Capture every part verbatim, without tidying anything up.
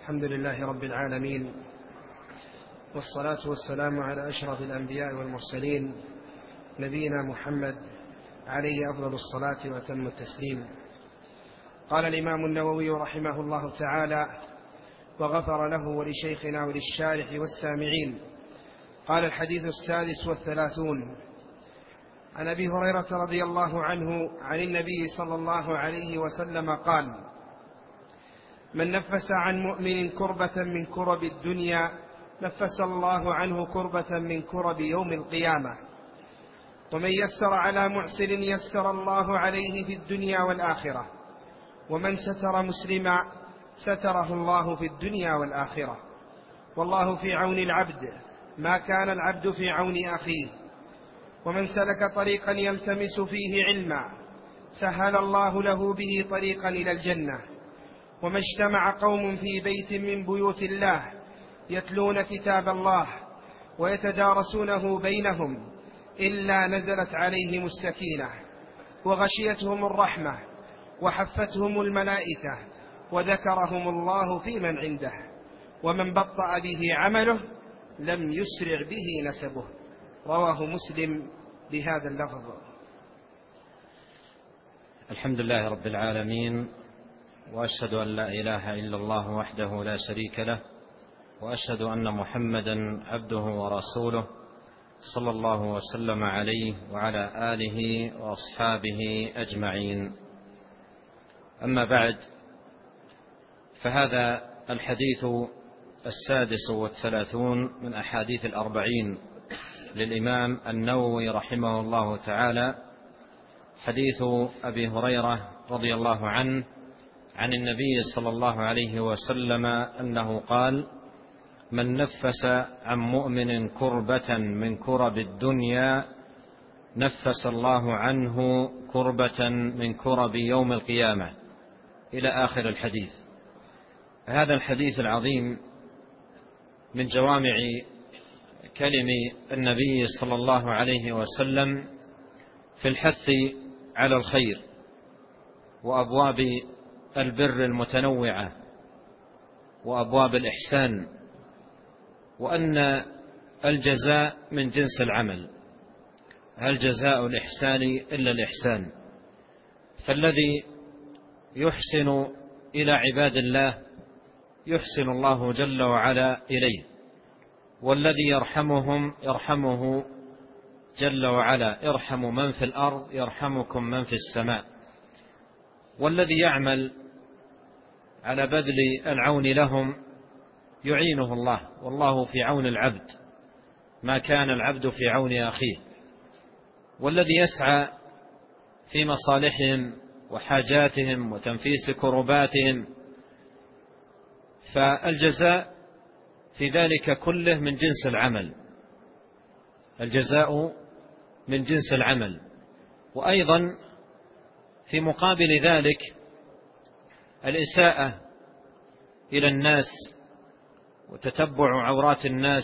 الحمد لله رب العالمين، والصلاة والسلام على أشرف الأنبياء والمرسلين نبينا محمد عليه أفضل الصلاة وأتم التسليم. قال الإمام النووي رحمه الله تعالى وغفر له ولشيخنا وللشارح والسامعين. قال الحديث السادس والثلاثون: عن أبي هريرة رضي الله عنه عن النبي صلى الله عليه وسلم قال: من نفس عن مؤمن كربة من كرب الدنيا نفس الله عنه كربة من كرب يوم القيامة، ومن يسر على معسر يسر الله عليه في الدنيا والآخرة، ومن ستر مسلما ستره الله في الدنيا والآخرة. والله في عون العبد ما كان العبد في عون أخيه. ومن سلك طريقا يلتمس فيه علما سهل الله له به طريقا إلى الجنة. وما اجتمع قوم في بيت من بيوت الله يتلون كتاب الله ويتدارسونه بينهم إلا نزلت عليهم السكينة وغشيتهم الرحمة وحفتهم الملائكة وذكرهم الله في من عنده. ومن بطأ به عمله لم يسرع به نسبه. رواه مسلم بهذا اللفظ. الحمد لله رب العالمين، وأشهد أن لا إله إلا الله وحده لا شريك له، وأشهد أن محمدا عبده ورسوله صلى الله وسلم عليه وعلى آله وأصحابه أجمعين. أما بعد، فهذا الحديث السادس والثلاثون من أحاديث الأربعين للإمام النووي رحمه الله تعالى، حديث أبي هريرة رضي الله عنه عن النبي صلى الله عليه وسلم أنه قال: من نفس عن مؤمن كربة من كرب الدنيا نفس الله عنه كربة من كرب يوم القيامة، إلى آخر الحديث. هذا الحديث العظيم من جوامع كلم النبي صلى الله عليه وسلم في الحث على الخير وأبواب البر المتنوعة وأبواب الإحسان، وأن الجزاء من جنس العمل، هل جزاء الإحسان إلا الإحسان؟ فالذي يحسن إلى عباد الله يحسن الله جل وعلا إليه، والذي يرحمهم يرحمه جل وعلا. ارحموا من في الأرض يرحمكم من في السماء. والذي يعمل على بذل العون لهم يعينه الله، والله في عون العبد ما كان العبد في عون أخيه. والذي يسعى في مصالحهم وحاجاتهم وتنفيس كرباتهم، فالجزاء في ذلك كله من جنس العمل، الجزاء من جنس العمل. وأيضا في مقابل ذلك الإساءة إلى الناس وتتبع عورات الناس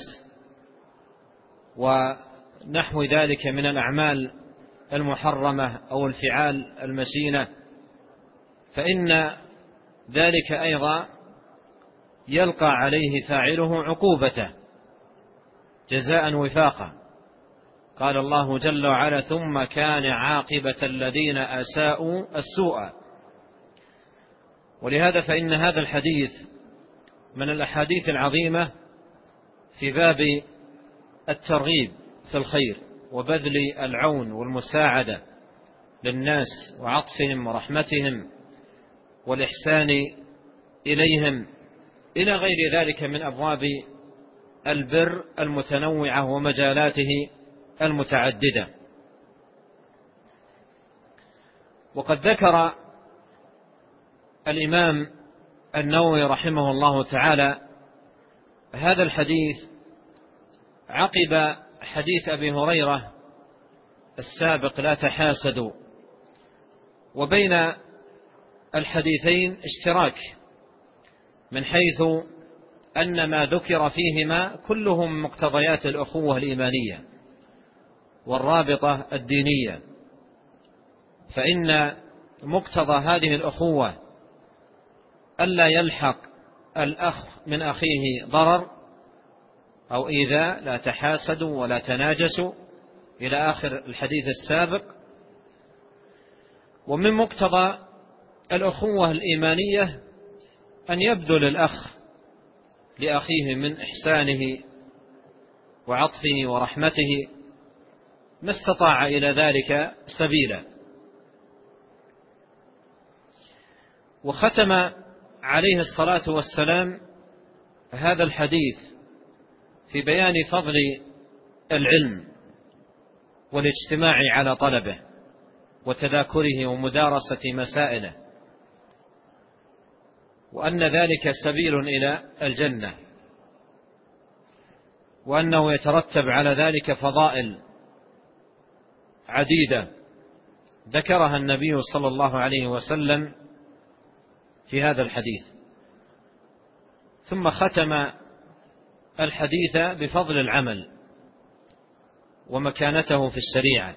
ونحو ذلك من الأعمال المحرمة أو الفعال المشينة، فإن ذلك أيضا يلقى عليه فاعله عقوبته جزاء وفاقا. قال الله جل وعلا: ثم كان عاقبة الذين أساءوا السوء. ولهذا فإن هذا الحديث من الأحاديث العظيمة في باب الترغيب في الخير وبذل العون والمساعدة للناس وعطفهم ورحمتهم والإحسان إليهم، إلى غير ذلك من أبواب البر المتنوعة ومجالاته المتعددة. وقد ذكر الإمام النووي رحمه الله تعالى هذا الحديث عقب حديث أبي هريرة السابق: لا تحاسدوا. وبين الحديثين اشتراك من حيث أن ما ذكر فيهما كلهم مقتضيات الأخوة الإيمانية والرابطة الدينية، فإن مقتضى هذه الأخوة ألا يلحق الأخ من أخيه ضرر أو إيذاء، لا تحاسدوا ولا تناجسوا إلى آخر الحديث السابق. ومن مقتضى الأخوة الإيمانية أن يبذل الأخ لأخيه من إحسانه وعطفه ورحمته ما استطاع إلى ذلك سبيلا. وختم عليه الصلاة والسلام هذا الحديث في بيان فضل العلم والاجتماع على طلبه وتذاكره ومدارسة مسائله، وأن ذلك سبيل إلى الجنة، وأنه يترتب على ذلك فضائل عديدة ذكرها النبي صلى الله عليه وسلم في هذا الحديث. ثم ختم الحديث بفضل العمل ومكانته في الشريعة،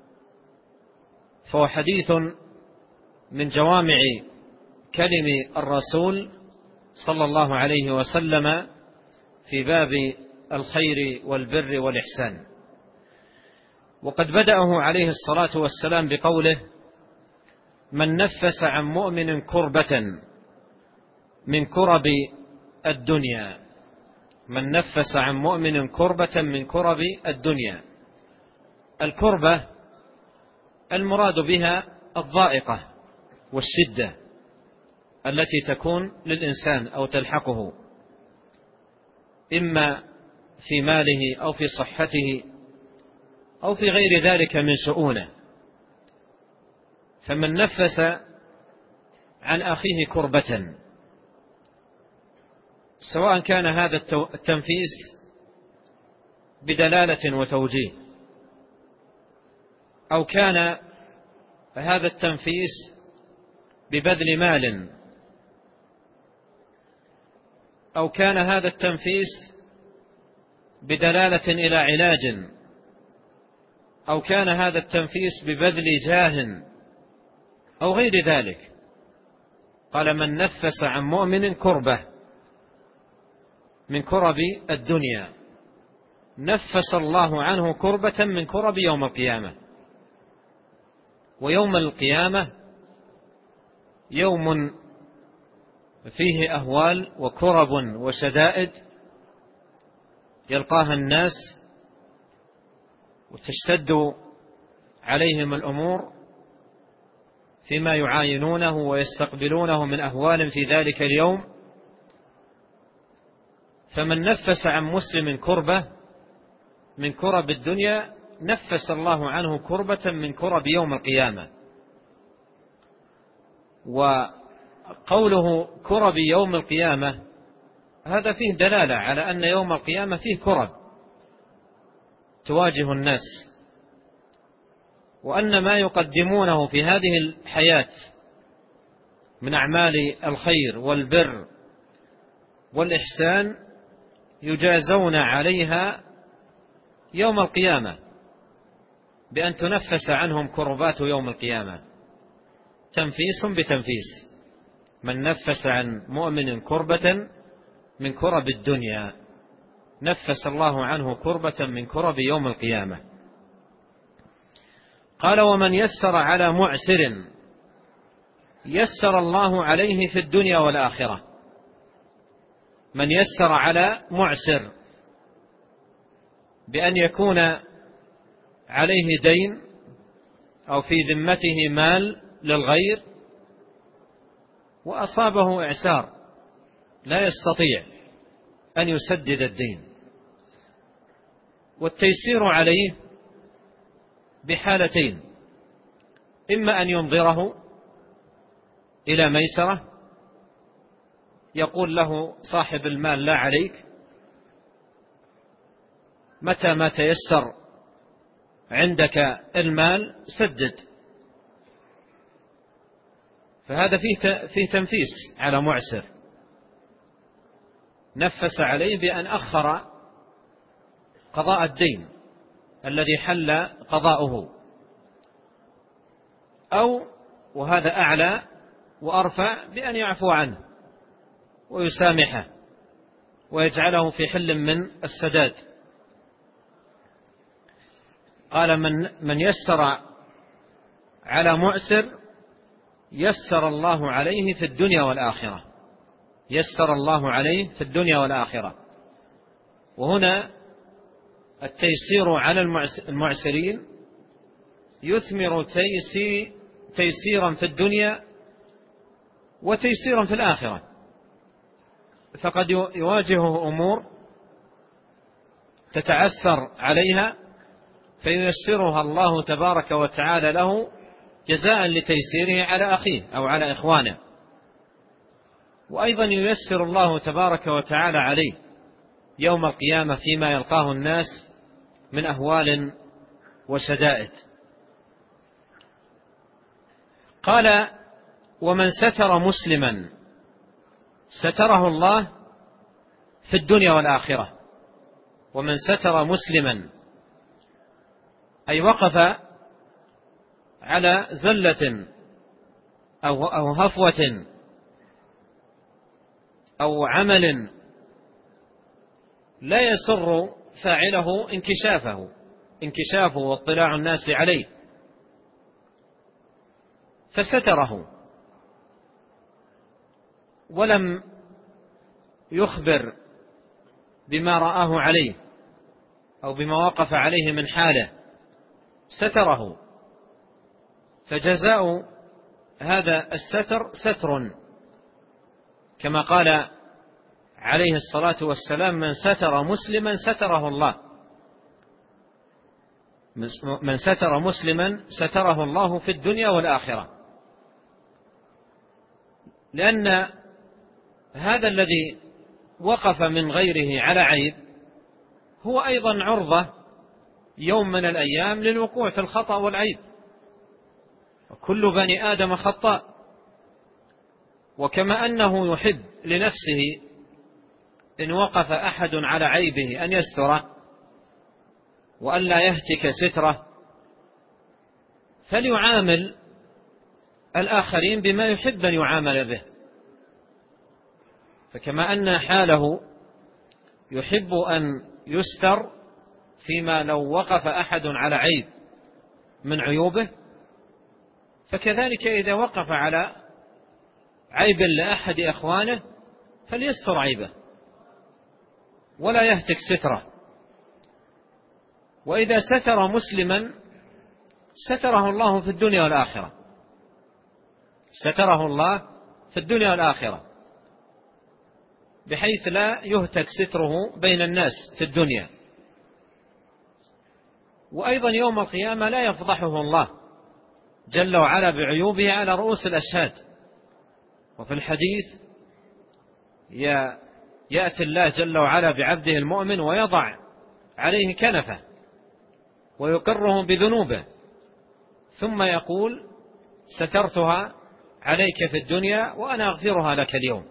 فهو حديث من جوامع كلم الرسول صلى الله عليه وسلم في باب الخير والبر والإحسان. وقد بدأه عليه الصلاة والسلام بقوله: من نفس عن مؤمن كربة من كرب الدنيا. من نفس عن مؤمن كربة من كرب الدنيا. الكربة المراد بها الضائقة والشدة التي تكون للإنسان أو تلحقه، إما في ماله أو في صحته أو في غير ذلك من شؤونه. فمن نفس عن أخيه كربة، سواء كان هذا التنفيس بدلالة وتوجيه، أو كان هذا التنفيس ببذل مال، أو كان هذا التنفيس بدلالة إلى علاج، أو كان هذا التنفيس ببذل جاه أو غير ذلك. قال: من نفس عن مؤمن كربة من كرب الدنيا نفس الله عنه كربة من كرب يوم القيامة. ويوم القيامة يوم فيه أهوال وكرب وشدائد يلقاها الناس وتشتد عليهم الأمور فيما يعاينونه ويستقبلونه من أهوال في ذلك اليوم. فمن نفس عن مسلم كربة من كرب الدنيا نفس الله عنه كربة من كرب يوم القيامة. وقوله كرب يوم القيامة هذا فيه دلالة على أن يوم القيامة فيه كرب تواجه الناس، وأن ما يقدمونه في هذه الحياة من أعمال الخير والبر والإحسان يجازون عليها يوم القيامة بأن تنفس عنهم كربات يوم القيامة، تنفيس بتنفيس. من نفس عن مؤمن كربة من كرب الدنيا نفس الله عنه كربة من كرب يوم القيامة. قال: ومن يسر على معسر يسر الله عليه في الدنيا والآخرة. من يسر على معسر بأن يكون عليه دين أو في ذمته مال للغير وأصابه إعسار لا يستطيع أن يسدد الدين، والتيسير عليه بحالتين: إما أن ينظره إلى ميسرة، يقول له صاحب المال: لا عليك، متى ما تيسر عندك المال سدد. فهذا فيه فيه تنفيس على معسر، نفس عليه بأن أخر قضاء الدين الذي حل قضاؤه، أو وهذا أعلى وأرفع بأن يعفو عنه ويسامحه ويجعله في حل من السداد. قال من من يسر على معسر يسر الله عليه في الدنيا والآخرة، يسر الله عليه في الدنيا والآخرة. وهنا التيسير على المعسرين يثمر تيسيرا في الدنيا وتيسيرا في الآخرة، فقد يواجهه أمور تتعسر عليها فييسرها الله تبارك وتعالى له جزاء لتيسيره على أخيه أو على إخوانه. وأيضا ييسر الله تبارك وتعالى عليه يوم القيامة فيما يلقاه الناس من أهوال وشدائد. قال ومن ستر مسلما ستره الله في الدنيا والآخرة. ومن ستر مسلما أي وقف على زلة أو هفوة أو عمل لا يسر فاعله انكشافه انكشافه واطلاع الناس عليه، فستره ولم يخبر بما رآه عليه أو بما وقف عليه من حاله، ستره. فجزاء هذا الستر ستر، كما قال عليه الصلاة والسلام من ستر مسلما ستره الله، من ستر مسلما ستره الله في الدنيا والآخرة. لأن هذا الذي وقف من غيره على عيب هو أيضا عرضة يوم من الأيام للوقوع في الخطأ والعيب، وكل بني آدم خطاء. وكما أنه يحب لنفسه إن وقف أحد على عيبه أن يستره وأن لا يهتك ستره، فليعامل الآخرين بما يحب أن يعامل به. فكما أن حاله يحب أن يستر فيما لو وقف أحد على عيب من عيوبه، فكذلك إذا وقف على عيب لأحد أخوانه فليستر عيبه ولا يهتك ستره. وإذا ستر مسلما ستره الله في الدنيا والآخرة، ستره الله في الدنيا والآخرة، بحيث لا يهتك ستره بين الناس في الدنيا. وأيضا يوم القيامة لا يفضحه الله جل وعلا بعيوبه على رؤوس الأشهاد. وفي الحديث يأتي الله جل وعلا بعبده المؤمن ويضع عليه كنفه ويقره بذنوبه، ثم يقول سترتها عليك في الدنيا وأنا أغفرها لك اليوم.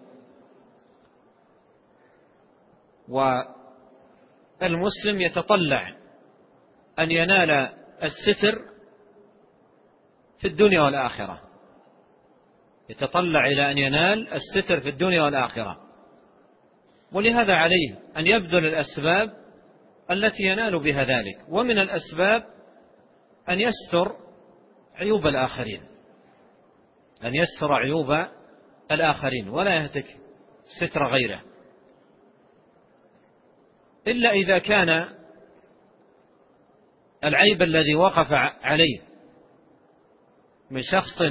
والمسلم يتطلع أن ينال الستر في الدنيا والآخرة، يتطلع إلى أن ينال الستر في الدنيا والآخرة، ولهذا عليه أن يبذل الأسباب التي ينال بها ذلك. ومن الأسباب أن يستر عيوب الآخرين، أن يستر عيوب الآخرين ولا يهتك ستر غيره، إلا إذا كان العيب الذي وقف عليه من شخص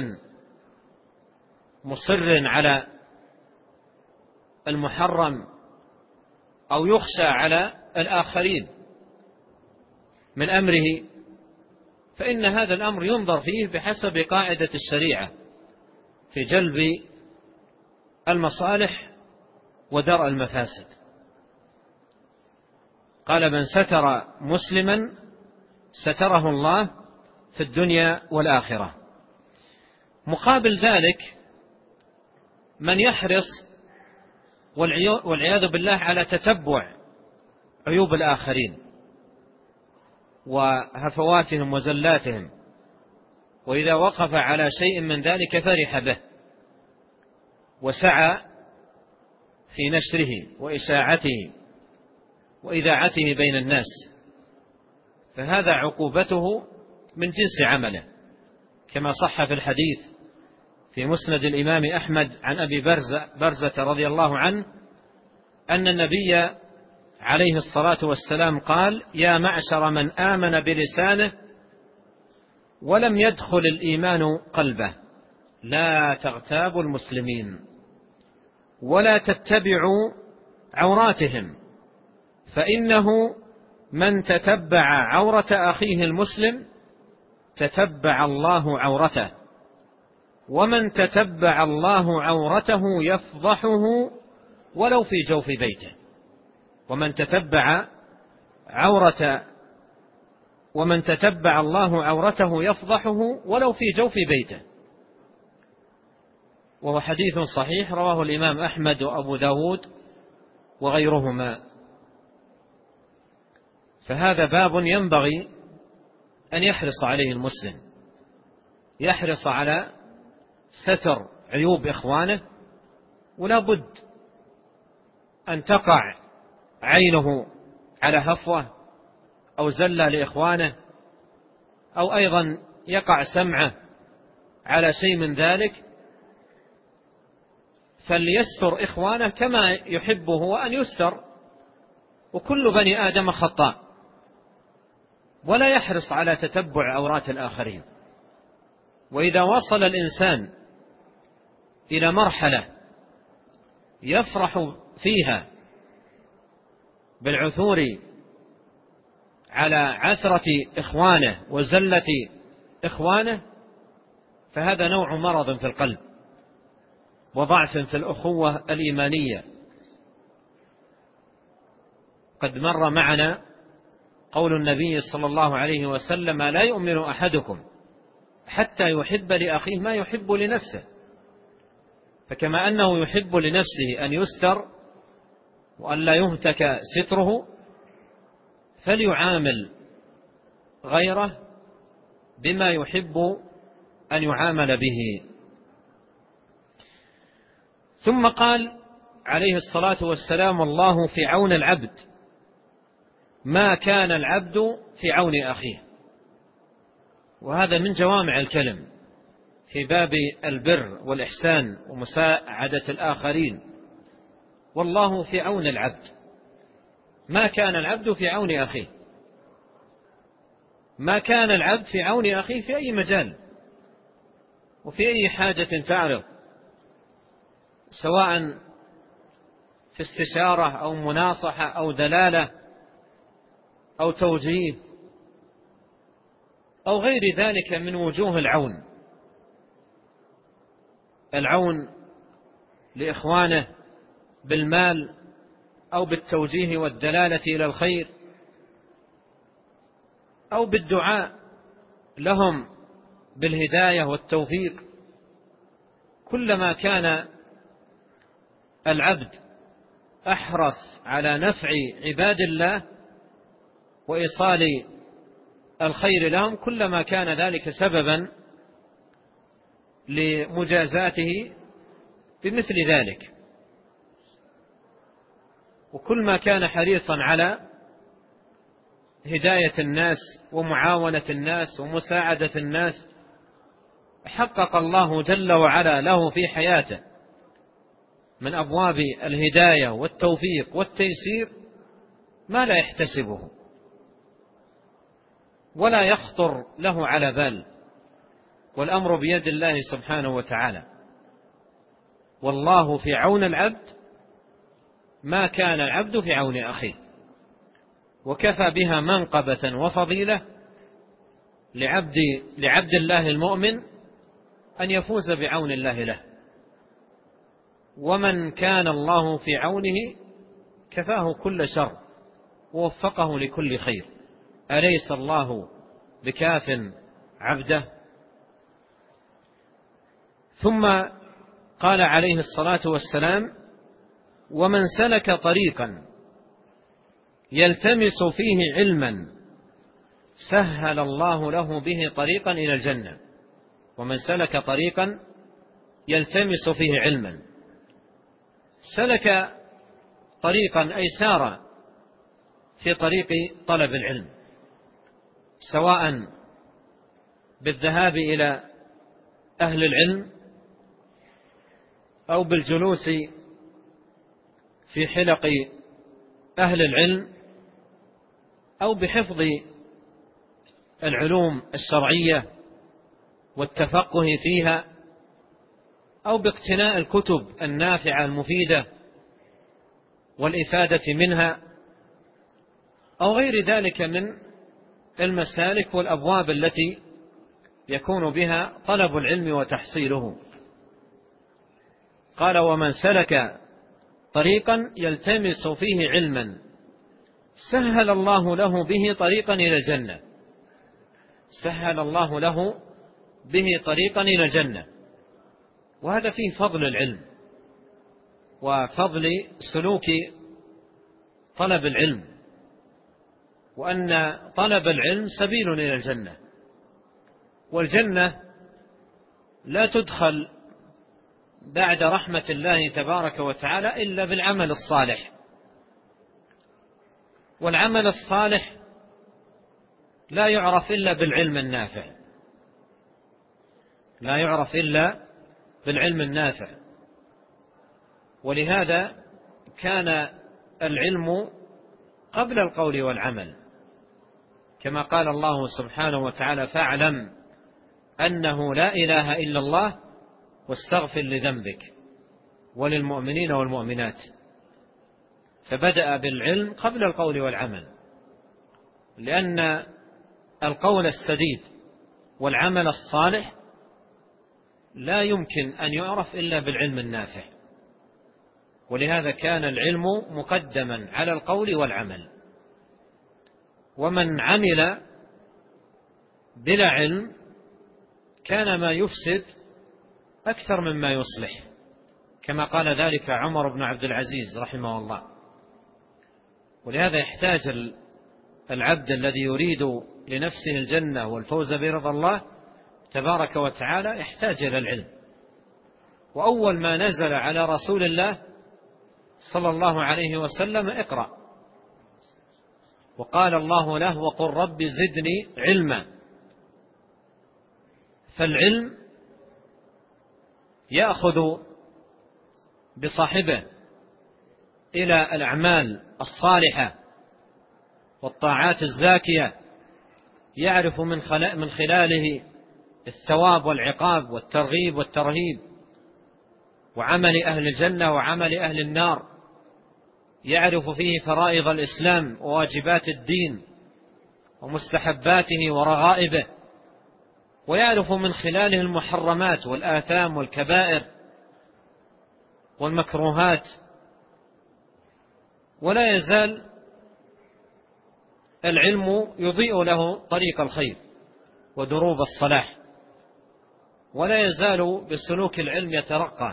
مصر على المحرم أو يخشى على الآخرين من أمره، فإن هذا الأمر ينظر فيه بحسب قاعدة الشريعة في جلب المصالح ودرء المفاسد. قال من ستر مسلما ستره الله في الدنيا والآخرة. مقابل ذلك من يحرص والعياذ بالله على تتبع عيوب الآخرين وهفواتهم وزلاتهم، وإذا وقف على شيء من ذلك فرح به وسعى في نشره وإشاعته وإذاعته بين الناس، فهذا عقوبته من جنس عمله، كما صح في الحديث في مسند الإمام أحمد عن أبي برزة, برزة رضي الله عنه أن النبي عليه الصلاة والسلام قال: يا معشر من آمن بلسانه ولم يدخل الإيمان قلبه، لا تغتابوا المسلمين ولا تتبعوا عوراتهم، فإنه من تتبع عورة أخيه المسلم تتبع الله عورته، ومن تتبع الله عورته يفضحه ولو في جوف بيته. ومن تتبع عورة ومن تتبع الله عورته يفضحه ولو في جوف بيته. وهو حديث صحيح رواه الإمام أحمد وأبو داود وغيرهما. فهذا باب ينبغي أن يحرص عليه المسلم، يحرص على ستر عيوب إخوانه، ولا بد أن تقع عينه على هفوة أو زلة لإخوانه، أو أيضا يقع سمعه على شيء من ذلك، فليستر إخوانه كما يحبه وأن يستر، وكل بني آدم خطاء، ولا يحرص على تتبع عورات الآخرين. وإذا وصل الإنسان إلى مرحلة يفرح فيها بالعثور على عثرة إخوانه وزلة إخوانه، فهذا نوع مرض في القلب وضعف في الأخوة الإيمانية. قد مر معنا قول النبي صلى الله عليه وسلم: لا يؤمن أحدكم حتى يحب لأخيه ما يحب لنفسه. فكما أنه يحب لنفسه أن يستر وأن لا يهتك ستره، فليعامل غيره بما يحب أن يعامل به. ثم قال عليه الصلاة والسلام: الله في عون العبد ما كان العبد في عون أخيه. وهذا من جوامع الكلم في باب البر والإحسان ومساعدة الآخرين. والله في عون العبد ما كان العبد في عون أخيه. ما كان العبد في عون أخيه في أي مجال وفي أي حاجة تعرض، سواء في استشارة أو مناصحة أو دلالة أو توجيه أو غير ذلك من وجوه العون. العون لإخوانه بالمال أو بالتوجيه والدلالة إلى الخير أو بالدعاء لهم بالهداية والتوفيق. كلما كان العبد أحرص على نفع عباد الله وإيصال الخير لهم، كلما كان ذلك سببا لمجازاته بمثل ذلك. وكل ما كان حريصا على هداية الناس ومعاونة الناس ومساعدة الناس، حقق الله جل وعلا له في حياته من أبواب الهداية والتوفيق والتيسير ما لا يحتسبه ولا يخطر له على بال، والأمر بيد الله سبحانه وتعالى. والله في عون العبد ما كان العبد في عون أخيه. وكفى بها منقبة وفضيلة لعبد, لعبد الله المؤمن أن يفوز بعون الله له. ومن كان الله في عونه كفاه كل شر ووفقه لكل خير. أليس الله بكاف عبده؟ ثم قال عليه الصلاة والسلام: ومن سلك طريقا يلتمس فيه علما سهل الله له به طريقا إلى الجنة. ومن سلك طريقا يلتمس فيه علما، سلك طريقا أي سار في طريق طلب العلم، سواء بالذهاب إلى أهل العلم أو بالجلوس في حلق أهل العلم أو بحفظ العلوم الشرعية والتفقه فيها أو باقتناء الكتب النافعة المفيدة والإفادة منها أو غير ذلك من المسالك والأبواب التي يكون بها طلب العلم وتحصيله. قال: ومن سلك طريقا يلتمس فيه علما سهل الله له به طريقا إلى الجنة. سهل الله له به طريقا إلى الجنة. وهذا فيه فضل العلم وفضل سلوك طلب العلم، وأن طلب العلم سبيل إلى الجنة، والجنة لا تدخل بعد رحمة الله تبارك وتعالى إلا بالعمل الصالح، والعمل الصالح لا يعرف إلا بالعلم النافع، لا يعرف إلا بالعلم النافع. ولهذا كان العلم قبل القول والعمل، كما قال الله سبحانه وتعالى: فاعلم أنه لا إله إلا الله واستغفر لذنبك وللمؤمنين والمؤمنات. فبدأ بالعلم قبل القول والعمل، لأن القول السديد والعمل الصالح لا يمكن أن يعرف إلا بالعلم النافع. ولهذا كان العلم مقدما على القول والعمل. ومن عمل بلا علم كان ما يفسد أكثر مما يصلح، كما قال ذلك عمر بن عبد العزيز رحمه الله. ولهذا يحتاج العبد الذي يريد لنفسه الجنة والفوز برضا الله تبارك وتعالى يحتاج إلى العلم. وأول ما نزل على رسول الله صلى الله عليه وسلم: اقرأ. وقال الله له: وقل رب زدني علما. فالعلم يأخذ بصاحبه إلى الأعمال الصالحة والطاعات الزاكية، يعرف من خلاله الثواب والعقاب والترغيب والترهيب، وعمل أهل الجنة وعمل أهل النار، يعرف فيه فرائض الإسلام وواجبات الدين ومستحباته ورغائبه، ويعرف من خلاله المحرمات والآثام والكبائر والمكروهات. ولا يزال العلم يضيء له طريق الخير ودروب الصلاح، ولا يزال بسلوك العلم يترقى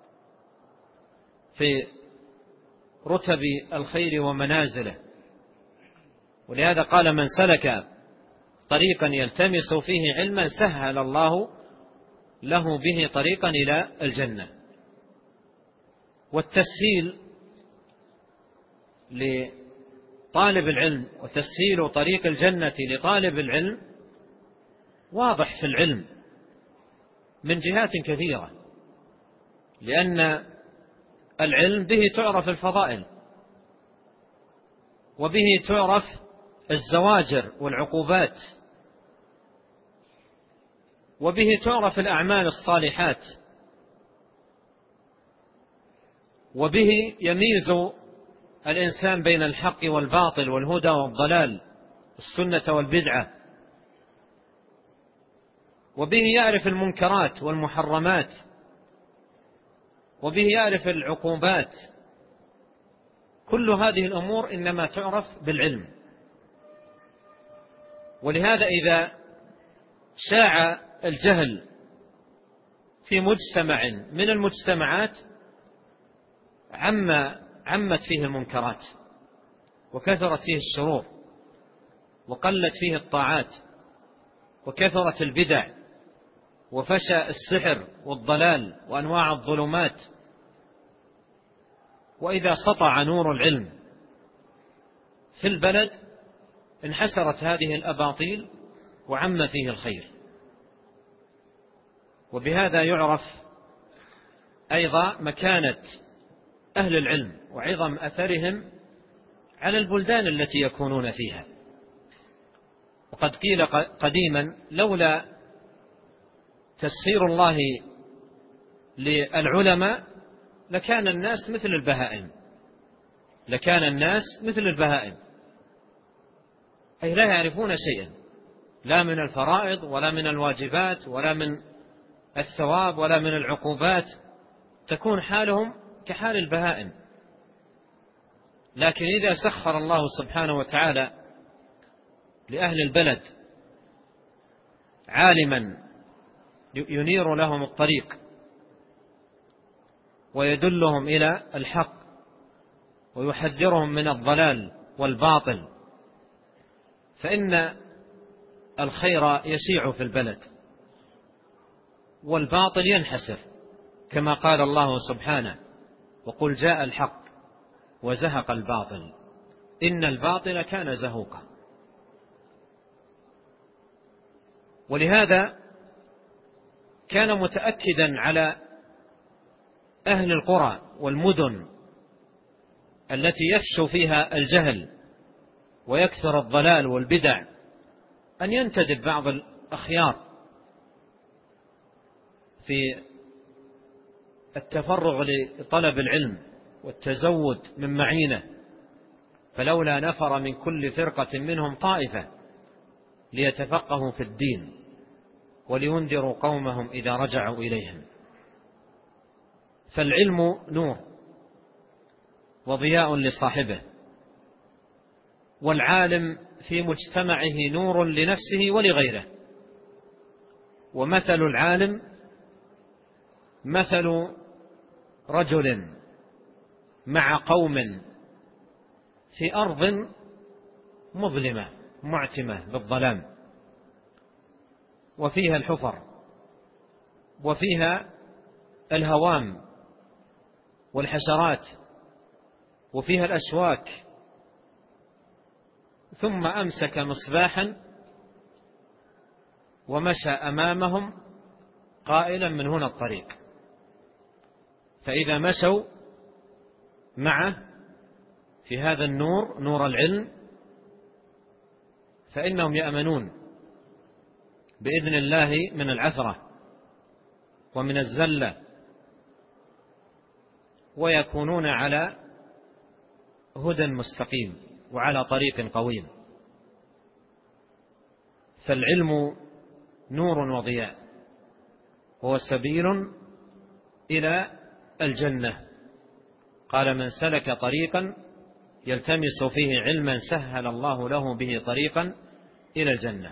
في رتب الخير ومنازله. ولهذا قال: من سلك طريقا يلتمس فيه علما سهل الله له به طريقا إلى الجنة. والتسهيل لطالب العلم وتسهيل طريق الجنة لطالب العلم واضح في العلم من جهات كثيرة، لأن العلم به تعرف الفضائل، وبه تعرف الزواجر والعقوبات، وبه تعرف الأعمال الصالحات، وبه يميز الإنسان بين الحق والباطل والهدى والضلال، السنة والبدعة، وبه يعرف المنكرات والمحرمات، وبه يعرف العقوبات. كل هذه الأمور إنما تعرف بالعلم. ولهذا إذا شاع الجهل في مجتمع من المجتمعات عم عمت فيه المنكرات، وكثرت فيه الشرور، وقلت فيه الطاعات، وكثرت البدع، وفشى السحر والضلال وأنواع الظلمات. وإذا سطع نور العلم في البلد انحسرت هذه الأباطيل وعم فيه الخير. وبهذا يعرف أيضا مكانة أهل العلم وعظم أثرهم على البلدان التي يكونون فيها. وقد قيل قديما لولا تسخير الله للعلماء لكان الناس مثل البهائم لكان الناس مثل البهائم أي لا يعرفون شيئا، لا من الفرائض ولا من الواجبات ولا من الثواب ولا من العقوبات، تكون حالهم كحال البهائم. لكن إذا سخر الله سبحانه وتعالى لأهل البلد عالما ينير لهم الطريق ويدلهم إلى الحق ويحذرهم من الضلال والباطل، فإن الخير يشيع في البلد والباطل ينحسر، كما قال الله سبحانه: وقل جاء الحق وزهق الباطل إن الباطل كان زهوقا. ولهذا كان متأكدا على أهل القرى والمدن التي يفشو فيها الجهل ويكثر الضلال والبدع أن ينتدب بعض الأخيار في التفرغ لطلب العلم والتزود من معينه، فلولا نفر من كل فرقة منهم طائفة ليتفقهوا في الدين ولينذروا قومهم إذا رجعوا إليهم. فالعلم نور وضياء لصاحبه، والعالم في مجتمعه نور لنفسه ولغيره. ومثل العالم مثل رجل مع قوم في أرض مظلمة معتمة بالظلام، وفيها الحفر وفيها الهوام والحشرات وفيها الأشواك، ثم أمسك مصباحا ومشى أمامهم قائلا: من هنا الطريق. فإذا مشوا معه في هذا النور، نور العلم، فإنهم يأمنون بإذن الله من العثرة ومن الزلة، ويكونون على هدى مستقيم وعلى طريق قويم. فالعلم نور وضياء، هو سبيل إلى الجنة. قال: من سلك طريقا يلتمس فيه علما سهل الله له به طريقا إلى الجنة.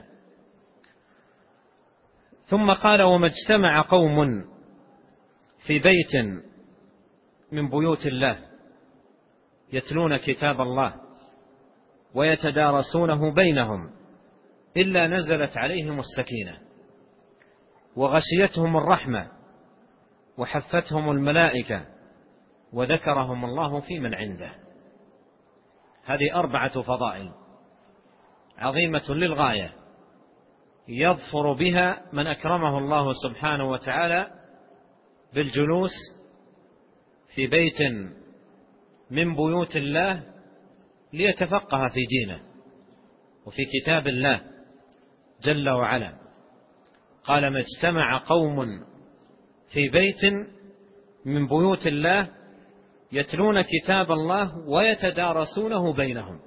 ثم قال: وما اجتمع قوم في بيت من بيوت الله يتلون كتاب الله ويتدارسونه بينهم إلا نزلت عليهم السكينة وغشيتهم الرحمة وحفتهم الملائكة وذكرهم الله في من عنده. هذه أربعة فضائل عظيمة للغاية يظفر بها من أكرمه الله سبحانه وتعالى بالجلوس في بيت من بيوت الله ليتفقه في دينه وفي كتاب الله جل وعلا. قال: ما اجتمع قوم في بيت من بيوت الله يتلون كتاب الله ويتدارسونه بينهم،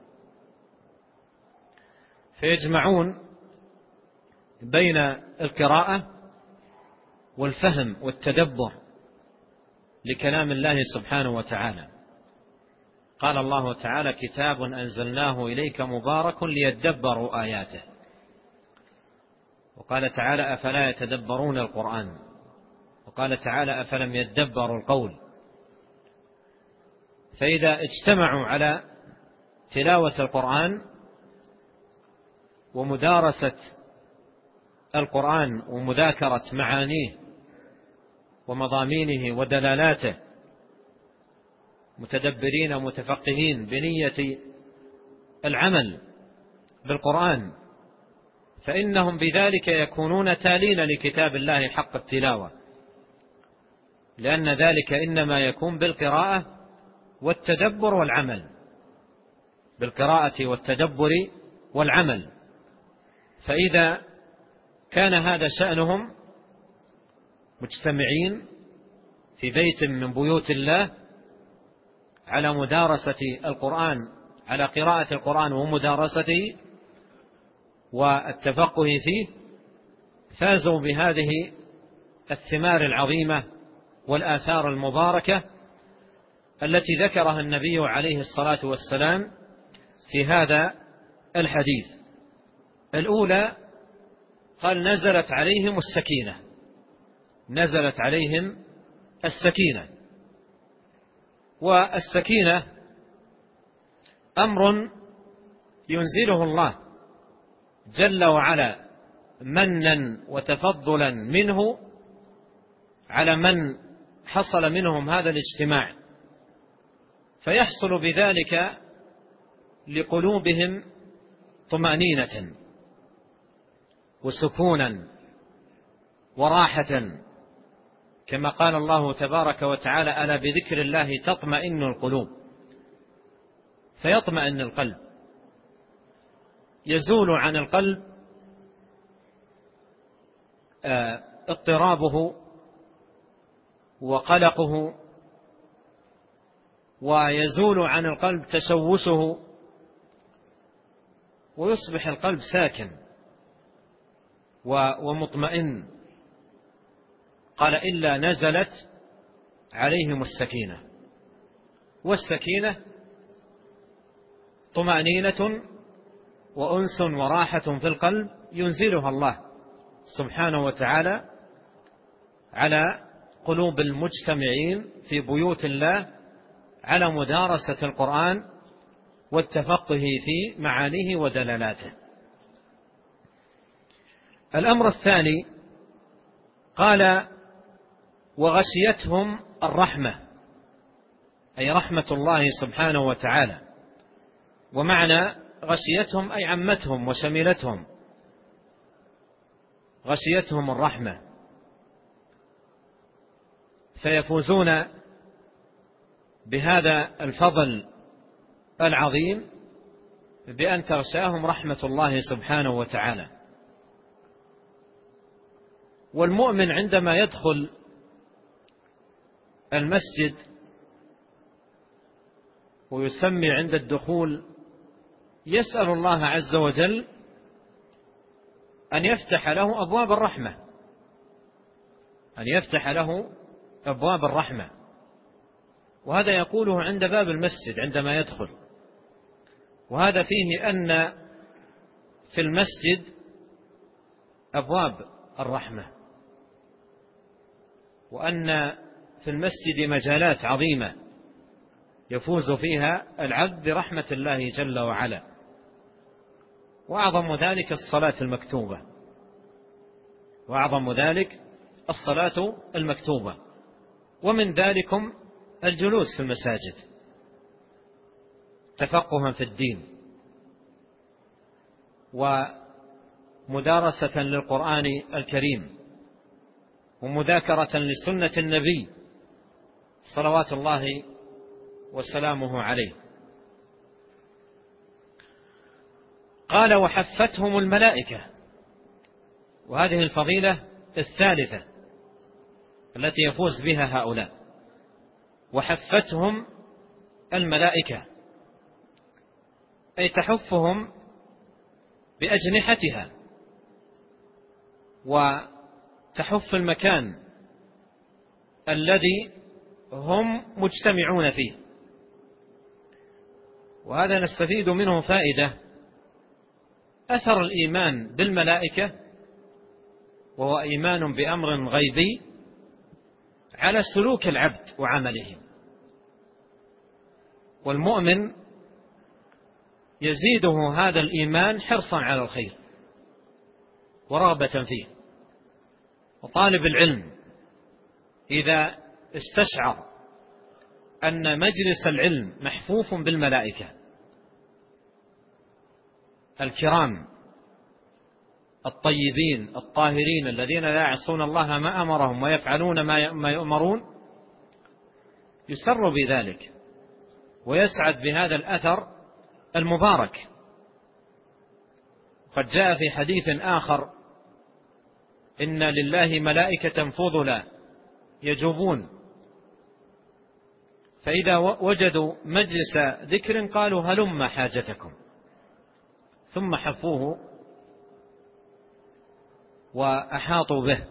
فيجمعون بين القراءة والفهم والتدبر لكلام الله سبحانه وتعالى. قال الله تعالى: كتاب أنزلناه إليك مبارك ليدبروا آياته. وقال تعالى: أفلا يتدبرون القرآن. وقال تعالى: أفلم يدبروا القول. فإذا اجتمعوا على تلاوة القرآن ومدارسة القرآن ومذاكرة معانيه ومضامينه ودلالاته متدبرين متفقهين بنية العمل بالقرآن، فإنهم بذلك يكونون تالين لكتاب الله حق التلاوة، لأن ذلك إنما يكون بالقراءة والتدبر والعمل، بالقراءة والتدبر والعمل. فإذا كان هذا شأنهم مجتمعين في بيت من بيوت الله على مدارسة القرآن، على قراءة القرآن ومدارسته والتفقه فيه، فازوا بهذه الثمار العظيمة والآثار المباركة التي ذكرها النبي عليه الصلاة والسلام في هذا الحديث. الأولى قال نزلت عليهم السكينة، نزلت عليهم السكينة. والسكينة أمر ينزله الله جل وعلا منا وتفضلا منه على من حصل منهم هذا الاجتماع، فيحصل بذلك لقلوبهم طمأنينة وسكونا وراحة، كما قال الله تبارك وتعالى: ألا بذكر الله تطمئن القلوب. فيطمئن القلب، يزول عن القلب اضطرابه وقلقه، ويزول عن القلب تشوشه، ويصبح القلب ساكن ومطمئن. قال: إلا نزلت عليهم السكينة. والسكينة طمأنينة وأنس وراحة في القلب ينزلها الله سبحانه وتعالى على قلوب المجتمعين في بيوت الله على مدارسة القرآن والتفقه في معانيه ودلالاته. الأمر الثاني قال: وغشيتهم الرحمة، أي رحمة الله سبحانه وتعالى. ومعنى غشيتهم أي عمتهم وشملتهم، غشيتهم الرحمة، فيفوزون بهذا الفضل العظيم بأن تغشاهم رحمة الله سبحانه وتعالى. والمؤمن عندما يدخل المسجد ويسمي عند الدخول يسأل الله عز وجل أن يفتح له أبواب الرحمة، أن يفتح له أبواب الرحمة. وهذا يقوله عند باب المسجد عندما يدخل. وهذا فيه أن في المسجد أبواب الرحمة، وأن في المسجد مجالات عظيمة يفوز فيها العبد برحمة الله جل وعلا. وأعظم ذلك الصلاة المكتوبة، وأعظم ذلك الصلاة المكتوبة. ومن ذلكم الجلوس في المساجد تفقها في الدين ومدارسة للقرآن الكريم ومذاكرة لسنة النبي صلوات الله وسلامه عليه. قال: وحفتهم الملائكة. وهذه الفضيلة الثالثة التي يفوز بها هؤلاء، وحفتهم الملائكة، أي تحفهم بأجنحتها وتحف المكان الذي هم مجتمعون فيه. وهذا نستفيد منه فائدة: أثر الإيمان بالملائكة، وهو إيمان بأمر غيبي، على سلوك العبد وعمله. والمؤمن يزيده هذا الإيمان حرصا على الخير ورغبة فيه. وطالب العلم إذا استشعر أن مجلس العلم محفوف بالملائكة الكرام الطيبين الطاهرين الذين لا يعصون الله ما أمرهم ويفعلون ما يؤمرون، يسر بذلك ويسعد بهذا الأثر المبارك. قد جاء في حديث آخر: إن لله ملائكة فضلا يجوبون، فإذا وجدوا مجلس ذكر قالوا هلم حاجتكم، ثم حفوه وأحاطوا به.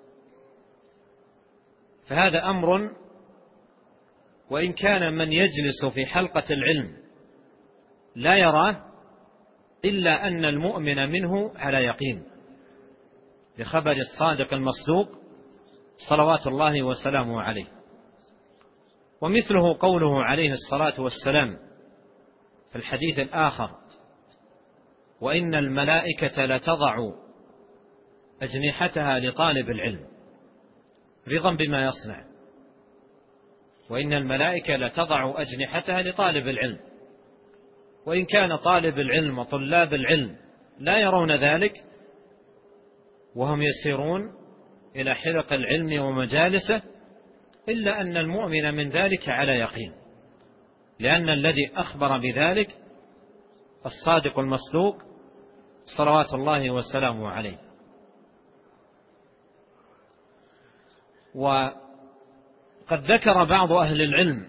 فهذا أمر، وإن كان من يجلس في حلقة العلم لا يراه، إلا أن المؤمن منه على يقين بخبر الصادق المصدوق صلوات الله وسلامه عليه. ومثله قوله عليه الصلاة والسلام في الحديث الآخر: وإن الملائكة لتضع أجنحتها لطالب العلم رضا بما يصنع. وإن الملائكة لتضع أجنحتها لطالب العلم، وإن كان طالب العلم وطلاب العلم لا يرون ذلك وهم يسيرون إلى حلق العلم ومجالسه، إلا أن المؤمن من ذلك على يقين، لأن الذي أخبر بذلك الصادق المصدوق صلوات الله وسلامه عليه. وقد ذكر بعض أهل العلم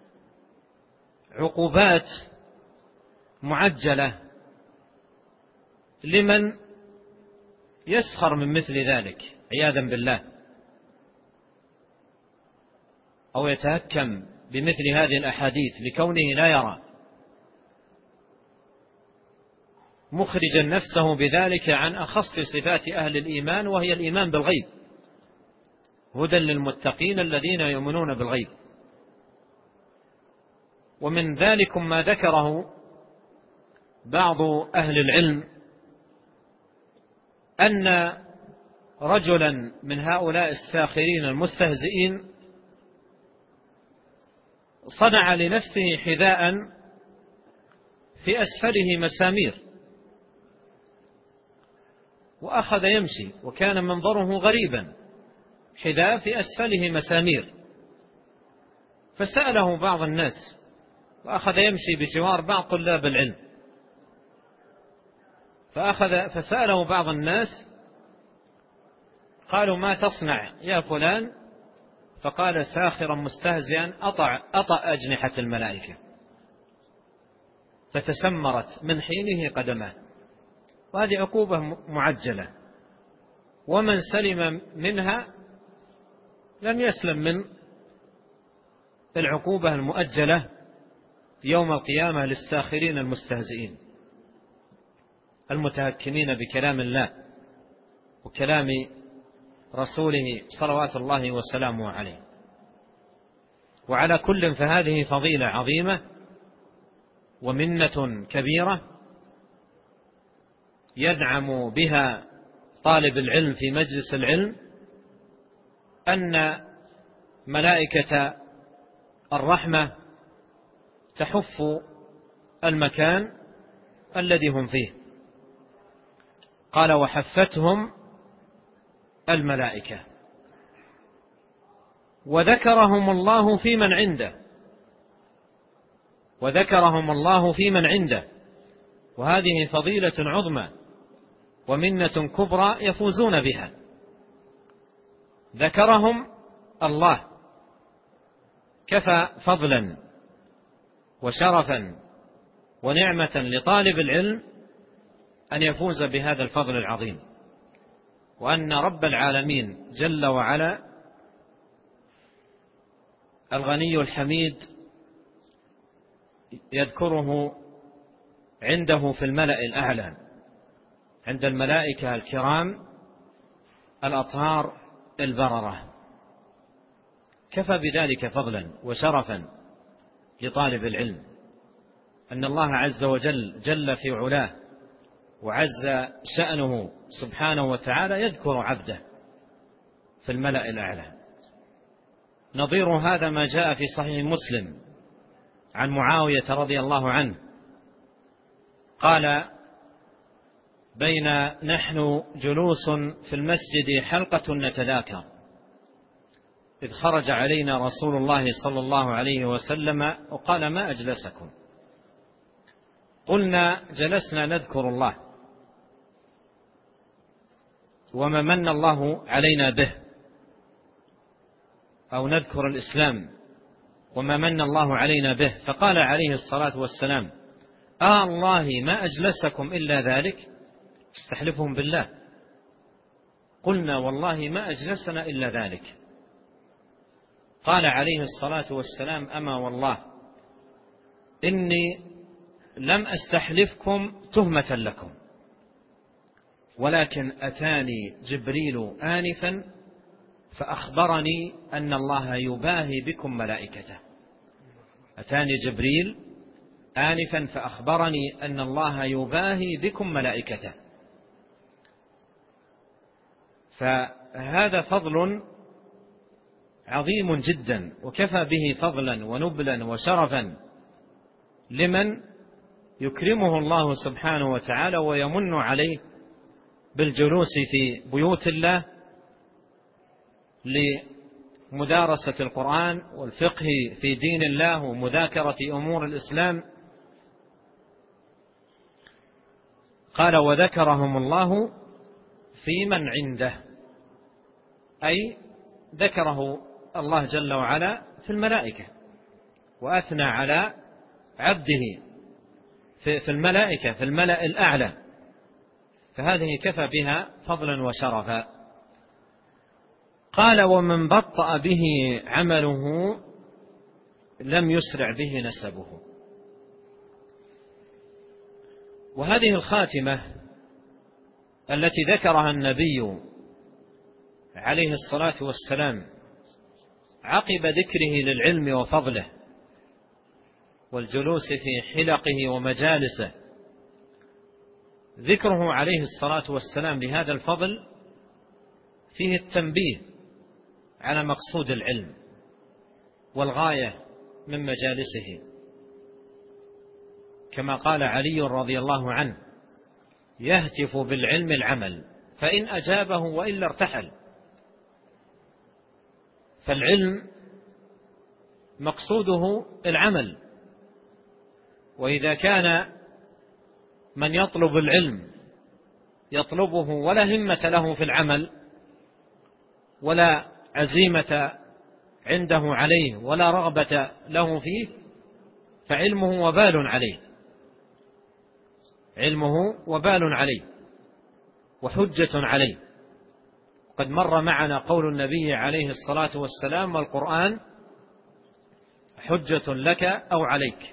عقوبات معجلة لمن يسخر من مثل ذلك عياذا بالله، أو يتهكم بمثل هذه الأحاديث لكونه لا يرى، مخرجا نفسه بذلك عن أخص صفات أهل الإيمان، وهي الإيمان بالغيب، هدى للمتقين الذين يؤمنون بالغيب. ومن ذلك ما ذكره بعض أهل العلم أن رجلا من هؤلاء الساخرين المستهزئين صنع لنفسه حذاء في أسفله مسامير، وأخذ يمشي، وكان منظره غريبا، حذاء في أسفله مسامير. فسأله بعض الناس، وأخذ يمشي بجوار بعض طلاب العلم، فأخذ فسأله بعض الناس قالوا: ما تصنع يا فلان؟ فقال ساخرا مستهزئا: أطع أطأ أجنحة الملائكة، فتسمرت من حينه قدماه. وهذه عقوبة معجلة، ومن سلم منها لم يسلم من العقوبة المؤجلة يوم القيامة للساخرين المستهزئين المتهكمين بكلام الله وكلام رسوله صلوات الله وسلامه عليه. وعلى كل فهذه فضيلة عظيمة ومنة كبيرة يدعم بها طالب العلم في مجلس العلم، أن ملائكة الرحمة تحف المكان الذي هم فيه. قال: وحفتهم الملائكة، وذكرهم الله في من عنده وذكرهم الله في من عنده وهذه فضيلة عظمى ومنة كبرى يفوزون بها. ذكرهم الله كفى فضلا وشرفا ونعمة لطالب العلم أن يفوز بهذا الفضل العظيم، وأن رب العالمين جل وعلا الغني الحميد يذكره عنده في الملأ الأعلى عند الملائكة الكرام الأطهار البررة. كفى بذلك فضلا وشرفا لطالب العلم أن الله عز وجل جل في علاه وعز شأنه سبحانه وتعالى يذكر عبده في الملأ الأعلى، نظير هذا ما جاء في صحيح مسلم عن معاوية رضي الله عنه قال: بين نحن جلوس في المسجد حلقة نتذاكر إذ خرج علينا رسول الله صلى الله عليه وسلم وقال: ما أجلسكم؟ قلنا: جلسنا نذكر الله وما من الله علينا به، أو نذكر الإسلام وما من الله علينا به. فقال عليه الصلاة والسلام: آه الله ما أجلسكم إلا ذلك؟ استحلفهم بالله. قلنا: والله ما أجلسنا إلا ذلك. قال عليه الصلاة والسلام: أما والله إني لم أستحلفكم تهمة لكم، ولكن أتاني جبريل آنفا فأخبرني أن الله يباهي بكم ملائكته. أتاني جبريل آنفا فأخبرني أن الله يباهي بكم ملائكته. فهذا فضل عظيم جدا، وكفى به فضلا ونبلا وشرفا لمن يكرمه الله سبحانه وتعالى ويمن عليه بالجلوس في بيوت الله لمدارسة القرآن والفقه في دين الله ومذاكرة أمور الإسلام. قال: وذكرهم الله في من عنده، أي ذكره الله جل وعلا في الملائكة، وأثنى على عبده في الملائكة في الملأ الأعلى، فهذه كفى بها فضلا وشرفا. قال: ومن بطأ به عمله لم يسرع به نسبه. وهذه الخاتمة التي ذكرها النبي عليه الصلاة والسلام عقب ذكره للعلم وفضله والجلوس في حلقه ومجالسه، ذكره عليه الصلاة والسلام لهذا الفضل فيه التنبيه على مقصود العلم والغاية من مجالسه، كما قال علي رضي الله عنه: يهتف بالعلم العمل فإن أجابه وإلا ارتحل. فالعلم مقصوده العمل، وإذا كان من يطلب العلم يطلبه ولا همة له في العمل ولا عزيمة عنده عليه ولا رغبة له فيه، فعلمه وبال عليه، علمه وبال عليه وحجة عليه. قد مر معنا قول النبي عليه الصلاة والسلام: والقرآن حجة لك أو عليك.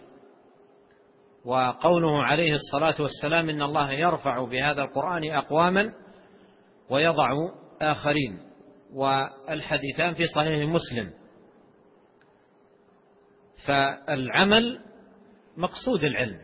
وقوله عليه الصلاة والسلام: إن الله يرفع بهذا القرآن أقواما ويضع آخرين. والحديثان في صحيح مسلم. فالعمل مقصود العلم،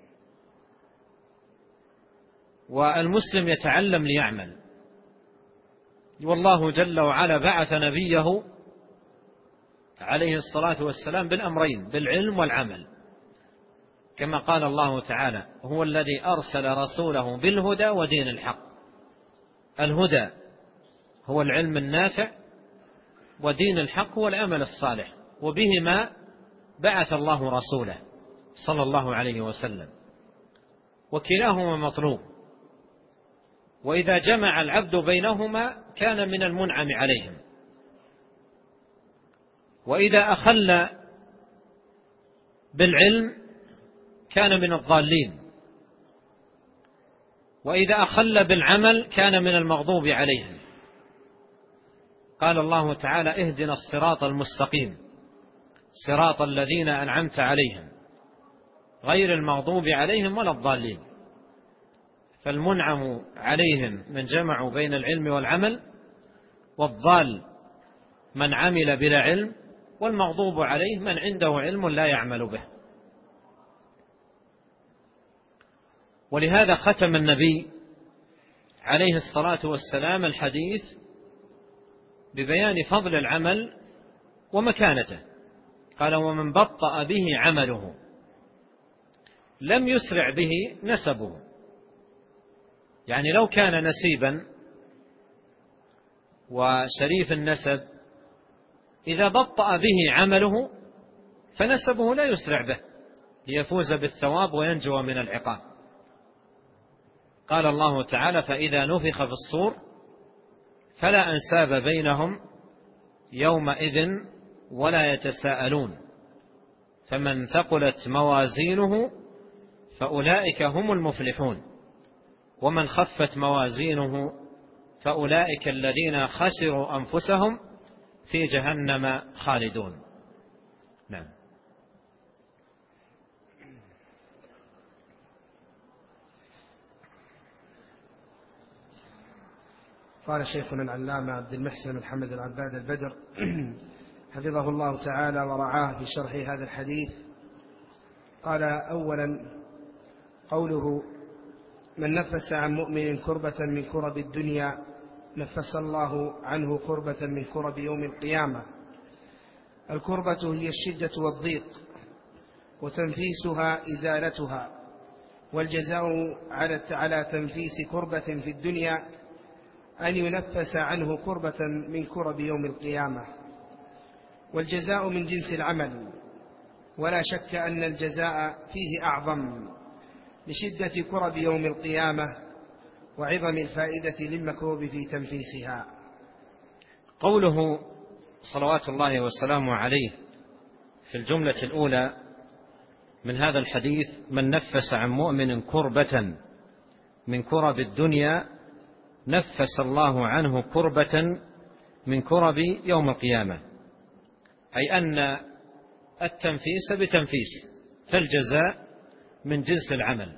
والمسلم يتعلم ليعمل. والله جل وعلا بعث نبيه عليه الصلاة والسلام بالأمرين، بالعلم والعمل، كما قال الله تعالى: هو الذي أرسل رسوله بالهدى ودين الحق. الهدى هو العلم النافع، ودين الحق هو العمل الصالح، وبهما بعث الله رسوله صلى الله عليه وسلم، وكلاهما مطلوب. وإذا جمع العبد بينهما كان من المنعم عليهم، وإذا أخل بالعلم كان من الضالين، وإذا أخل بالعمل كان من المغضوب عليهم. قال الله تعالى: اهدنا الصراط المستقيم صراط الذين أنعمت عليهم غير المغضوب عليهم ولا الضالين. فالمنعم عليهم من جمعوا بين العلم والعمل، والضال من عمل بلا علم، والمغضوب عليه من عنده علم لا يعمل به. ولهذا ختم النبي عليه الصلاة والسلام الحديث ببيان فضل العمل ومكانته. قال ومن بطأ به عمله لم يسرع به نسبه. يعني لو كان نسيبا وشريف النسب إذا بطأ به عمله فنسبه لا يسرع به ليفوز بالثواب وينجو من العقاب. قال الله تعالى فإذا نفخ في الصور فلا أنساب بينهم يومئذ ولا يتساءلون فمن ثقلت موازينه فأولئك هم المفلحون ومن خفت موازينه فأولئك الذين خسروا أنفسهم في جهنم خالدون. نعم. قال شيخنا العلامة عبد المحسن محمد العباد البدر حفظه الله تعالى ورعاه في شرح هذا الحديث، قال أولا قوله من نفس عن مؤمن كربة من كرب الدنيا نفس الله عنه كربة من كرب يوم القيامة. الكربة هي الشدة والضيق وتنفيسها إزالتها، والجزاء على تنفيس كربة في الدنيا أن ينفس عنه كربة من كرب يوم القيامة. والجزاء من جنس العمل، ولا شك أن الجزاء فيه أعظم لشدة كرب يوم القيامة وعظم الفائدة للمكروب في تنفيسها. قوله صلوات الله وسلامه عليه في الجملة الأولى من هذا الحديث من نفس عن مؤمن كربة من كرب الدنيا نفس الله عنه كربة من كرب يوم القيامة، أي أن التنفيس بتنفيس، فالجزاء من جنس العمل،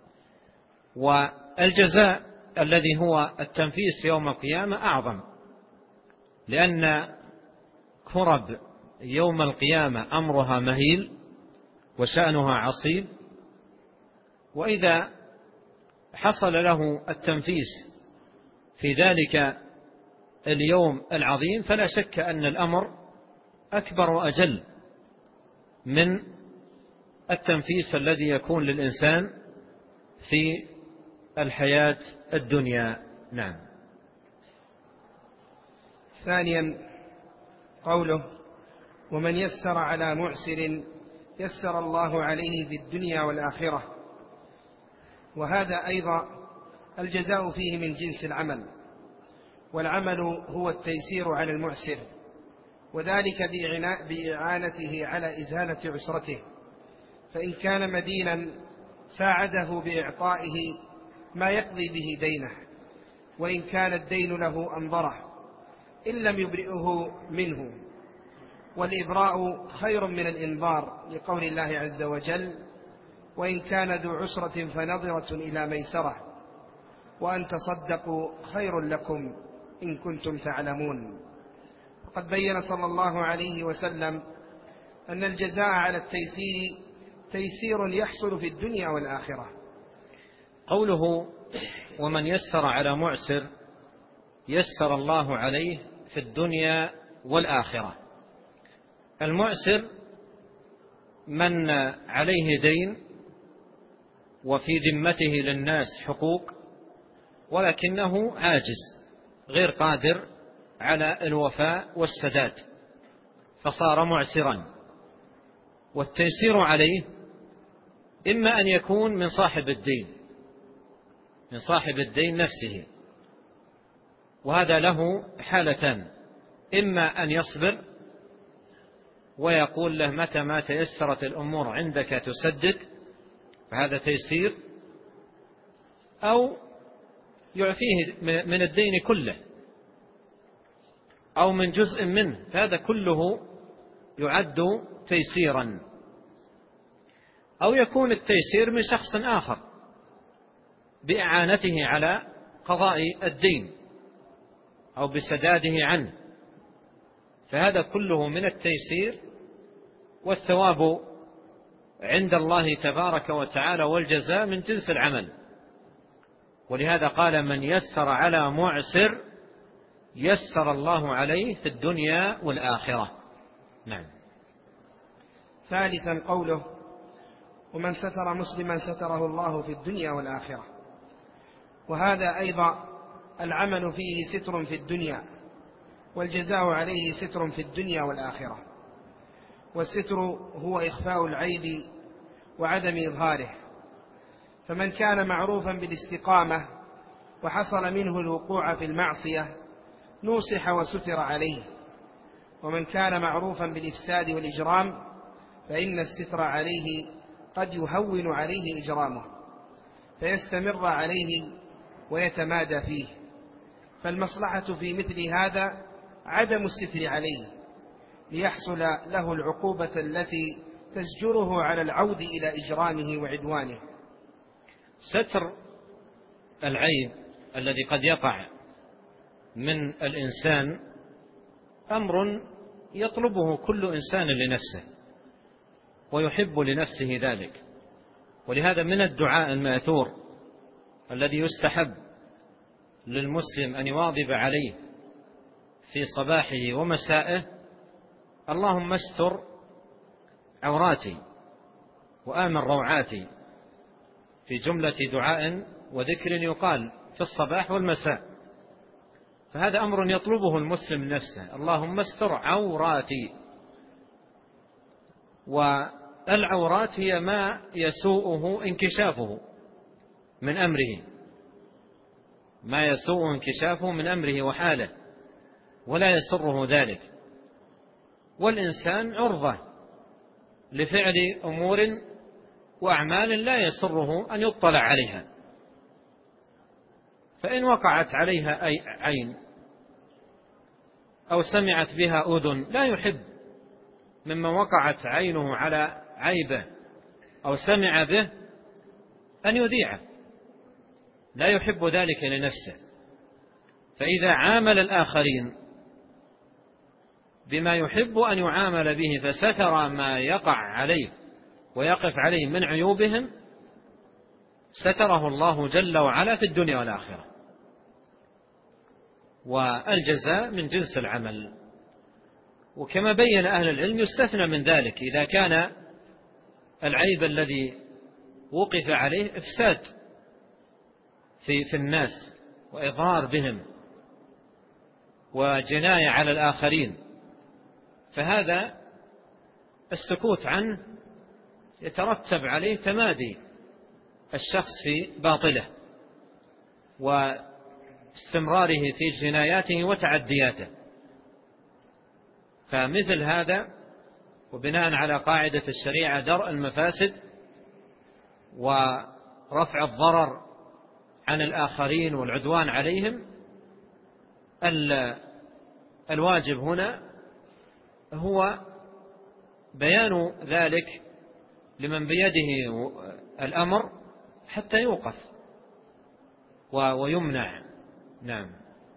والجزاء الذي هو التنفيس يوم القيامة أعظم، لأن كرب يوم القيامة أمرها مهيل وشأنها عصيب، وإذا حصل له التنفيس في ذلك اليوم العظيم فلا شك أن الأمر أكبر وأجل من التنفيس الذي يكون للإنسان في الحياة الدنيا. نعم. ثانيا قوله ومن يسر على معسر يسر الله عليه في الدنيا والآخرة، وهذا أيضا الجزاء فيه من جنس العمل، والعمل هو التيسير على المعسر، وذلك بإعانته على إزالة عسرته، فإن كان مدينا ساعده بإعطائه ما يقضي به دينه، وإن كان الدين له أنظره إن لم يبرئه منه، والإبراء خير من الإنظار لقول الله عز وجل وإن كان ذو عسرة فنظرة إلى ميسرة وأن تصدقوا خير لكم إن كنتم تعلمون. وقد بين صلى الله عليه وسلم أن الجزاء على التيسير تيسير يحصل في الدنيا والآخرة. قوله ومن يسر على معسر يسر الله عليه في الدنيا والآخرة. المعسر من عليه دين وفي ذمته للناس حقوق ولكنه عاجز غير قادر على الوفاء والسداد فصار معسرا، والتيسير عليه إما أن يكون من صاحب الدين من صاحب الدين نفسه، وهذا له حالتان: إما أن يصبر ويقول له متى ما تيسرت الأمور عندك تسدد، فهذا تيسير، أو يعفيه من الدين كله أو من جزء منه، هذا كله يعد تيسيرا. أو يكون التيسير من شخص آخر بإعانته على قضاء الدين أو بسداده عنه، فهذا كله من التيسير، والثواب عند الله تبارك وتعالى والجزاء من جنس العمل. ولهذا قال من يسر على معسر يسر الله عليه في الدنيا والآخرة. نعم. ثالثا قوله: ومن ستر مسلما ستره الله في الدنيا والآخرة. وهذا أيضا العمل فيه ستر في الدنيا، والجزاء عليه ستر في الدنيا والآخرة. والستر هو إخفاء العيب وعدم إظهاره، فمن كان معروفا بالاستقامة وحصل منه الوقوع في المعصية نوصح وستر عليه، ومن كان معروفا بالإفساد والإجرام فإن الستر عليه قد يهون عليه إجرامه فيستمر عليه ويتمادى فيه، فالمصلحة في مثل هذا عدم الستر عليه ليحصل له العقوبة التي تزجره على العود إلى إجرامه وعدوانه. ستر العيب الذي قد يقع من الإنسان أمر يطلبه كل إنسان لنفسه ويحب لنفسه ذلك، ولهذا من الدعاء المأثور الذي يستحب للمسلم أن يواظب عليه في صباحه ومسائه: اللهم استر عوراتي وآمن روعاتي، في جملة دعاء وذكر يقال في الصباح والمساء. فهذا أمر يطلبه المسلم نفسه: اللهم استر عوراتي. والعورات هي ما يسوءه انكشافه من أمره، ما يسوء انكشافه من أمره وحاله ولا يسره ذلك. والإنسان عرضة لفعل أمور وأعمال لا يسره أن يطلع عليها، فإن وقعت عليها أي عين أو سمعت بها أذن لا يحب ممن وقعت عينه على عيبه أو سمع به أن يذيعه، لا يحب ذلك لنفسه. فإذا عامل الآخرين بما يحب أن يعامل به فستر ما يقع عليه ويقف عليه من عيوبهم ستره الله جل وعلا في الدنيا والآخرة. والجزاء من جنس العمل. وكما بين أهل العلم يستثنى من ذلك إذا كان العيب الذي وقف عليه إفساد في في الناس وإضرار بهم وجناية على الآخرين، فهذا السكوت عنه يترتب عليه تمادي الشخص في باطله واستمراره في جناياته وتعدياته. فمثل هذا وبناء على قاعدة الشريعة درء المفاسد ورفع الضرر عن الآخرين والعدوان عليهم، الواجب هنا هو بيان ذلك لمن بيده الأمر حتى يوقف ويمنع. نعم.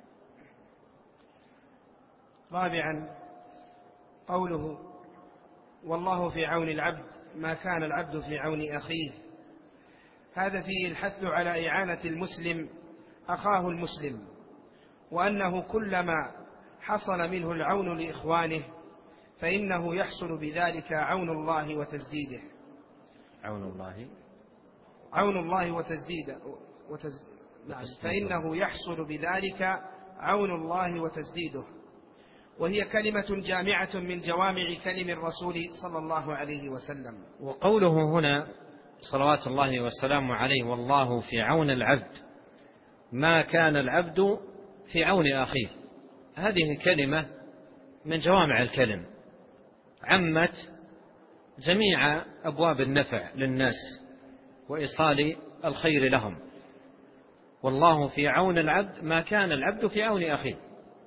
رابعا قوله: والله في عون العبد ما كان العبد في عون أخيه. هذا فيه الحث على إعانة المسلم أخاه المسلم، وأنه كلما حصل منه العون لإخوانه فإنه يحصل بذلك عون الله وتسديده. عون الله عون الله وتسديده وتز... نعم. فإنه يحصل بذلك عون الله وتسديده، وهي كلمة جامعة من جوامع كلم الرسول صلى الله عليه وسلم. وقوله هنا صلوات الله والسلام عليه: والله في عون العبد ما كان العبد في عون أخيه، هذه كلمة من جوامع الكلم عمت جميع أبواب النفع للناس وإيصال الخير لهم. والله في عون العبد ما كان العبد في عون أخيه،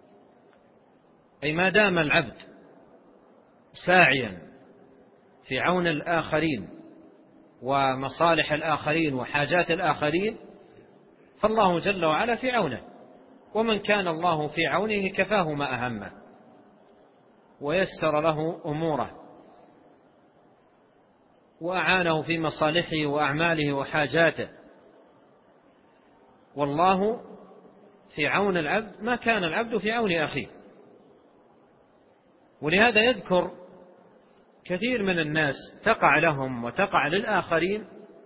أي ما دام العبد ساعيا في عون الآخرين ومصالح الآخرين وحاجات الآخرين فالله جل وعلا في عونه، ومن كان الله في عونه كفاه ما أهمه ويسر له أموره وأعانه في مصالحه وأعماله وحاجاته. والله في عون العبد ما كان العبد في عون أخيه. ولهذا يذكر كثير من الناس تقع لهم وتقع للآخرين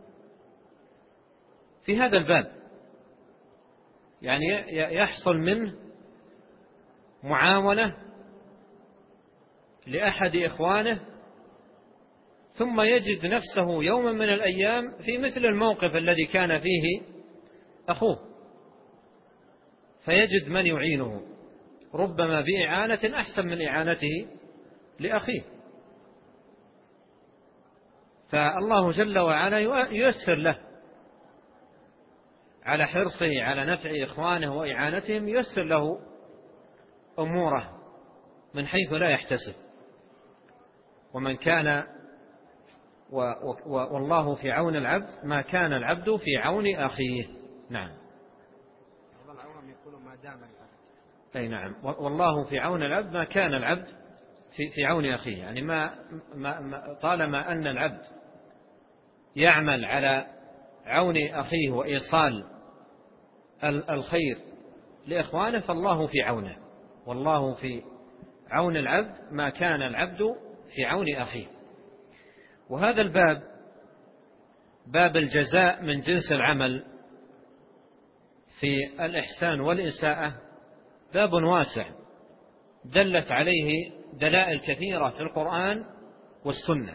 في هذا الباب، يعني يحصل منه معاونة لأحد إخوانه ثم يجد نفسه يوما من الأيام في مثل الموقف الذي كان فيه أخوه، فيجد من يعينه ربما بإعانة أحسن من إعانته لأخيه. فالله جل وعلا ييسر له على حرصه على نفع إخوانه وإعانتهم، ييسر له أموره من حيث لا يحتسب. ومن كان والله في عون العبد ما كان العبد في عون أخيه. نعم. أي نعم، والله في عون العبد ما كان العبد في في عون أخيه، يعني ما, ما طالما أن العبد يعمل على عون أخيه وإيصال الخير لإخوانه فالله في عونه، والله في عون العبد ما كان العبد في عون أخيه. وهذا الباب باب الجزاء من جنس العمل في الإحسان والإساءة باب واسع دلت عليه دلائل كثيرة في القرآن والسنة.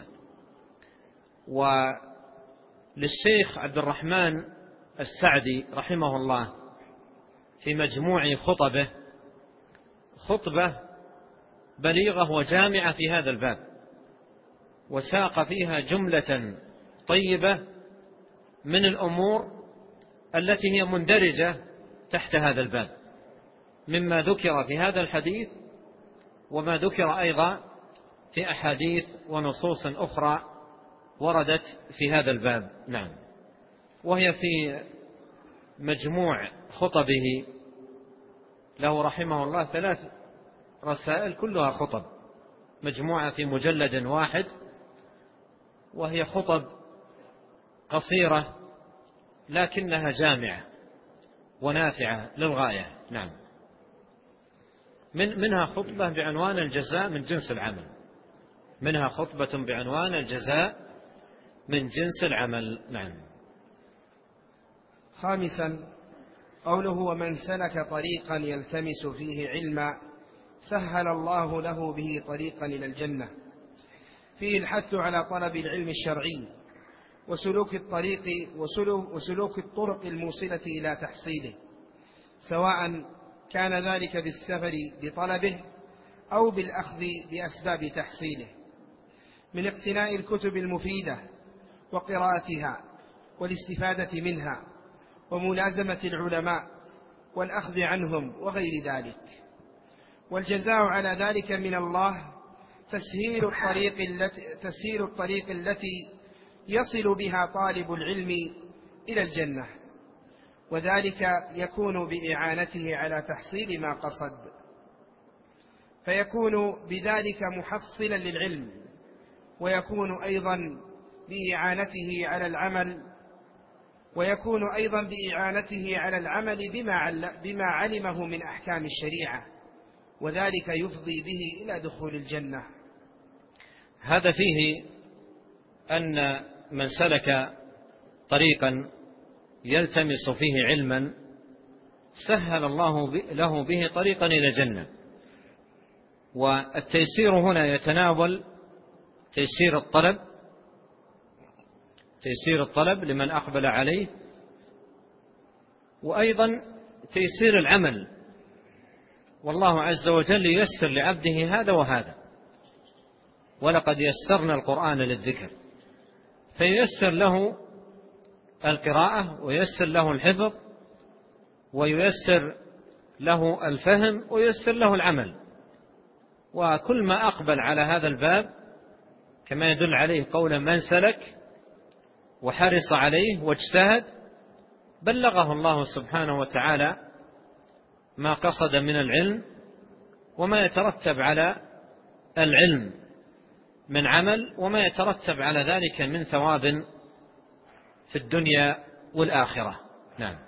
وللشيخ عبد الرحمن السعدي رحمه الله في مجموع خطبه خطبة بليغة وجامعة في هذا الباب، وساق فيها جملة طيبة من الأمور التي هي مندرجة تحت هذا الباب مما ذكر في هذا الحديث وما ذكر أيضا في أحاديث ونصوص أخرى وردت في هذا الباب. نعم. وهي في مجموع خطبه له رحمه الله ثلاث رسائل كلها خطب مجموعة في مجلد واحد، وهي خطب قصيرة لكنها جامعة ونافعة للغاية. نعم. من منها خطبة بعنوان الجزاء من جنس العمل، منها خطبة بعنوان الجزاء من جنس العمل. نعم. خامسا قوله ومن سلك طريقا يلتمس فيه علما سهل الله له به طريقا إلى الجنة، فيه الحث على طلب العلم الشرعي وسلوك الطريق وسلوك, وسلوك الطرق الموصلة إلى تحصيله، سواء كان ذلك بالسفر بطلبه أو بالأخذ بأسباب تحصيله، من اقتناء الكتب المفيدة وقراءتها والاستفادة منها وملازمة العلماء والأخذ عنهم وغير ذلك. والجزاء على ذلك من الله تسهيل الطريق التي, تسهيل الطريق التي يصل بها طالب العلم إلى الجنة، وذلك يكون بإعانته على تحصيل ما قصد، فيكون بذلك محصلا للعلم، ويكون أيضا بإعانته على العمل ويكون أيضا بإعانته على العمل بما علمه من أحكام الشريعة، وذلك يفضي به إلى دخول الجنة. هذا فيه أن من سلك طريقا يلتمس فيه علما سهل الله له به طريقا إلى الجنة. والتيسير هنا يتناول تيسير الطلب تيسير الطلب لمن أقبل عليه، وأيضا تيسير العمل، والله عز وجل ييسر لعبده هذا وهذا، ولقد يسرنا القرآن للذكر، فييسر له القراءة وييسر له الحفظ وييسر له الفهم وييسر له العمل. وكل ما أقبل على هذا الباب كما يدل عليه قول من سلك وحرص عليه واجتهد بلغه الله سبحانه وتعالى ما قصد من العلم وما يترتب على العلم من عمل وما يترتب على ذلك من ثواب في الدنيا والآخرة. نعم.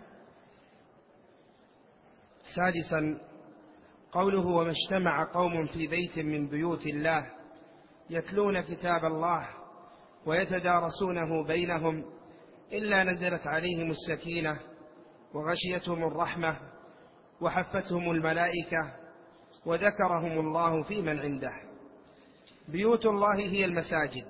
سادسا قوله وما اجتمع قوم في بيت من بيوت الله يتلون كتاب الله ويتدارسونه بينهم إلا نزلت عليهم السكينة وغشيتهم الرحمة وحفتهم الملائكة وذكرهم الله في من عنده. بيوت الله هي المساجد،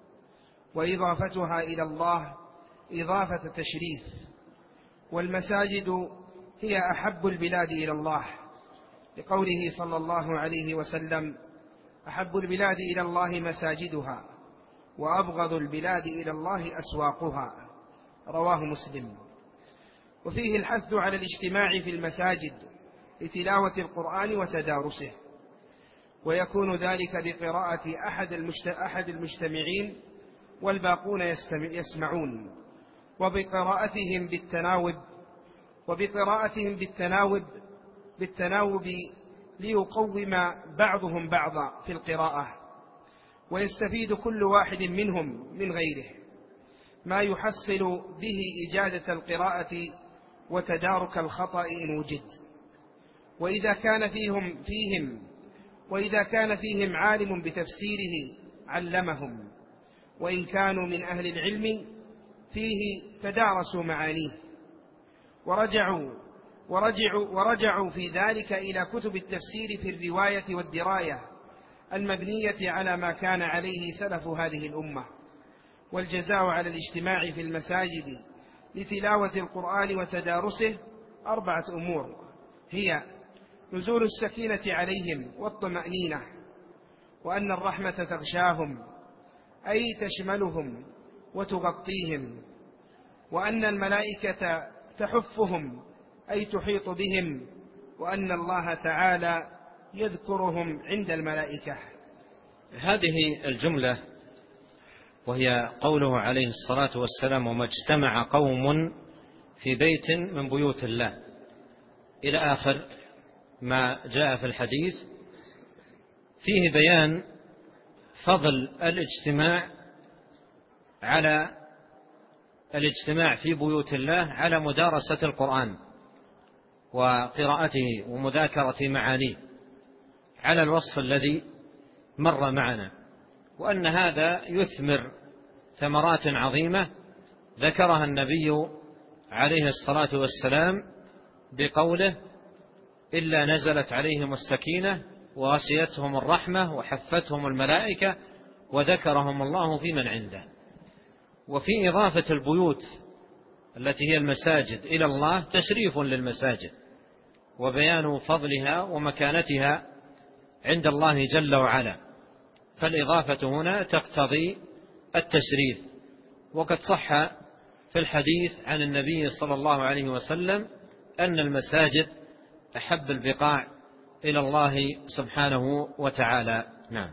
وإضافتها إلى الله إضافة تشريف، والمساجد هي أحب البلاد إلى الله، لقوله صلى الله عليه وسلم: أحب البلاد إلى الله مساجدها، وأبغض البلاد إلى الله أسواقها، رواه مسلم. وفيه الحث على الاجتماع في المساجد لتلاوة القرآن وتدارسه، ويكون ذلك بقراءة أحد المجتمعين والباقون يسمعون، وبقراءتهم بالتناوب وبقراءتهم بالتناوب بالتناوب ليقوم بعضهم بعضا في القراءة، ويستفيد كل واحد منهم من غيره ما يحصل به إجادة القراءة وتدارك الخطأ إن وجد. وإذا كان فيهم فيهم وإذا كان فيهم عالم بتفسيره علمهم، وإن كانوا من أهل العلم فيه تدارسوا معانيه ورجعوا ورجعوا ورجعوا في ذلك إلى كتب التفسير في الرواية والدراية المبنية على ما كان عليه سلف هذه الأمة. والجزاء على الاجتماع في المساجد لتلاوة القرآن وتدارسه أربعة أمور: هي نزول السكينة عليهم والطمأنينة، وأن الرحمة تغشاهم أي تشملهم وتغطيهم، وأن الملائكة تحفهم أي تحيط بهم، وأن الله تعالى يذكرهم عند الملائكة. هذه الجملة وهي قوله عليه الصلاة والسلام: وما اجتمع قوم في بيت من بيوت الله، إلى آخر ما جاء في الحديث، فيه بيان فضل الاجتماع على الاجتماع في بيوت الله على مدارسة القرآن وقراءته ومذاكرة معانيه على الوصف الذي مر معنا، وأن هذا يثمر ثمرات عظيمة ذكرها النبي عليه الصلاة والسلام بقوله: إلا نزلت عليهم السكينة وغشيتهم الرحمة وحفتهم الملائكة وذكرهم الله في من عنده. وفي إضافة البيوت التي هي المساجد إلى الله تشريف للمساجد وبيان فضلها ومكانتها عند الله جل وعلا، فالإضافة هنا تقتضي التشريف. وقد صح في الحديث عن النبي صلى الله عليه وسلم أن المساجد أحب البقاع إلى الله سبحانه وتعالى. نعم.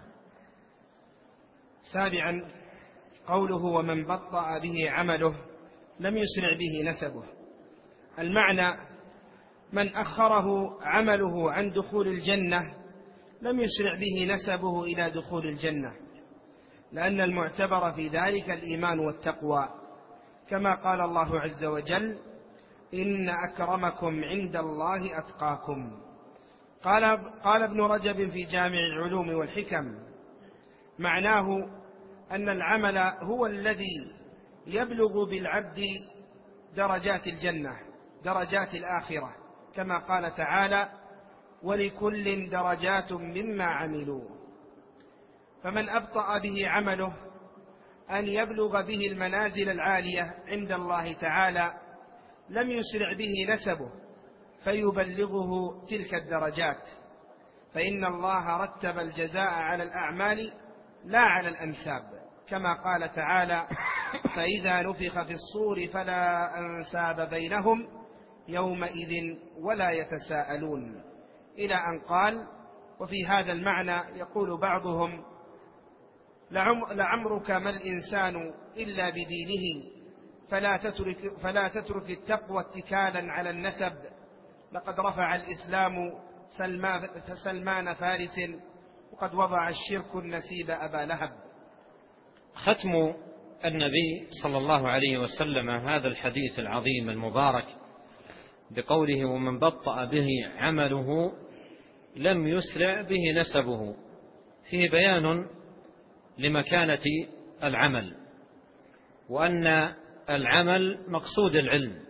سابعا قوله: ومن بطأ به عمله لم يسرع به نسبه. المعنى: من أخره عمله عن دخول الجنة لم يسرع به نسبه إلى دخول الجنة، لأن المعتبر في ذلك الإيمان والتقوى، كما قال الله عز وجل: إن أكرمكم عند الله أتقاكم. قال, قال ابن رجب في جامع العلوم والحكم: معناه أن العمل هو الذي يبلغ بالعبد درجات الجنة درجات الآخرة، كما قال تعالى: ولكل درجات مما عملوا. فمن أبطأ به عمله أن يبلغ به المنازل العالية عند الله تعالى لم يسرع به نسبه فيبلغه تلك الدرجات، فإن الله رتب الجزاء على الأعمال لا على الأنساب، كما قال تعالى: فإذا نفخ في الصور فلا أنساب بينهم يومئذ ولا يتساءلون، إلى أن قال: وفي هذا المعنى يقول بعضهم: لعمرك ما الإنسان إلا بدينه فلا تترك, فلا تترك التقوى اتكالا على النسب، لقد رفع الإسلام سلمان فارس وقد وضع الشرك النسيب أبا لهب. ختم النبي صلى الله عليه وسلم هذا الحديث العظيم المبارك بقوله: ومن بطأ به عمله لم يسرع به نسبه، فيه بيان لمكانة العمل، وأن العمل مقصود العلم.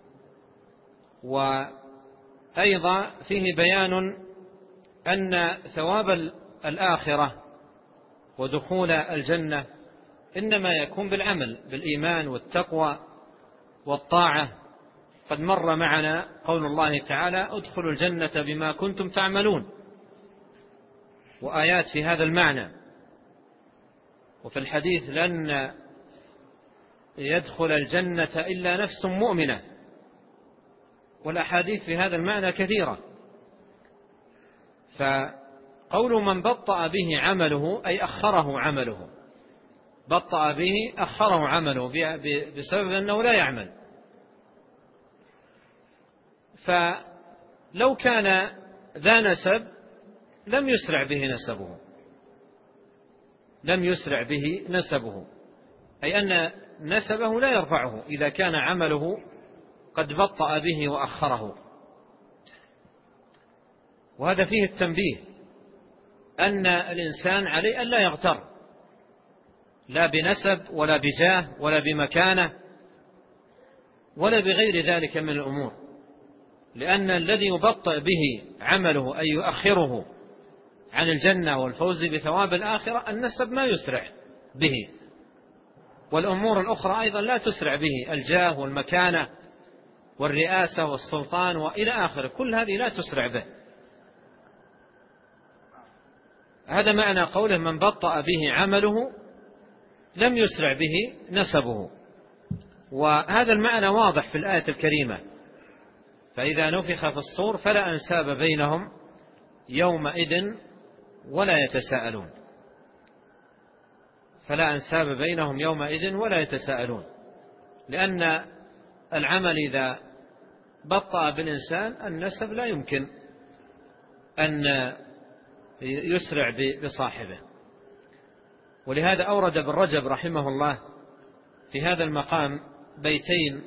وأيضا فيه بيان أن ثواب الآخرة ودخول الجنة إنما يكون بالعمل، بالإيمان والتقوى والطاعة. قد مر معنا قول الله تعالى: ادخلوا الجنة بما كنتم تعملون، وآيات في هذا المعنى. وفي الحديث: لن يدخل الجنة إلا نفس مؤمنة، والأحاديث في هذا المعنى كثيرة. فقول من بطأ به عمله أي أخره عمله، بطأ به أخره عمله بسبب أنه لا يعمل. فلو كان ذا نسب لم يسرع به نسبه، لم يسرع به نسبه، أي أن نسبه لا يرفعه إذا كان عمله قد بطأ به وأخره. وهذا فيه التنبيه أن الإنسان عليه ألا يغتر، لا بنسب ولا بجاه ولا بمكانة ولا بغير ذلك من الأمور، لأن الذي يبطئ به عمله أي يؤخره عن الجنة والفوز بثواب الآخرة النسب ما يسرع به، والأمور الأخرى أيضا لا تسرع به، الجاه والمكانة والرئاسة والسلطان وإلى آخره، كل هذه لا تسرع به. هذا معنى قوله: من بطأ به عمله لم يسرع به نسبه. وهذا المعنى واضح في الآية الكريمة: فإذا نفخ في الصور فلا أنساب بينهم يومئذ ولا يتساءلون، فلا أنساب بينهم يومئذ ولا يتساءلون، لأن العمل إذا بطأ بالإنسان النسب لا يمكن أن يسرع بصاحبه. ولهذا أورد ابن رجب رحمه الله في هذا المقام بيتين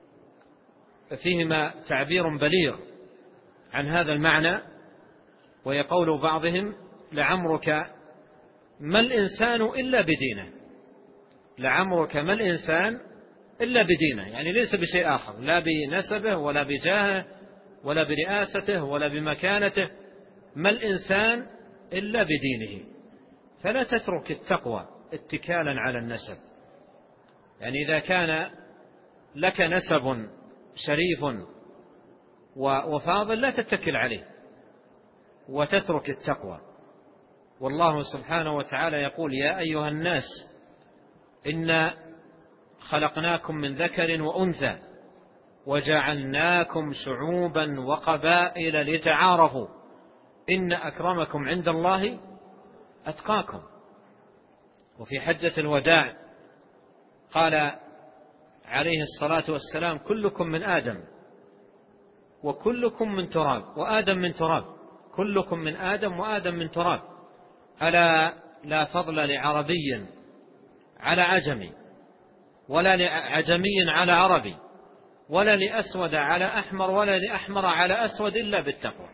فيهما تعبير بليغ عن هذا المعنى، ويقول بعضهم: لعمرك ما الإنسان إلا بدينه، لعمرك ما الإنسان إلا بدينه، يعني ليس بشيء آخر، لا بنسبه ولا بجاهه ولا برئاسته ولا بمكانته، ما الإنسان إلا بدينه. فلا تترك التقوى اتكالا على النسب، يعني إذا كان لك نسب شريف وفاضل لا تتكل عليه وتترك التقوى. والله سبحانه وتعالى يقول: يا أيها الناس إنا خلقناكم من ذكر وأنثى وجعلناكم شعوبا وقبائل لتعارفوا إن أكرمكم عند الله أتقاكم. وفي حجة الوداع قال عليه الصلاة والسلام: كلكم من آدم وكلكم من تراب وآدم من تراب، كلكم من آدم وآدم من تراب، ألا لا فضل لعربي على عجمي ولا لعجمي على عربي ولا لأسود على أحمر ولا لأحمر على أسود إلا بالتقوى،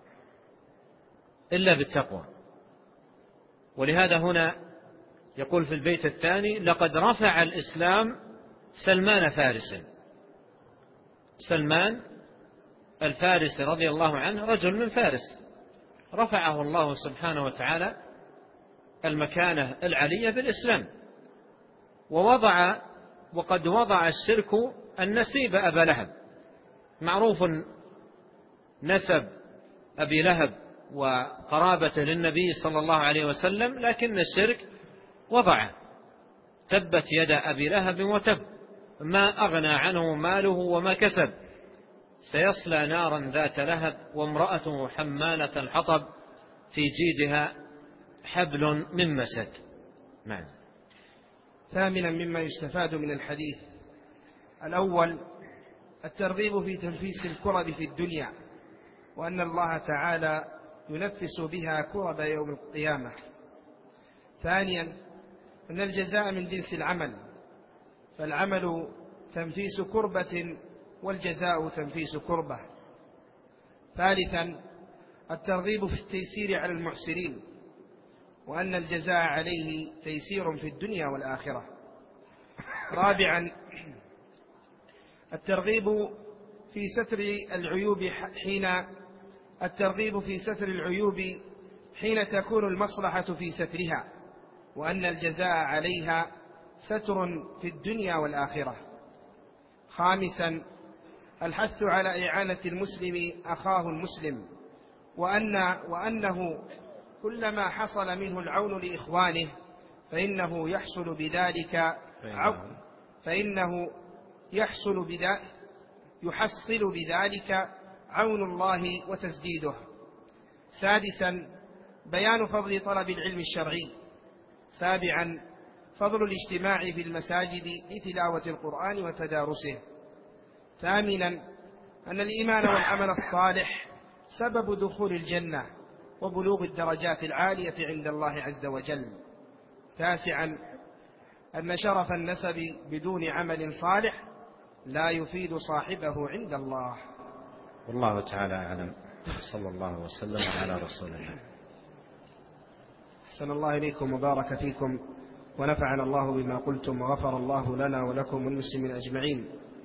إلا بالتقوى. ولهذا هنا يقول في البيت الثاني: لقد رفع الإسلام سلمان فارس. سلمان الفارسي رضي الله عنه رجل من فارس، رفعه الله سبحانه وتعالى المكانة العلية بالإسلام، ووضع وقد وضع الشرك النسيب أبا لهب. معروف نسب أبي لهب وقرابته للنبي صلى الله عليه وسلم، لكن الشرك وضعه: تبت يد أبي لهب وتب ما أغنى عنه ماله وما كسب سيصلى نارا ذات لهب وامرأته حمالة الحطب في جيدها حبل من مسد. نعم. ثامنا مما يستفاد من الحديث: الأول الترغيب في تنفيس الكرب في الدنيا، وأن الله تعالى ينفس بها كرب يوم القيامة. ثانيا أن الجزاء من جنس العمل، فالعمل تنفيس كربة والجزاء تنفيس كربة. ثالثا الترغيب في التيسير على المعسرين، وأن الجزاء عليه تيسير في الدنيا والآخرة. رابعا الترغيب في ستر العيوب حين الترغيب في ستر العيوب حين تكون المصلحة في سترها، وأن الجزاء عليها ستر في الدنيا والآخرة. خامسا الحث على إعانة المسلم أخاه المسلم، وأن وأنه كلما حصل منه العون لإخوانه فإنه يحصل بذلك عون فإنه يحصل بذلك يحصل بذلك عون الله وتسديده. سادسا بيان فضل طلب العلم الشرعي. سابعا فضل الاجتماع في المساجد لتلاوة القرآن وتدارسه. ثامنا أن الإيمان والعمل الصالح سبب دخول الجنة وبلوغ الدرجات العالية عند الله عز وجل. تاسعا أن شرف النسب بدون عمل صالح لا يفيد صاحبه عند الله. والله تعالى أعلم. صلى الله وسلم على رسول الله. أحسن الله إليكم وبارك فيكم، ونفعنا الله بما قلتم، وغفر الله لنا ولكم والمسلمين أجمعين.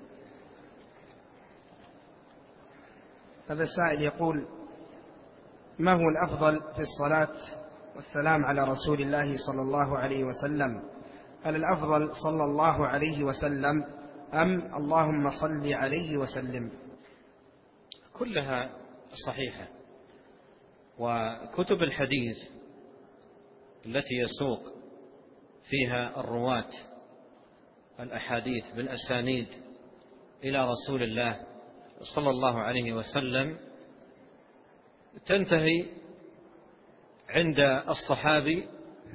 هذا السائل يقول: ما هو الأفضل في الصلاة والسلام على رسول الله صلى الله عليه وسلم؟ هل الأفضل صلى الله عليه وسلم أم اللهم صل عليه وسلم؟ كلها صحيحة، وكتب الحديث التي يسوق فيها الرواة الأحاديث بالأسانيد إلى رسول الله صلى الله عليه وسلم تنتهي عند الصحابي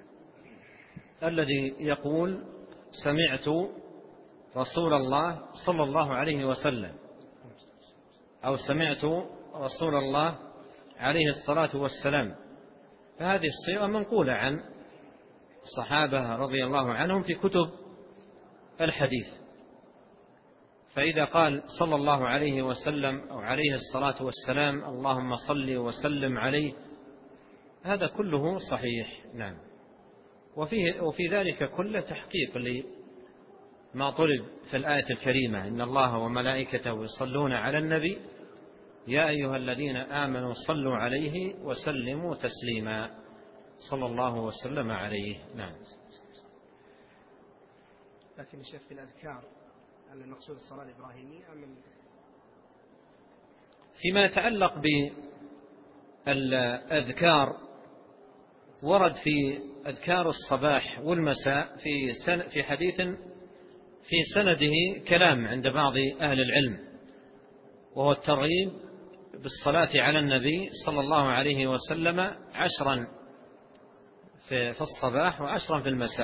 الذي يقول: سمعت رسول الله صلى الله عليه وسلم، أو سمعت رسول الله عليه الصلاة والسلام. فهذه الصيغة منقولة عن الصحابة رضي الله عنهم في كتب الحديث. فإذا قال صلى الله عليه وسلم أو عليه الصلاة والسلام اللهم صل وسلم عليه، هذا كله صحيح. نعم. وفيه وفي ذلك كله تحقيق لما طلب في الآية الكريمة: إن الله وملائكته يصلون على النبي يا أيها الذين آمنوا صلوا عليه وسلموا تسليما. صلى الله وسلم عليه. نعم. لكن الشيخ في الأذكار هل المقصود الصلاة الإبراهيمية أم؟ فيما يتعلق بالأذكار ورد في أذكار الصباح والمساء في سن في حديث في سنده كلام عند بعض أهل العلم، وهو الترغيب بالصلاة على النبي صلى الله عليه وسلم عشرا في الصباح وعشرا في المساء.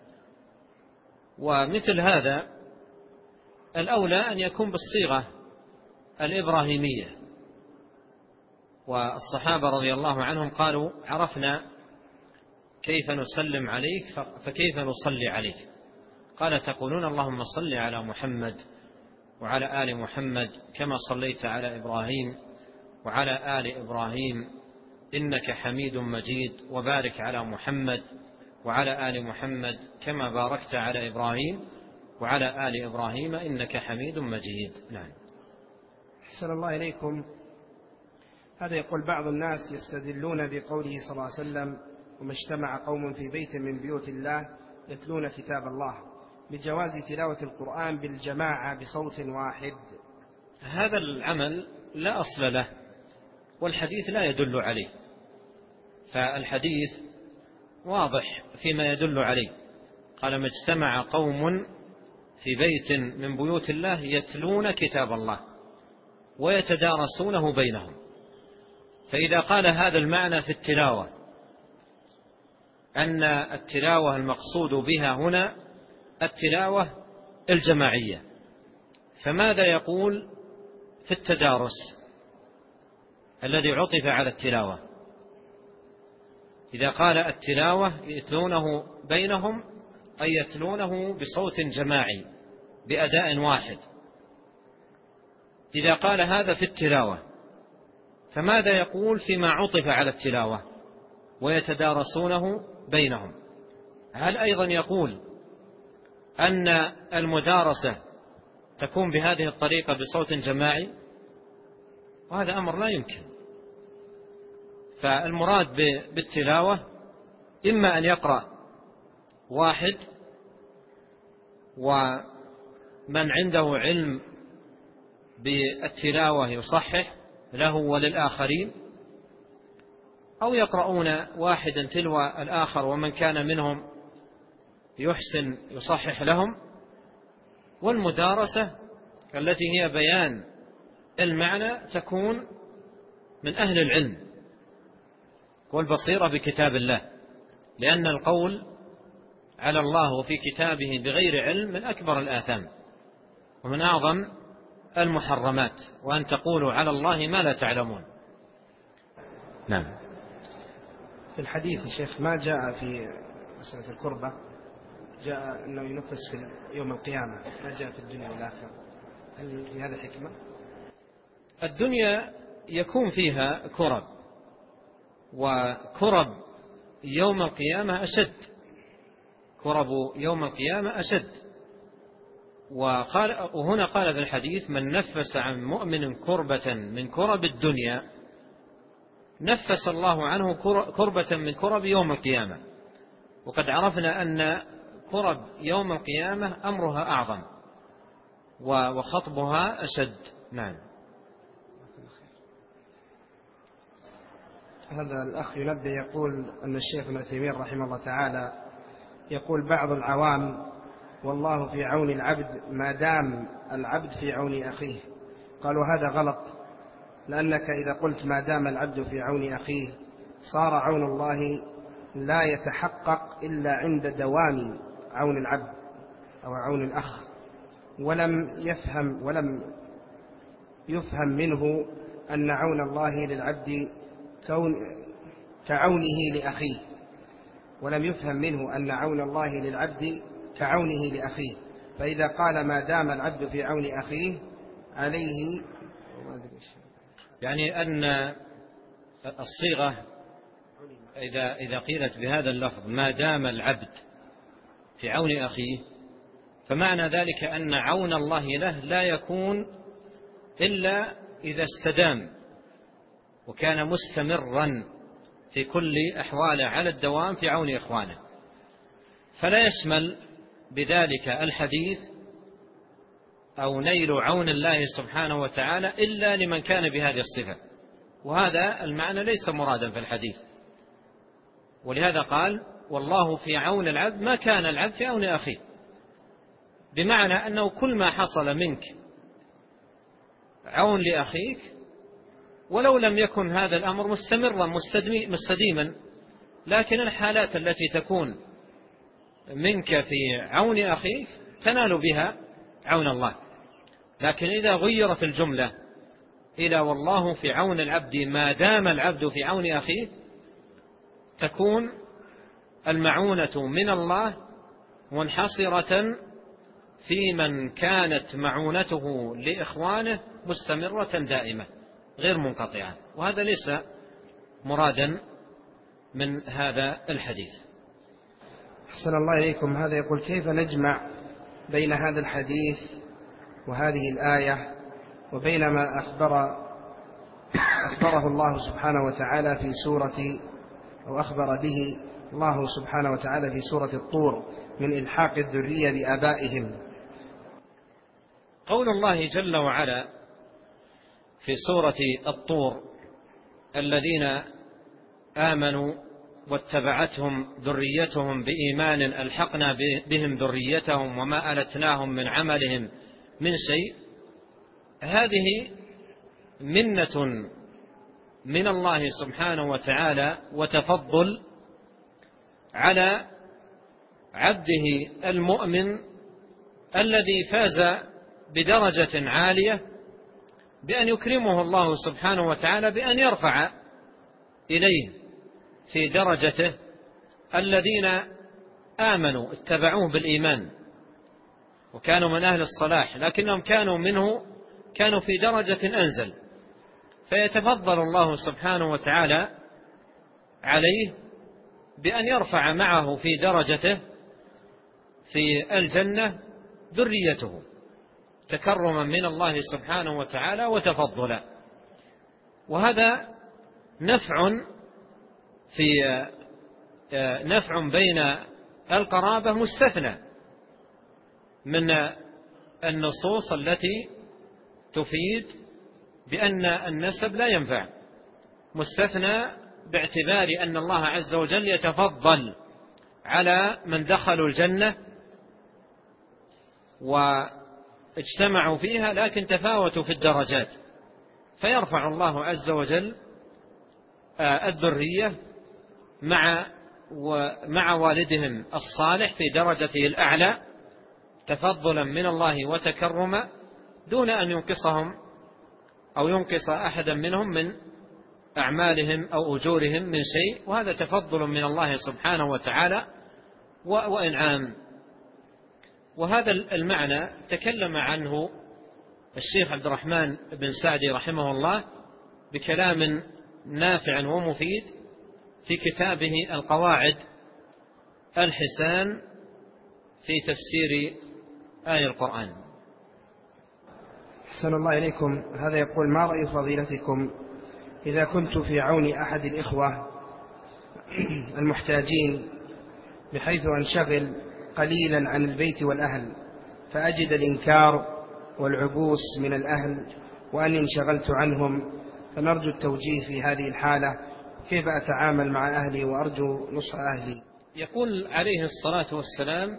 ومثل هذا الأولى أن يكون بالصيغة الإبراهيمية، والصحابة رضي الله عنهم قالوا: عرفنا كيف نسلم عليك فكيف نصلي عليك؟ قال: تقولون اللهم صل على محمد وعلى آل محمد كما صليت على إبراهيم وعلى آل إبراهيم إنك حميد مجيد، وبارك على محمد وعلى آل محمد كما باركت على إبراهيم وعلى آل إبراهيم إنك حميد مجيد. نعم. أحسن الله إليكم. هذا يقول: بعض الناس يستدلون بقوله صلى الله عليه وسلم: وما اجتمع قوم في بيت من بيوت الله يتلون كتاب الله، بجواز تلاوة القرآن بالجماعة بصوت واحد. هذا العمل لا أصل له، والحديث لا يدل عليه، فالحديث واضح فيما يدل عليه. قال: ما اجتمع قوم في بيت من بيوت الله يتلون كتاب الله ويتدارسونه بينهم. فإذا قال هذا المعنى في التلاوة أن التلاوة المقصود بها هنا التلاوة الجماعية، فماذا يقول في التدارس الذي عطف على التلاوة؟ إذا قال التلاوة يتلونه بينهم أي يتلونه بصوت جماعي بأداء واحد. إذا قال هذا في التلاوة فماذا يقول فيما عطف على التلاوة ويتدارسونه بينهم. هل أيضا يقول أن المدارسة تكون بهذه الطريقة بصوت جماعي؟ وهذا أمر لا يمكن. فالمراد بالتلاوة إما أن يقرأ واحد ومن عنده علم بالتلاوة يصحح له وللآخرين، أو يقرؤون واحدا تلو الآخر ومن كان منهم يحسن يصحح لهم. والمدارسة التي هي بيان المعنى تكون من أهل العلم والبصيرة بكتاب الله، لأن القول على الله وفي كتابه بغير علم من أكبر الآثام ومن أعظم المحرمات، وأن تقولوا على الله ما لا تعلمون. نعم. في الحديث يا شيخ ما جاء في مسألة القربة، جاء أنه ينفس في يوم القيامة، ما جاء في الدنيا والآخرة، هل في هذا حكمة؟ الدنيا يكون فيها كرب، وكرب يوم القيامة أشد، كرب يوم القيامة أشد. وقال وهنا قال في الحديث: من نفس عن مؤمن كربة من كرب الدنيا نفس الله عنه كربة من كرب يوم القيامة. وقد عرفنا أن كرب يوم القيامة أمرها أعظم وخطبها أشد. نعم. هذا الأخ ينبه يقول أن الشيخ ابن تيمية رحمه الله تعالى يقول بعض العوام: والله في عون العبد ما دام العبد في عون أخيه. قالوا هذا غلط، لأنك إذا قلت ما دام العبد في عون أخيه صار عون الله لا يتحقق إلا عند دوام عون العبد أو عون الأخ، ولم يفهم ولم يفهم منه أن عون الله للعبد كون كعونه لأخيه، ولم يفهم منه أن عون الله للعبد كعونه لأخيه. فإذا قال ما دام العبد في عون أخيه عليه، يعني أن الصيغة إذا إذا قيلت بهذا اللفظ ما دام العبد في عون أخيه، فمعنى ذلك أن عون الله له لا يكون إلا إذا استدام وكان مستمرا في كل أحواله على الدوام في عون إخوانه. فلا يشمل بذلك الحديث أو نيل عون الله سبحانه وتعالى إلا لمن كان بهذه الصفة، وهذا المعنى ليس مرادا في الحديث. ولهذا قال: والله في عون العبد ما كان العبد في عون أخيه، بمعنى أنه كل ما حصل منك عون لأخيك ولو لم يكن هذا الأمر مستمرا مستديما، لكن الحالات التي تكون منك في عون أخيك تنال بها عون الله. لكن إذا غيرت الجملة إلى والله في عون العبد ما دام العبد في عون أخيه، تكون المعونة من الله منحصرة في من كانت معونته لإخوانه مستمرة دائمة غير منقطعة، وهذا ليس مرادا من هذا الحديث. أحسن الله إليكم. هذا يقول: كيف نجمع بين هذا الحديث وهذه الآية وبين ما أخبر أخبره الله سبحانه وتعالى في سورة أو أخبر به الله سبحانه وتعالى في سورة الطور من إلحاق الذرية بآبائهم؟ قول الله جل وعلا في سورة الطور: الذين آمنوا واتبعتهم ذريتهم بإيمان ألحقنا بهم ذريتهم وما ألتناهم من عملهم من شيء. هذه منة من الله سبحانه وتعالى وتفضل على عبده المؤمن الذي فاز بدرجة عالية بأن يكرمه الله سبحانه وتعالى بأن يرفع إليه في درجته الذين آمنوا اتبعوه بالإيمان وكانوا من أهل الصلاح، لكنهم كانوا منه كانوا في درجة أنزل، فيتفضل الله سبحانه وتعالى عليه بأن يرفع معه في درجته في الجنة ذريته تكرما من الله سبحانه وتعالى وتفضلا. وهذا نفع في نفع بين القرابة مستثنى من النصوص التي تفيد بأن النسب لا ينفع، مستثنى باعتبار أن الله عز وجل يتفضل على من دخلوا الجنة واجتمعوا فيها لكن تفاوتوا في الدرجات، فيرفع الله عز وجل الذرية مع مع والدهم الصالح في درجته الأعلى تفضلا من الله وتكرما، دون أن ينقصهم أو ينقص أحدا منهم من أعمالهم أو أجورهم من شيء، وهذا تفضل من الله سبحانه وتعالى وإنعام. وهذا المعنى تكلم عنه الشيخ عبد الرحمن بن سعدي رحمه الله بكلام نافع ومفيد في كتابه القواعد الحسان في تفسير آية القرآن. أحسن الله إليكم. هذا يقول: ما رأي فضيلتكم إذا كنت في عون أحد الإخوة المحتاجين بحيث أنشغل قليلا عن البيت والأهل، فأجد الإنكار والعبوس من الأهل وأني انشغلت عنهم، فنرجو التوجيه في هذه الحالة، كيف أتعامل مع أهلي وأرجو نصح أهلي؟ يقول عليه الصلاة والسلام: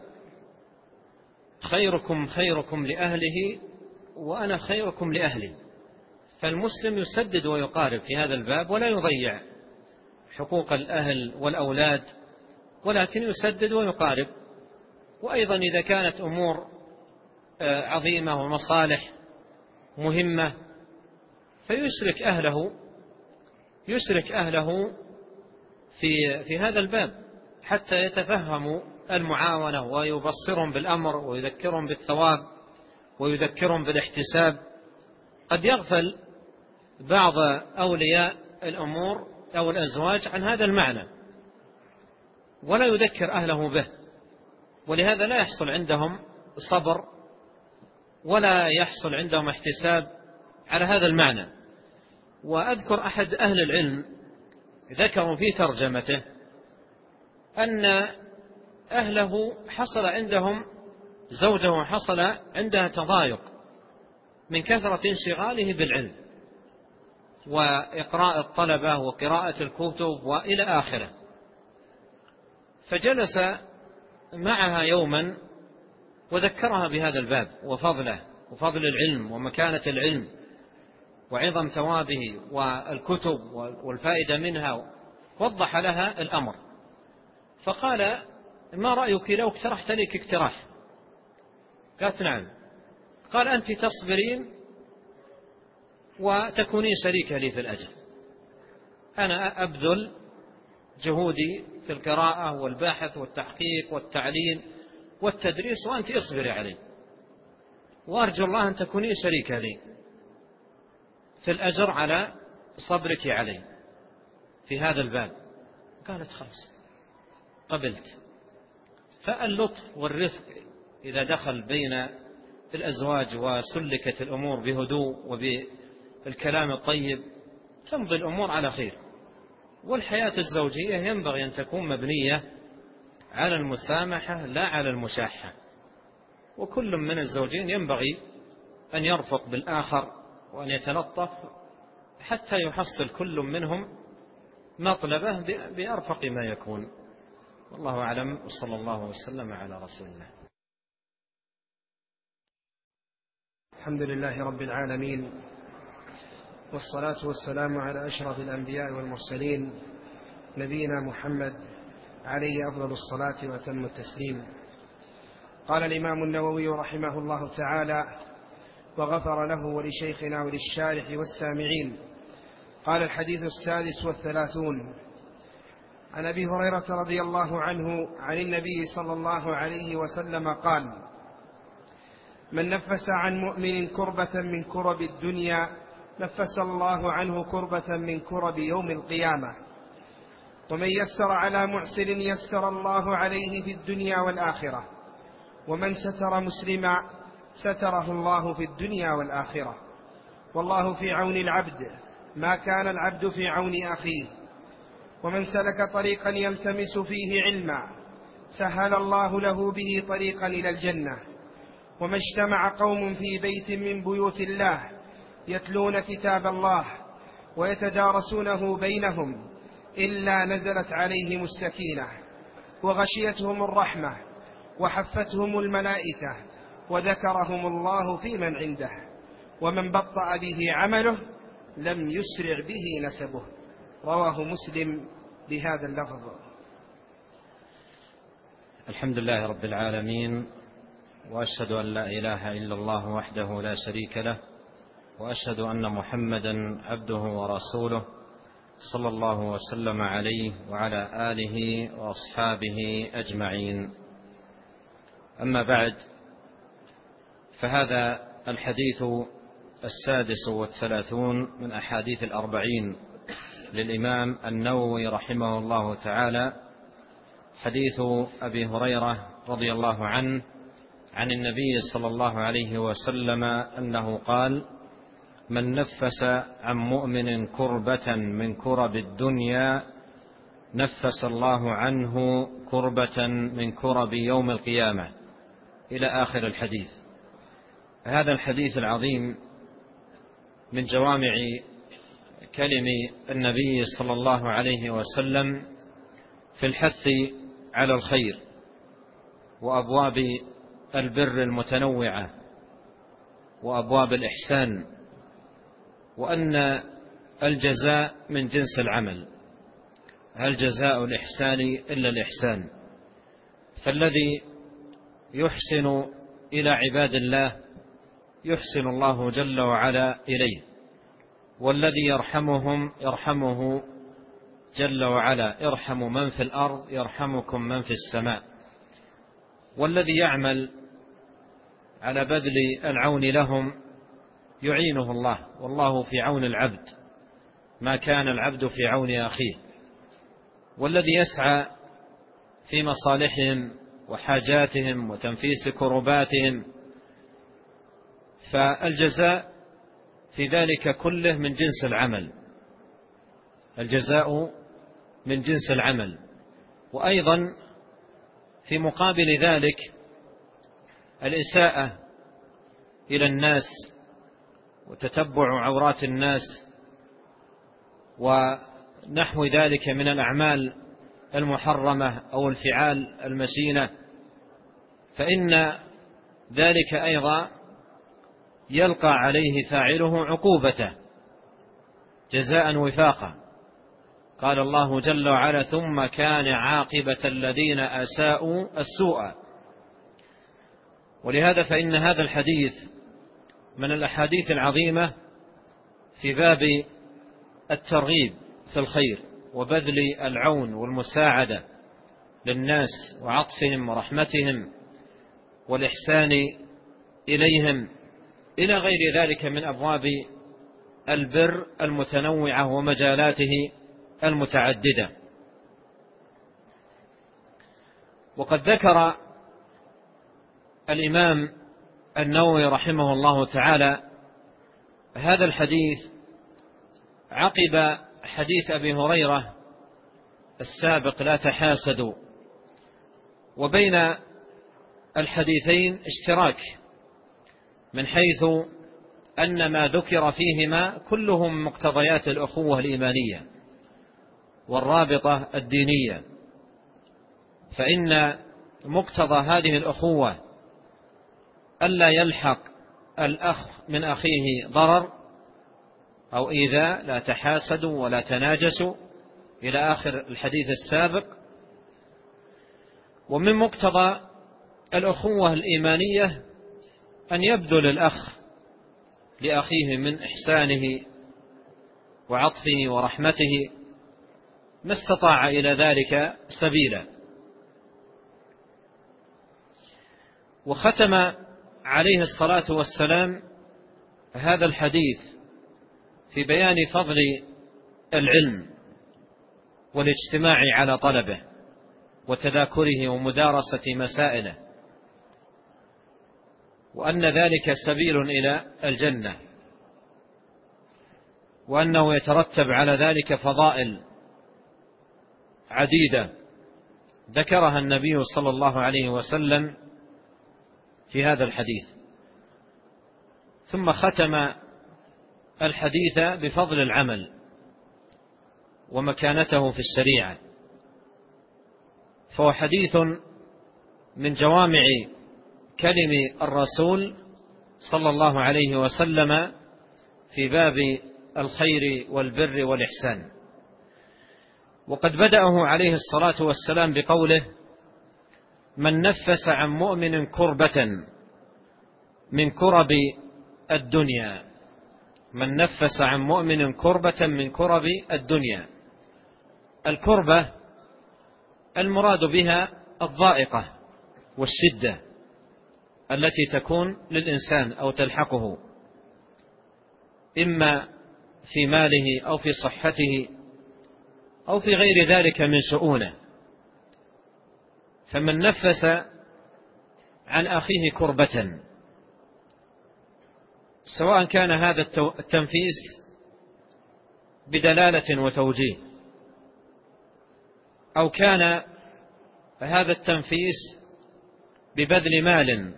خيركم خيركم لأهله وأنا خيركم لأهلي. فالمسلم يسدد ويقارب في هذا الباب ولا يضيع حقوق الأهل والأولاد، ولكن يسدد ويقارب. وأيضا إذا كانت أمور عظيمة ومصالح مهمة فيشرك أهله يشرك أهله في في هذا الباب حتى يتفهموا المعاونة، ويبصرهم بالأمر ويذكرهم بالثواب ويذكرهم بالاحتساب. قد يغفل بعض أولياء الأمور أو الأزواج عن هذا المعنى ولا يذكر أهله به، ولهذا لا يحصل عندهم صبر ولا يحصل عندهم احتساب على هذا المعنى. وأذكر أحد أهل العلم ذكروا في ترجمته أن أهله حصل عندهم زوجه حصل عندها تضايق من كثرة انشغاله بالعلم وإقراء الطلبة وقراءة الكتب وإلى آخره، فجلس معها يوما وذكرها بهذا الباب وفضله وفضل العلم ومكانة العلم وعظم ثوابه والكتب والفائدة منها، وضح لها الأمر. فقال: ما رأيك لو اقترحت لك اقتراح؟ قالت: نعم. قال: أنت تصبرين وتكونين شريكة لي في الأجر، أنا أبذل جهودي في القراءة والباحث والتحقيق والتعليم والتدريس وأنت اصبري علي، وأرجو الله أن تكونين شريكة لي في الأجر على صبرك علي في هذا الباب. قالت: خلاص قبلت. فاللطف والرفق إذا دخل بين الأزواج وسلكت الأمور بهدوء وبالكلام الطيب تمضي الأمور على خير. والحياة الزوجية ينبغي أن تكون مبنية على المسامحة لا على المشاحة، وكل من الزوجين ينبغي أن يرفق بالآخر وأن يتلطف حتى يحصل كل منهم مطلبه بأرفق ما يكون. والله أعلم، وصلى الله وسلم على رسول الله. الحمد لله رب العالمين، والصلاة والسلام على أشرف الأنبياء والمرسلين نبينا محمد عليه أفضل الصلاة وأتم التسليم. قال الإمام النووي رحمه الله تعالى وغفر له ولشيخنا وللشارح والسامعين. قال: الحديث السادس والثلاثون عن أبي هريرة رضي الله عنه عن النبي صلى الله عليه وسلم قال: من نفس عن مؤمن كربة من كرب الدنيا نفس الله عنه كربة من كرب يوم القيامة. ومن يسر على معسر يسر الله عليه في الدنيا والآخرة، ومن ستر مسلما ستره الله في الدنيا والآخرة. والله في عون العبد ما كان العبد في عون أخيه. ومن سلك طريقا يلتمس فيه علما سهل الله له به طريقا إلى الجنة. وما اجتمع قوم في بيت من بيوت الله يتلون كتاب الله ويتدارسونه بينهم إلا نزلت عليهم السكينة وغشيتهم الرحمة وحفتهم الملائكة وذكرهم الله في من عنده. ومن بطأ به عمله لم يسرع به نسبه. رواه مسلم بهذا اللفظ. الحمد لله رب العالمين، وأشهد أن لا إله إلا الله وحده لا شريك له، وأشهد أن محمدا عبده ورسوله صلى الله وسلم عليه وعلى آله وأصحابه أجمعين. أما بعد، فهذا الحديث السادس والثلاثون من أحاديث الأربعين للإمام النووي رحمه الله تعالى، حديث أبي هريرة رضي الله عنه عن النبي صلى الله عليه وسلم أنه قال: من نفس عن مؤمن كربة من كرب الدنيا نفس الله عنه كربة من كرب يوم القيامة، إلى آخر الحديث. هذا الحديث العظيم من جوامع كلم النبي صلى الله عليه وسلم في الحث على الخير وأبواب البر المتنوعة وأبواب الإحسان، وأن الجزاء من جنس العمل، هل جزاء الإحسان إلا الإحسان؟ فالذي يحسن إلى عباد الله يحسن الله جل وعلا إليه، والذي يرحمهم يرحمه جل وعلا. ارحموا من في الأرض يرحمكم من في السماء. والذي يعمل على بذل العون لهم يعينه الله، والله في عون العبد ما كان العبد في عون أخيه. والذي يسعى في مصالحهم وحاجاتهم وتنفيس كرباتهم، فالجزاء في ذلك كله من جنس العمل، الجزاء من جنس العمل. وأيضا في مقابل ذلك الإساءة إلى الناس وتتبع عورات الناس ونحو ذلك من الأعمال المحرمة أو الفعال المشينة، فإن ذلك أيضا يلقى عليه فاعله عقوبته جزاء وفاقا. قال الله جل وعلا: ثم كان عاقبة الذين أساءوا السوء. ولهذا فإن هذا الحديث من الأحاديث العظيمة في باب الترغيب في الخير وبذل العون والمساعدة للناس وعطفهم ورحمتهم والإحسان إليهم، إلى غير ذلك من أبواب البر المتنوعة ومجالاته المتعددة. وقد ذكر الإمام النووي رحمه الله تعالى هذا الحديث عقب حديث أبي هريرة السابق لا تحاسدوا، وبين الحديثين اشتراك من حيث أن ما ذكر فيهما كلهم مقتضيات الأخوة الإيمانية والرابطة الدينية، فإن مقتضى هذه الأخوة ألا يلحق الأخ من أخيه ضرر أو إيذاء، لا تحاسدوا ولا تناجسوا إلى آخر الحديث السابق. ومن مقتضى الأخوة الإيمانية أن يبذل الأخ لأخيه من إحسانه وعطفه ورحمته ما استطاع إلى ذلك سبيلا. وختم عليه الصلاة والسلام هذا الحديث في بيان فضل العلم والاجتماع على طلبه وتذاكره ومدارسة مسائله، وأن ذلك سبيل إلى الجنة، وأنه يترتب على ذلك فضائل عديدة ذكرها النبي صلى الله عليه وسلم في هذا الحديث. ثم ختم الحديث بفضل العمل ومكانته في الشريعة، فهو حديث من جوامع كلم الرسول صلى الله عليه وسلم في باب الخير والبر والإحسان. وقد بدأه عليه الصلاة والسلام بقوله: من نفس عن مؤمن كربة من كرب الدنيا، من نفس عن مؤمن كربة من كرب الدنيا. الكربة المراد بها الضائقة والشدة التي تكون للإنسان أو تلحقه، إما في ماله أو في صحته أو في غير ذلك من شؤونه. فمن نفس عن أخيه كربة، سواء كان هذا التنفيس بدلالة وتوجيه، أو كان هذا التنفيس ببذل مال،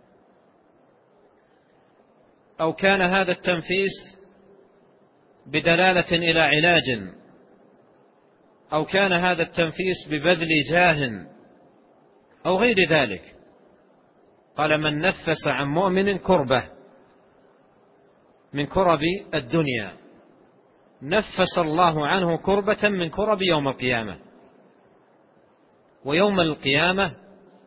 أو كان هذا التنفيس بدلالة إلى علاج، أو كان هذا التنفيس ببذل جاه أو غير ذلك. قال: من نفس عن مؤمن كربة من كرب الدنيا نفس الله عنه كربة من كرب يوم القيامة. ويوم القيامة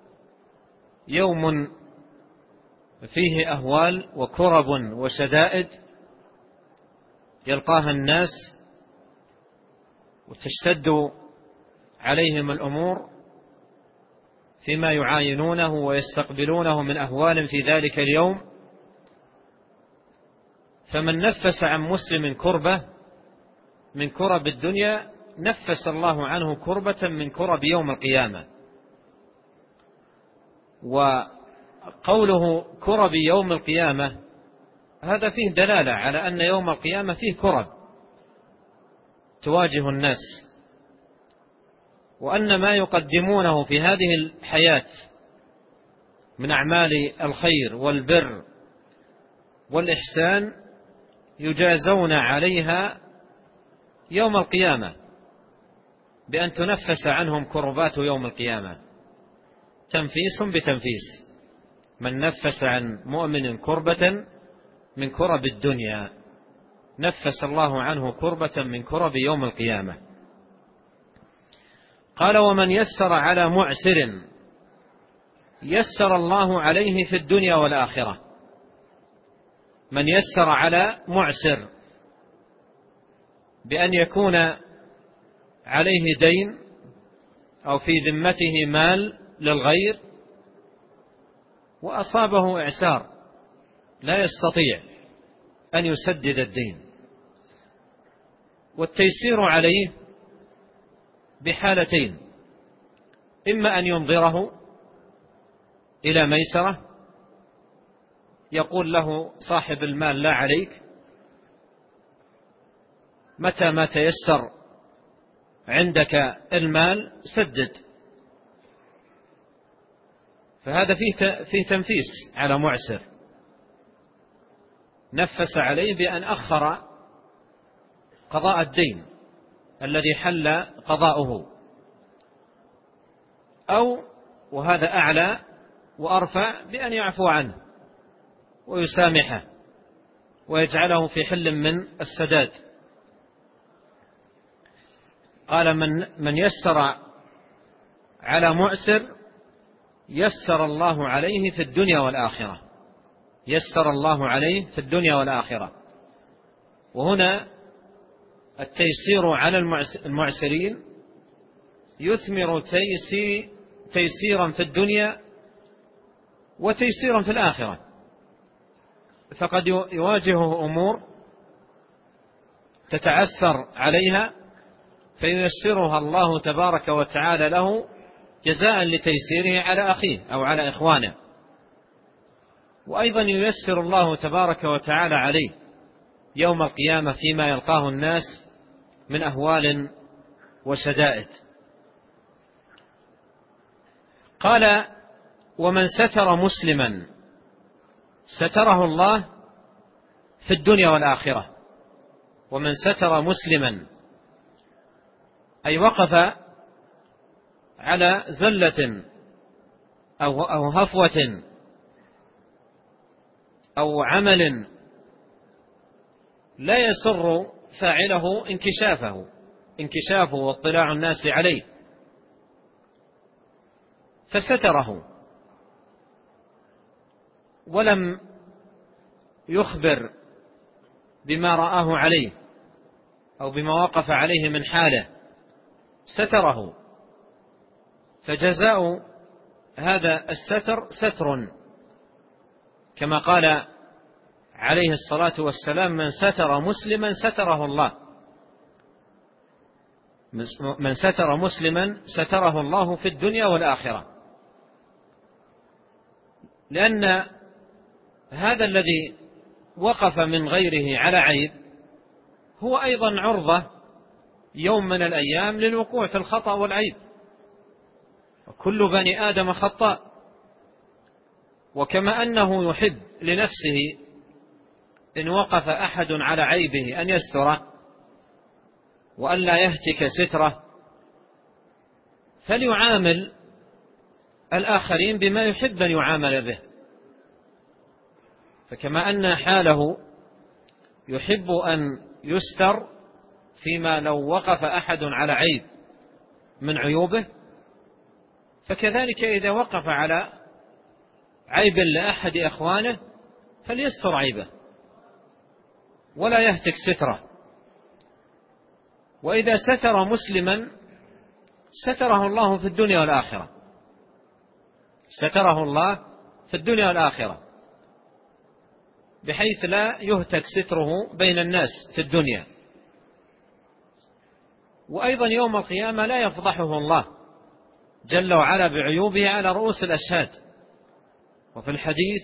يوم فيه أهوال وكرب وشدائد يلقاها الناس، وتشتد عليهم الأمور فيما يعاينونه ويستقبلونه من أهوال في ذلك اليوم. فمن نفس عن مسلم كربة من كرب الدنيا نفس الله عنه كربة من كرب يوم القيامة. وقوله كرب يوم القيامة هذا فيه دلالة على أن يوم القيامة فيه كرب تواجه الناس، وأن ما يقدمونه في هذه الحياة من أعمال الخير والبر والإحسان يجازون عليها يوم القيامة بأن تنفس عنهم كربات يوم القيامة، تنفيس بتنفيس. من نفس عن مؤمن كربة من كرب الدنيا نفس الله عنه كربة من كرب يوم القيامة. قال: ومن يسر على معسر يسر الله عليه في الدنيا والآخرة. من يسر على معسر بأن يكون عليه دين أو في ذمته مال للغير وأصابه إعسار لا يستطيع أن يسدد الدين، والتيسير عليه بحالتين: إما أن ينظره إلى ميسرة، يقول له صاحب المال: لا عليك، متى ما تيسر عندك المال سدد. فهذا فيه فيه تنفيس على معسر، نفس عليه بأن أخر قضاء الدين الذي حل قضاؤه، أو وهذا أعلى وأرفع بأن يعفو عنه ويسامحه ويجعله في حل من السداد. قال: من من يسر على معسر يسر الله عليه في الدنيا والآخرة. يسر الله عليه في الدنيا والآخرة. وهنا التيسير على المعسرين يثمر تيسيرا في الدنيا وتيسيرا في الآخرة، فقد يواجهه أمور تتعسر عليها فييسرها الله تبارك وتعالى له جزاء لتيسيره على أخيه أو على إخوانه، وأيضا ييسر الله تبارك وتعالى عليه يوم القيامة فيما يلقاه الناس من أهوال وشدائد. قال: ومن ستر مسلما ستره الله في الدنيا والآخرة. ومن ستر مسلما أي وقف على زلة أو هفوة أو عمل لا يسر فاعله انكشافه انكشافه واطلاع الناس عليه، فستره ولم يخبر بما رآه عليه أو بما وقف عليه من حاله، ستره، فجزاء هذا الستر ستر، كما قال عليه الصلاة والسلام: من ستر مسلما ستره الله. من ستر مسلما ستره الله في الدنيا والآخرة، لأن هذا الذي وقف من غيره على عيب هو أيضا عرضة يوم من الأيام للوقوع في الخطأ والعيب، وكل بني آدم خطاء. وكما أنه يحب لنفسه إن وقف أحد على عيبه أن يستره وأن لا يهتك ستره، فليعامل الآخرين بما يحب أن يعامل به. فكما أن حاله يحب أن يستر فيما لو وقف أحد على عيب من عيوبه، فكذلك إذا وقف على عيب لأحد أخوانه فليستر عيبه ولا يهتك ستره. وإذا ستر مسلما ستره الله في الدنيا والآخرة، ستره الله في الدنيا والآخرة، بحيث لا يهتك ستره بين الناس في الدنيا، وأيضا يوم القيامة لا يفضحه الله جل وعلا بعيوبه على رؤوس الأشهاد. وفي الحديث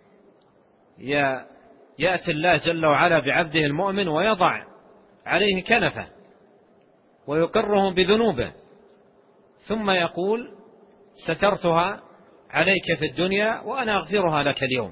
يأتي الله جل وعلا بعبده المؤمن ويضع عليه كنفه ويقره بذنوبه، ثم يقول: سترتها عليك في الدنيا وأنا أغفرها لك اليوم.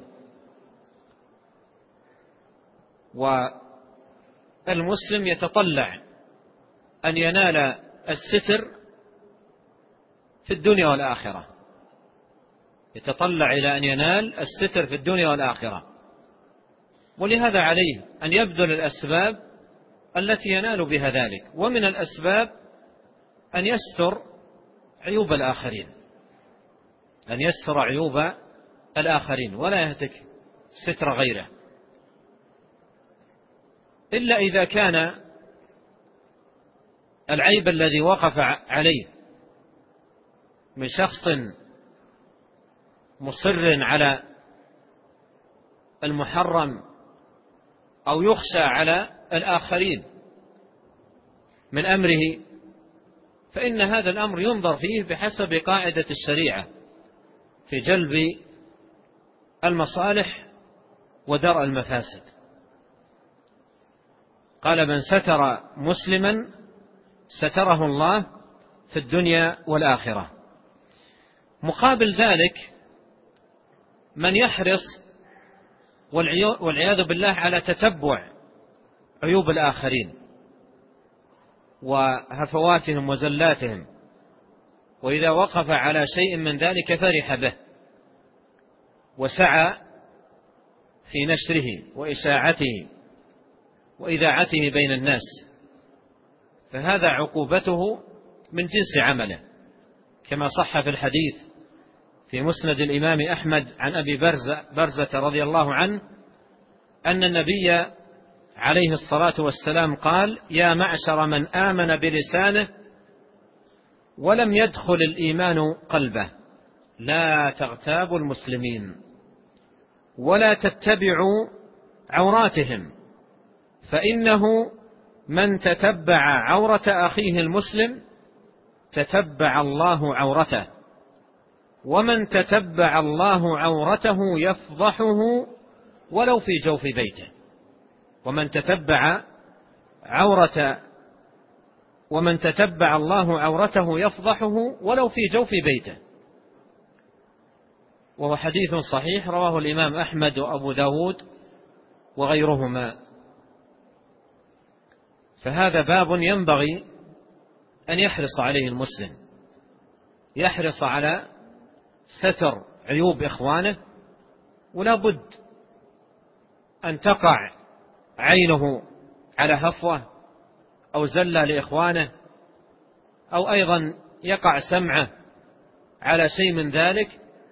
والمسلم يتطلع أن ينال الستر في الدنيا والآخرة، يتطلع إلى أن ينال الستر في الدنيا والآخرة، ولهذا عليه أن يبذل الأسباب التي ينال بها ذلك. ومن الأسباب أن يستر عيوب الآخرين، أن يستر عيوب الآخرين ولا يهتك ستر غيره، إلا إذا كان العيب الذي وقف عليه من شخص مصر على المحرم أو يخشى على الآخرين من أمره، فإن هذا الأمر ينظر فيه بحسب قاعدة الشريعة في جلب المصالح ودرء المفاسد. قال: من ستر مسلما ستره الله في الدنيا والآخرة. مقابل ذلك من يحرص والعياذ بالله على تتبع عيوب الآخرين وهفواتهم وزلاتهم، وإذا وقف على شيء من ذلك فرح به وسعى في نشره وإشاعته وإذاعته بين الناس، فهذا عقوبته من جنس عمله، كما صح في الحديث في مسند الإمام أحمد عن أبي برزة, برزة رضي الله عنه أن النبي عليه الصلاة والسلام قال: يا معشر من آمن بلسانه ولم يدخل الإيمان قلبه، لا تغتابوا المسلمين ولا تتبعوا عوراتهم، فإنه من تتبع عورة أخيه المسلم تتبع الله عورته، ومن تتبع الله عورته يفضحه ولو في جوف بيته. ومن تتبع عورة ومن تتبع الله عورته يفضحه ولو في جوف بيته. وهو حديث صحيح رواه الإمام أحمد وأبو داود وغيرهما. فهذا باب ينبغي أن يحرص عليه المسلم، يحرص على ستر عيوب إخوانه، ولا بد أن تقع عينه على هفوة أو زلة لإخوانه، أو أيضا يقع سمعه على شيء من ذلك،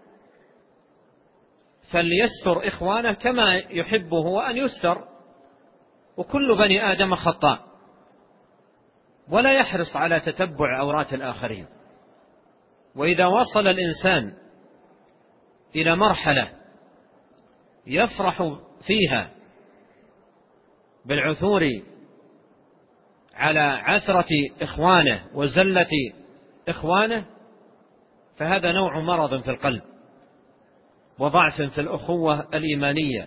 فليستر إخوانه كما يحبه وأن يستر، وكل بني آدم خطاء، ولا يحرص على تتبع عورات الآخرين. وإذا وصل الإنسان إلى مرحلة يفرح فيها بالعثور على عثرة إخوانه وزلة إخوانه، فهذا نوع مرض في القلب وضعف في الأخوة الإيمانية.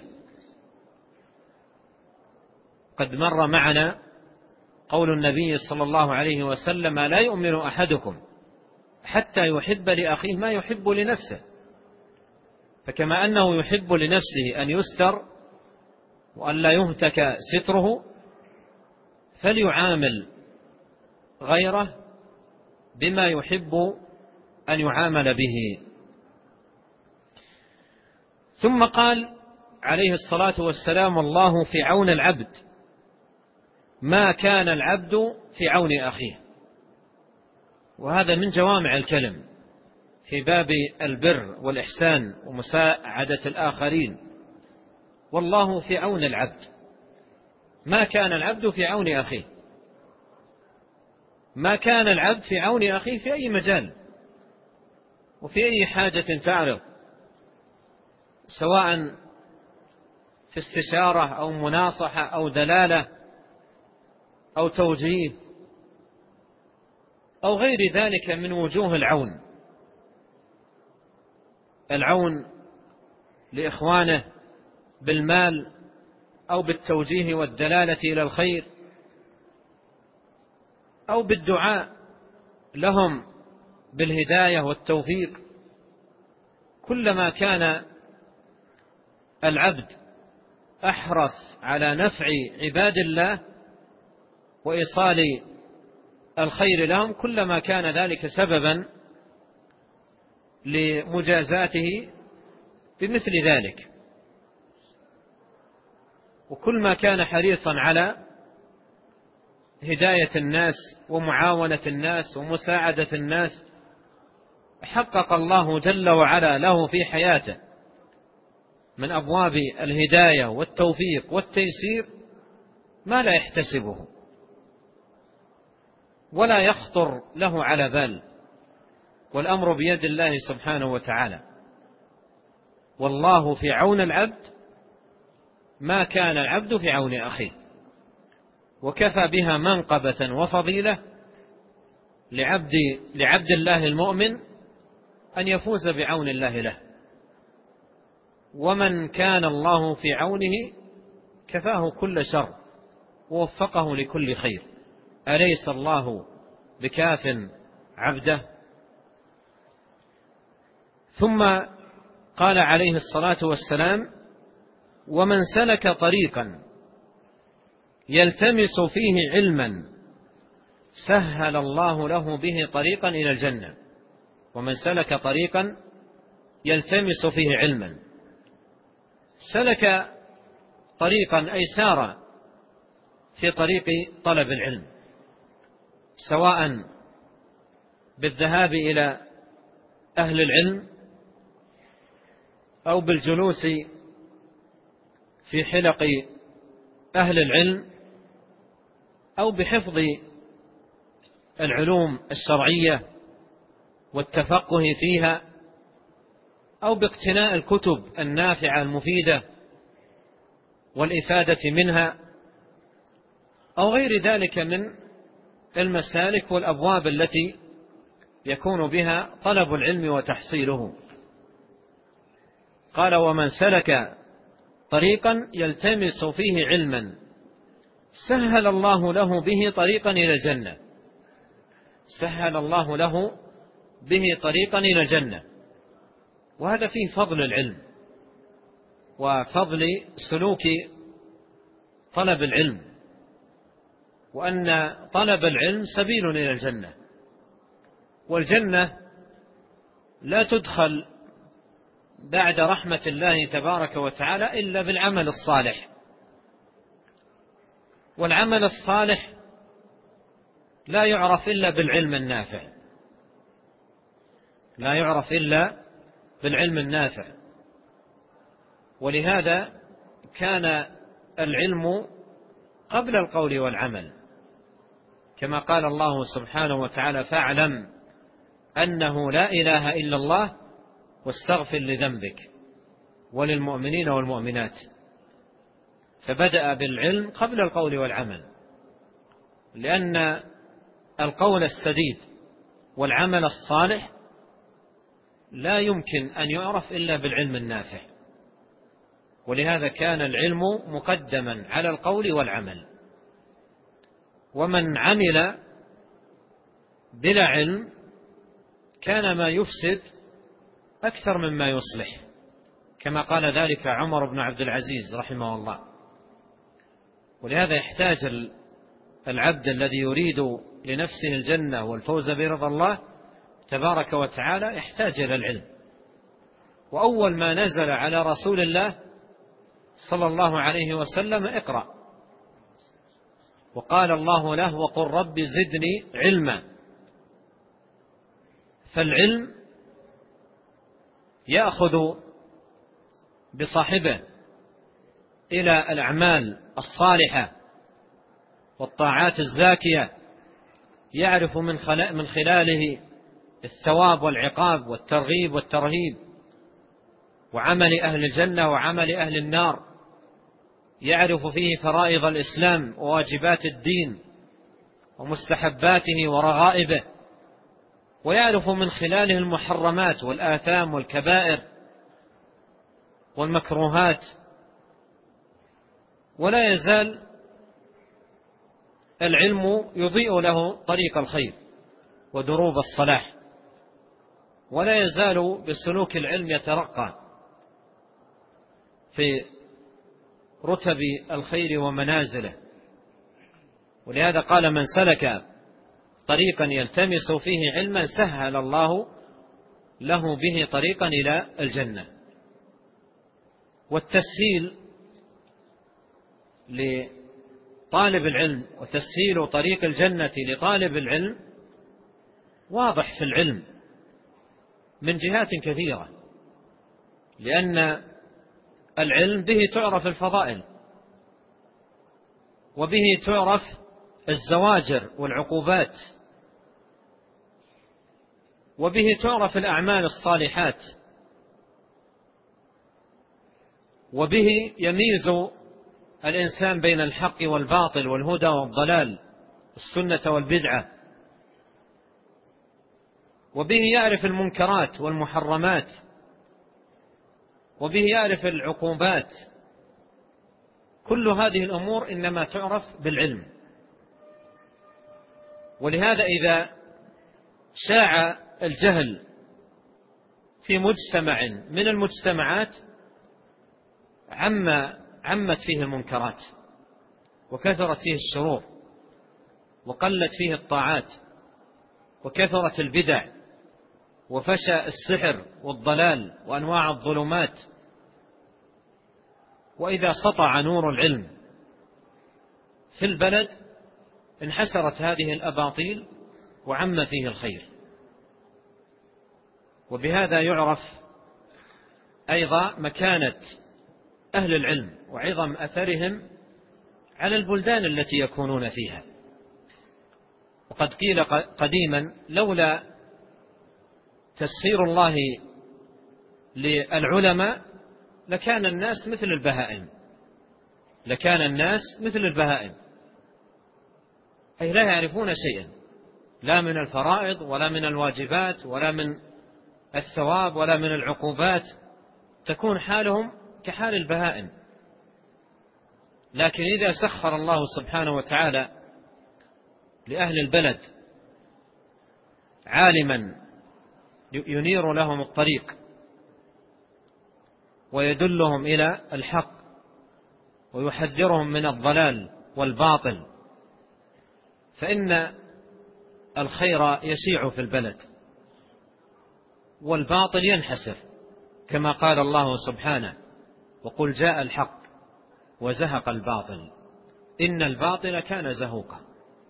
قد مر معنا قول النبي صلى الله عليه وسلم: لا يؤمن أحدكم حتى يحب لأخيه ما يحب لنفسه. فكما أنه يحب لنفسه أن يستر وأن لا يهتك ستره، فليعامل غيره بما يحب أن يعامل به. ثم قال عليه الصلاة والسلام: الله في عون العبد ما كان العبد في عون أخيه. وهذا من جوامع الكلم في باب البر والإحسان ومساعدة الآخرين. والله في عون العبد ما كان العبد في عون أخيه. ما كان العبد في عون أخيه في أي مجال وفي أي حاجة تعرض، سواء في استشارة أو مناصحة أو دلالة أو توجيه أو غير ذلك من وجوه العون. العون لإخوانه بالمال أو بالتوجيه والدلالة إلى الخير أو بالدعاء لهم بالهداية والتوفيق. كلما كان العبد أحرص على نفع عباد الله وإيصال الخير لهم، كلما كان ذلك سببا لمجازاته بمثل ذلك. وكل ما كان حريصا على هداية الناس ومعاونة الناس ومساعدة الناس، حقق الله جل وعلا له في حياته من أبواب الهداية والتوفيق والتيسير ما لا يحتسبه ولا يخطر له على بال، والأمر بيد الله سبحانه وتعالى. والله في عون العبد ما كان العبد في عون أخيه. وكفى بها منقبة وفضيلة لعبد, لعبد الله المؤمن أن يفوز بعون الله له. ومن كان الله في عونه كفاه كل شر ووفقه لكل خير. أليس الله بكاف عبده؟ ثم قال عليه الصلاة والسلام: ومن سلك طريقا يلتمس فيه علما سهل الله له به طريقا إلى الجنة. ومن سلك طريقا يلتمس فيه علما، سلك طريقا أي سار في طريق طلب العلم، سواء بالذهاب إلى أهل العلم أو بالجلوس في حلق أهل العلم أو بحفظ العلوم الشرعية والتفقه فيها أو باقتناء الكتب النافعة المفيدة والإفادة منها أو غير ذلك من المسالك والأبواب التي يكون بها طلب العلم وتحصيله. قال: ومن سلك طريقا يلتمس فيه علما سهل الله له به طريقا إلى الجنة. سهل الله له به طريقا إلى الجنة. وهذا فيه فضل العلم وفضل سلوك طلب العلم، وأن طلب العلم سبيل إلى الجنة. والجنة لا تدخل بعد رحمة الله تبارك وتعالى إلا بالعمل الصالح. والعمل الصالح لا يعرف إلا بالعلم النافع، لا يعرف إلا بالعلم النافع. ولهذا كان العلم قبل القول والعمل، كما قال الله سبحانه وتعالى: فاعلم أنه لا إله إلا الله واستغفر لذنبك وللمؤمنين والمؤمنات. فبدأ بالعلم قبل القول والعمل، لأن القول السديد والعمل الصالح لا يمكن أن يعرف إلا بالعلم النافع. ولهذا كان العلم مقدما على القول والعمل. ومن عمل بلا علم كان ما يفسد أكثر مما يصلح، كما قال ذلك عمر بن عبد العزيز رحمه الله. ولهذا يحتاج العبد الذي يريد لنفسه الجنة والفوز برضا الله تبارك وتعالى يحتاج إلى العلم. وأول ما نزل على رسول الله صلى الله عليه وسلم: اقرأ. وقال الله له: وقل رب زدني علما. فالعلم يأخذ بصاحبه إلى الأعمال الصالحة والطاعات الزاكية، يعرف من خلاله الثواب والعقاب والترغيب والترهيب، وعمل أهل الجنة وعمل أهل النار، يعرف فيه فرائض الإسلام وواجبات الدين ومستحباته ورغائبه، ويعرف من خلاله المحرمات والآثام والكبائر والمكروهات. ولا يزال العلم يضيء له طريق الخير ودروب الصلاح، ولا يزال بسلوك العلم يترقى في رتب الخير ومنازله. ولهذا قال: من سلك طريقا يلتمس فيه علما سهل الله له به طريقا إلى الجنة. والتسهيل لطالب العلم وتسهيل طريق الجنة لطالب العلم واضح في العلم من جهات كثيرة، لأن العلم به تعرف الفضائل، وبه تعرف الزواجر والعقوبات، وبه تعرف الأعمال الصالحات، وبه يميز الإنسان بين الحق والباطل والهدى والضلال، السنة والبدعة، وبه يعرف المنكرات والمحرمات، وبه يعرف العقوبات. كل هذه الأمور إنما تعرف بالعلم. ولهذا إذا شاع الجهل في مجتمع من المجتمعات عم عمت فيه المنكرات، وكثرت فيه الشرور، وقلت فيه الطاعات، وكثرت البدع، وفشى السحر والضلال وأنواع الظلمات. وإذا سطع نور العلم في البلد انحسرت هذه الأباطيل وعم فيه الخير. وبهذا يعرف أيضا مكانة أهل العلم وعظم أثرهم على البلدان التي يكونون فيها. وقد قيل قديما: لولا تسخير الله للعلماء لكان الناس مثل البهائم، لكان الناس مثل البهائم. أي لا يعرفون شيئا، لا من الفرائض ولا من الواجبات ولا من الثواب ولا من العقوبات، تكون حالهم كحال البهائم. لكن إذا سخر الله سبحانه وتعالى لأهل البلد عالما ينير لهم الطريق ويدلهم إلى الحق ويحذرهم من الضلال والباطل، فإن الخير يشيع في البلد والباطل ينحسر، كما قال الله سبحانه: وقل جاء الحق وزهق الباطل إن الباطل كان زهوقا.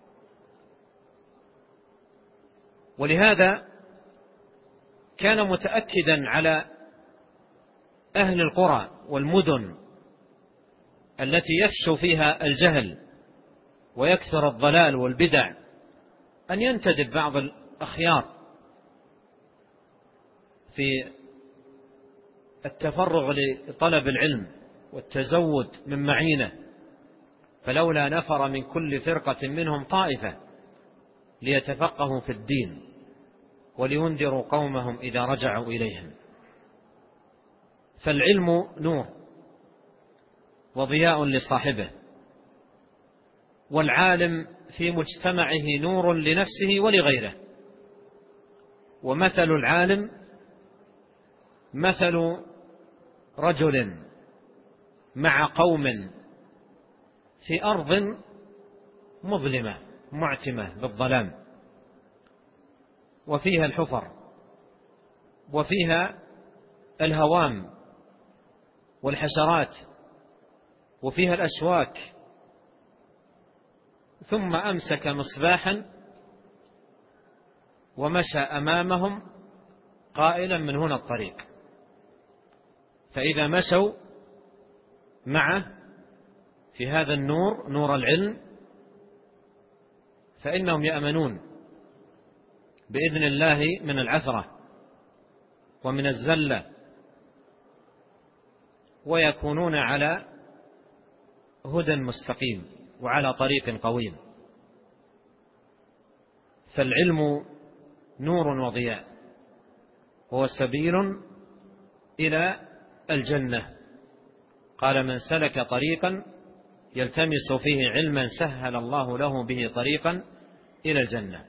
ولهذا كان متأكدا على أهل القرى والمدن التي يفشو فيها الجهل ويكثر الضلال والبدع أن ينتدب بعض الأخيار في التفرغ لطلب العلم والتزود من معينه، فلولا نفر من كل فرقة منهم طائفة ليتفقهوا في الدين ولينذروا قومهم إذا رجعوا إليهم. فالعلم نور وضياء لصاحبه، والعالم في مجتمعه نور لنفسه ولغيره. ومثل العالم مثل رجل مع قوم في أرض مظلمة معتمة بالظلام، وفيها الحفر وفيها الهوام والحشرات وفيها الأشواك، ثم أمسك مصباحا ومشى أمامهم قائلا: من هنا الطريق. فإذا مشوا معه في هذا النور، نور العلم، فإنهم يأمنون بإذن الله من العثرة ومن الزلة، ويكونون على هدى مستقيم وعلى طريق قويم. فالعلم نور وضياء، هو سبيل إلى الجنة. قال: من سلك طريقا يلتمس فيه علما سهل الله له به طريقا إلى الجنة.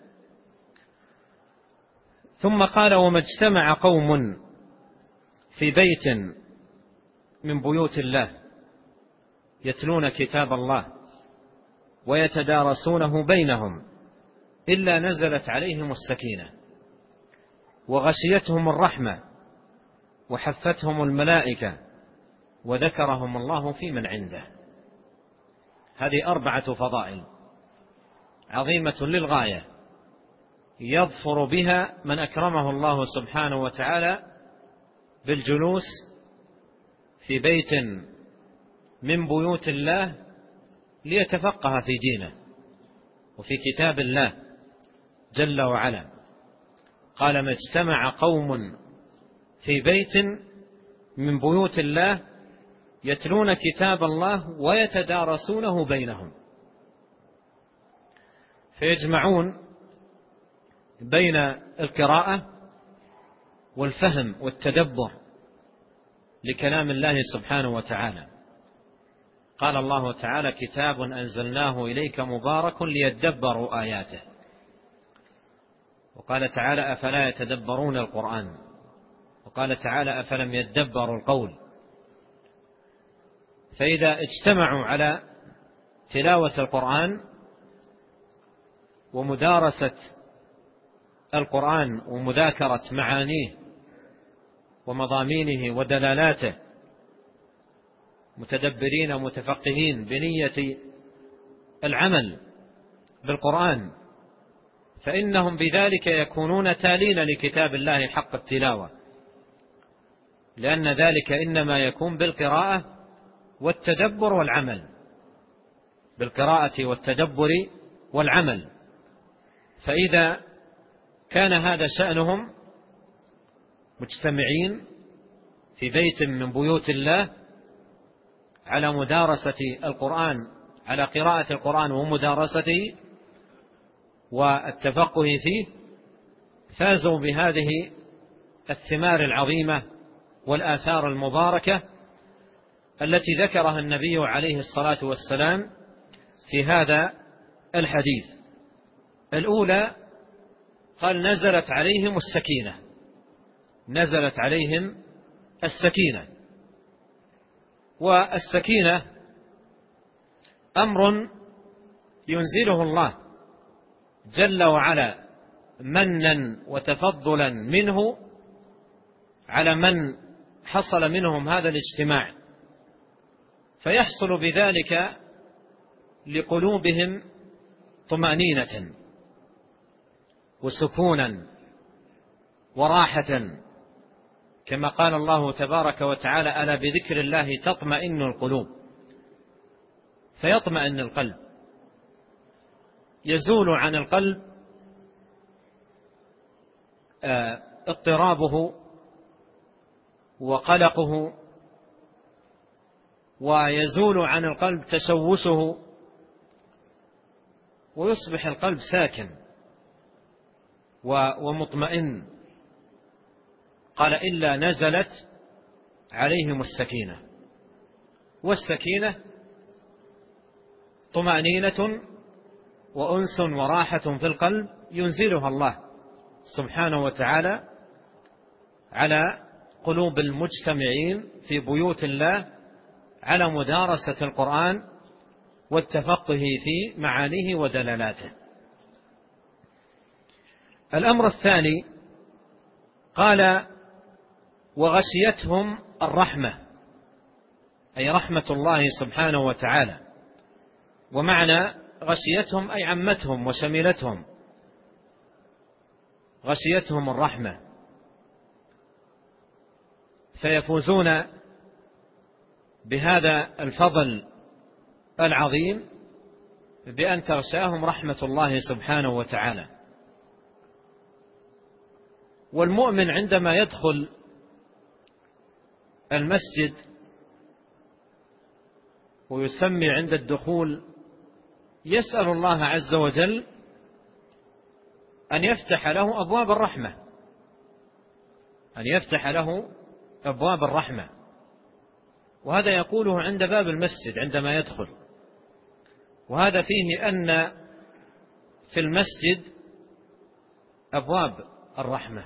ثم قال: وما اجتمع قوم في بيت من بيوت الله يتلون كتاب الله ويتدارسونه بينهم إلا نزلت عليهم السكينة وغشيتهم الرحمة وحفتهم الملائكة وذكرهم الله في من عنده. هذه أربعة فضائل عظيمة للغاية يظفر بها من أكرمه الله سبحانه وتعالى بالجلوس في بيت من بيوت الله ليتفقه في دينه وفي كتاب الله جل وعلا. قال: ما اجتمع قوم في بيت من بيوت الله يتلون كتاب الله ويتدارسونه بينهم، فيجمعون بين القراءة والفهم والتدبر لكلام الله سبحانه وتعالى. قال الله تعالى: كتاب أنزلناه إليك مبارك ليدبروا آياته. وقال تعالى: أفلا يتدبرون القرآن. وقال تعالى: أفلم يدبروا القول. فإذا اجتمعوا على تلاوة القرآن ومدارسة القرآن ومذاكرة معانيه ومضامينه ودلالاته، متدبرين ومتفقهين بنية العمل بالقرآن، فإنهم بذلك يكونون تالين لكتاب الله حق التلاوة، لأن ذلك إنما يكون بالقراءة والتدبر والعمل، بالقراءة والتدبر والعمل. فإذا كان هذا شأنهم مجتمعين في بيت من بيوت الله على مدارسة القرآن، على قراءة القرآن ومدارسته، والتفقه فيه فازوا بهذه الثمار العظيمة والآثار المباركة التي ذكرها النبي عليه الصلاة والسلام في هذا الحديث. الأولى قال نزلت عليهم السكينة، نزلت عليهم السكينة. والسكينة أمر ينزله الله جل وعلا منا وتفضلا منه على من حصل منهم هذا الاجتماع، فيحصل بذلك لقلوبهم طمأنينة وسكونا وراحة، كما قال الله تبارك وتعالى: ألا بذكر الله تطمئن القلوب. فيطمئن القلب، يزول عن القلب اضطرابه وقلقه، ويزول عن القلب تشوشه، ويصبح القلب ساكن ومطمئن. قال: إلا نزلت عليهم السكينة. والسكينة طمأنينة وأنس وراحة في القلب ينزلها الله سبحانه وتعالى على قلوب المجتمعين في بيوت الله على مدارسة القرآن والتفقه في معانيه ودلالاته. الأمر الثاني قال: وغشيتهم الرحمة، أي رحمة الله سبحانه وتعالى. ومعنى غشيتهم أي عمتهم وشملتهم، غشيتهم الرحمة، فيفوزون بهذا الفضل العظيم بأن تغشاهم رحمة الله سبحانه وتعالى. والمؤمن عندما يدخل المسجد ويسمي عند الدخول يسأل الله عز وجل أن يفتح له أبواب الرحمة، أن يفتح له أبواب الرحمة. وهذا يقوله عند باب المسجد عندما يدخل. وهذا فيه أن في المسجد أبواب الرحمة،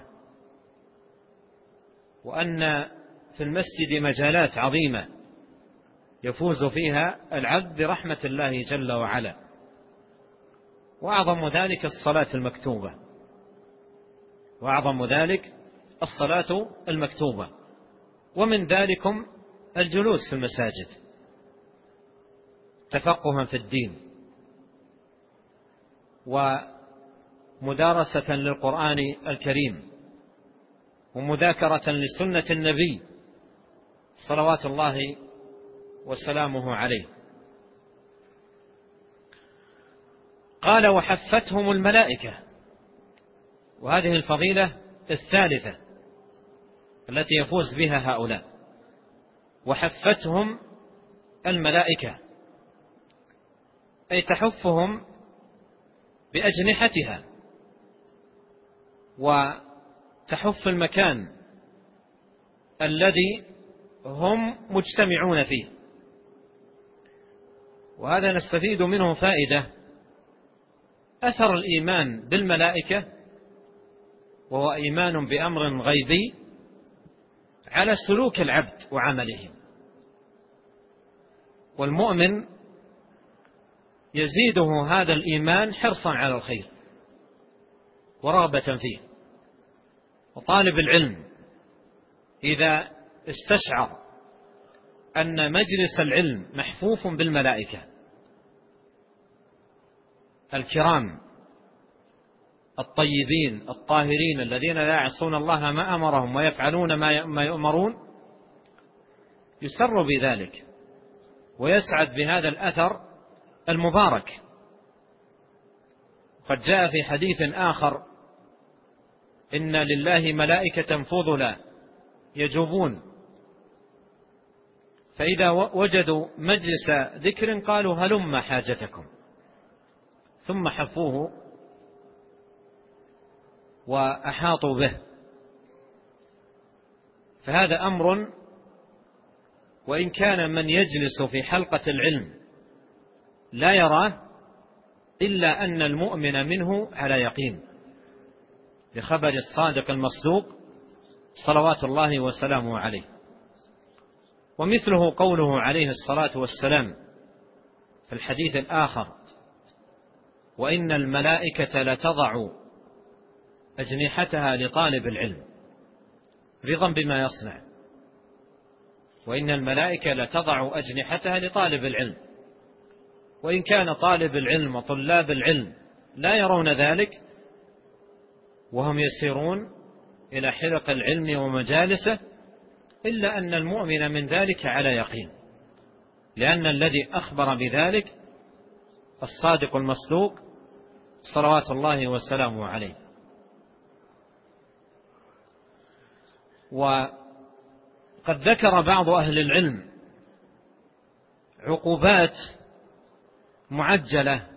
وأن في المسجد مجالات عظيمة يفوز فيها العبد برحمة الله جل وعلا. وأعظم ذلك الصلاة المكتوبة، وأعظم ذلك الصلاة المكتوبة. ومن ذلكم الجلوس في المساجد تفقها في الدين ومدارسة للقرآن الكريم ومذاكرة لسنة النبي صلوات الله وسلامه عليه. قال: وحفتهم الملائكة. وهذه الفضيلة الثالثة التي يفوز بها هؤلاء. وحفتهم الملائكة أي تحفهم بأجنحتها وتحف المكان الذي هم مجتمعون فيه. وهذا نستفيد منه فائدة: أثر الإيمان بالملائكة، وهو إيمان بأمر غيبي، على سلوك العبد وعمله. والمؤمن يزيده هذا الإيمان حرصا على الخير ورغبة فيه. وطالب العلم إذا استشعر أن مجلس العلم محفوف بالملائكة الكرام الطيبين الطاهرين الذين لا يعصون الله ما أمرهم ويفعلون ما يؤمرون، يسر بذلك ويسعد بهذا الأثر المبارك. قد جاء في حديث آخر: إن لله ملائكة فضلا يجوبون، فإذا وجدوا مجلس ذكر قالوا هلم حاجتكم، ثم حفوه وأحاطوا به. فهذا أمر، وإن كان من يجلس في حلقة العلم لا يراه، إلا أن المؤمن منه على يقين بخبر الصادق المصدوق صلوات الله وسلامه عليه. ومثله قوله عليه الصلاة والسلام في الحديث الآخر: وإن الملائكة لتضع أجنحتها لطالب العلم رضا بما يصنع. وإن الملائكة لتضع أجنحتها لطالب العلم. وإن كان طالب العلم وطلاب العلم لا يرون ذلك وهم يسيرون إلى حلق العلم ومجالسه، إلا أن المؤمن من ذلك على يقين، لأن الذي أخبر بذلك الصادق المصدوق صلوات الله وسلامه عليه. وقد ذكر بعض أهل العلم عقوبات معجلة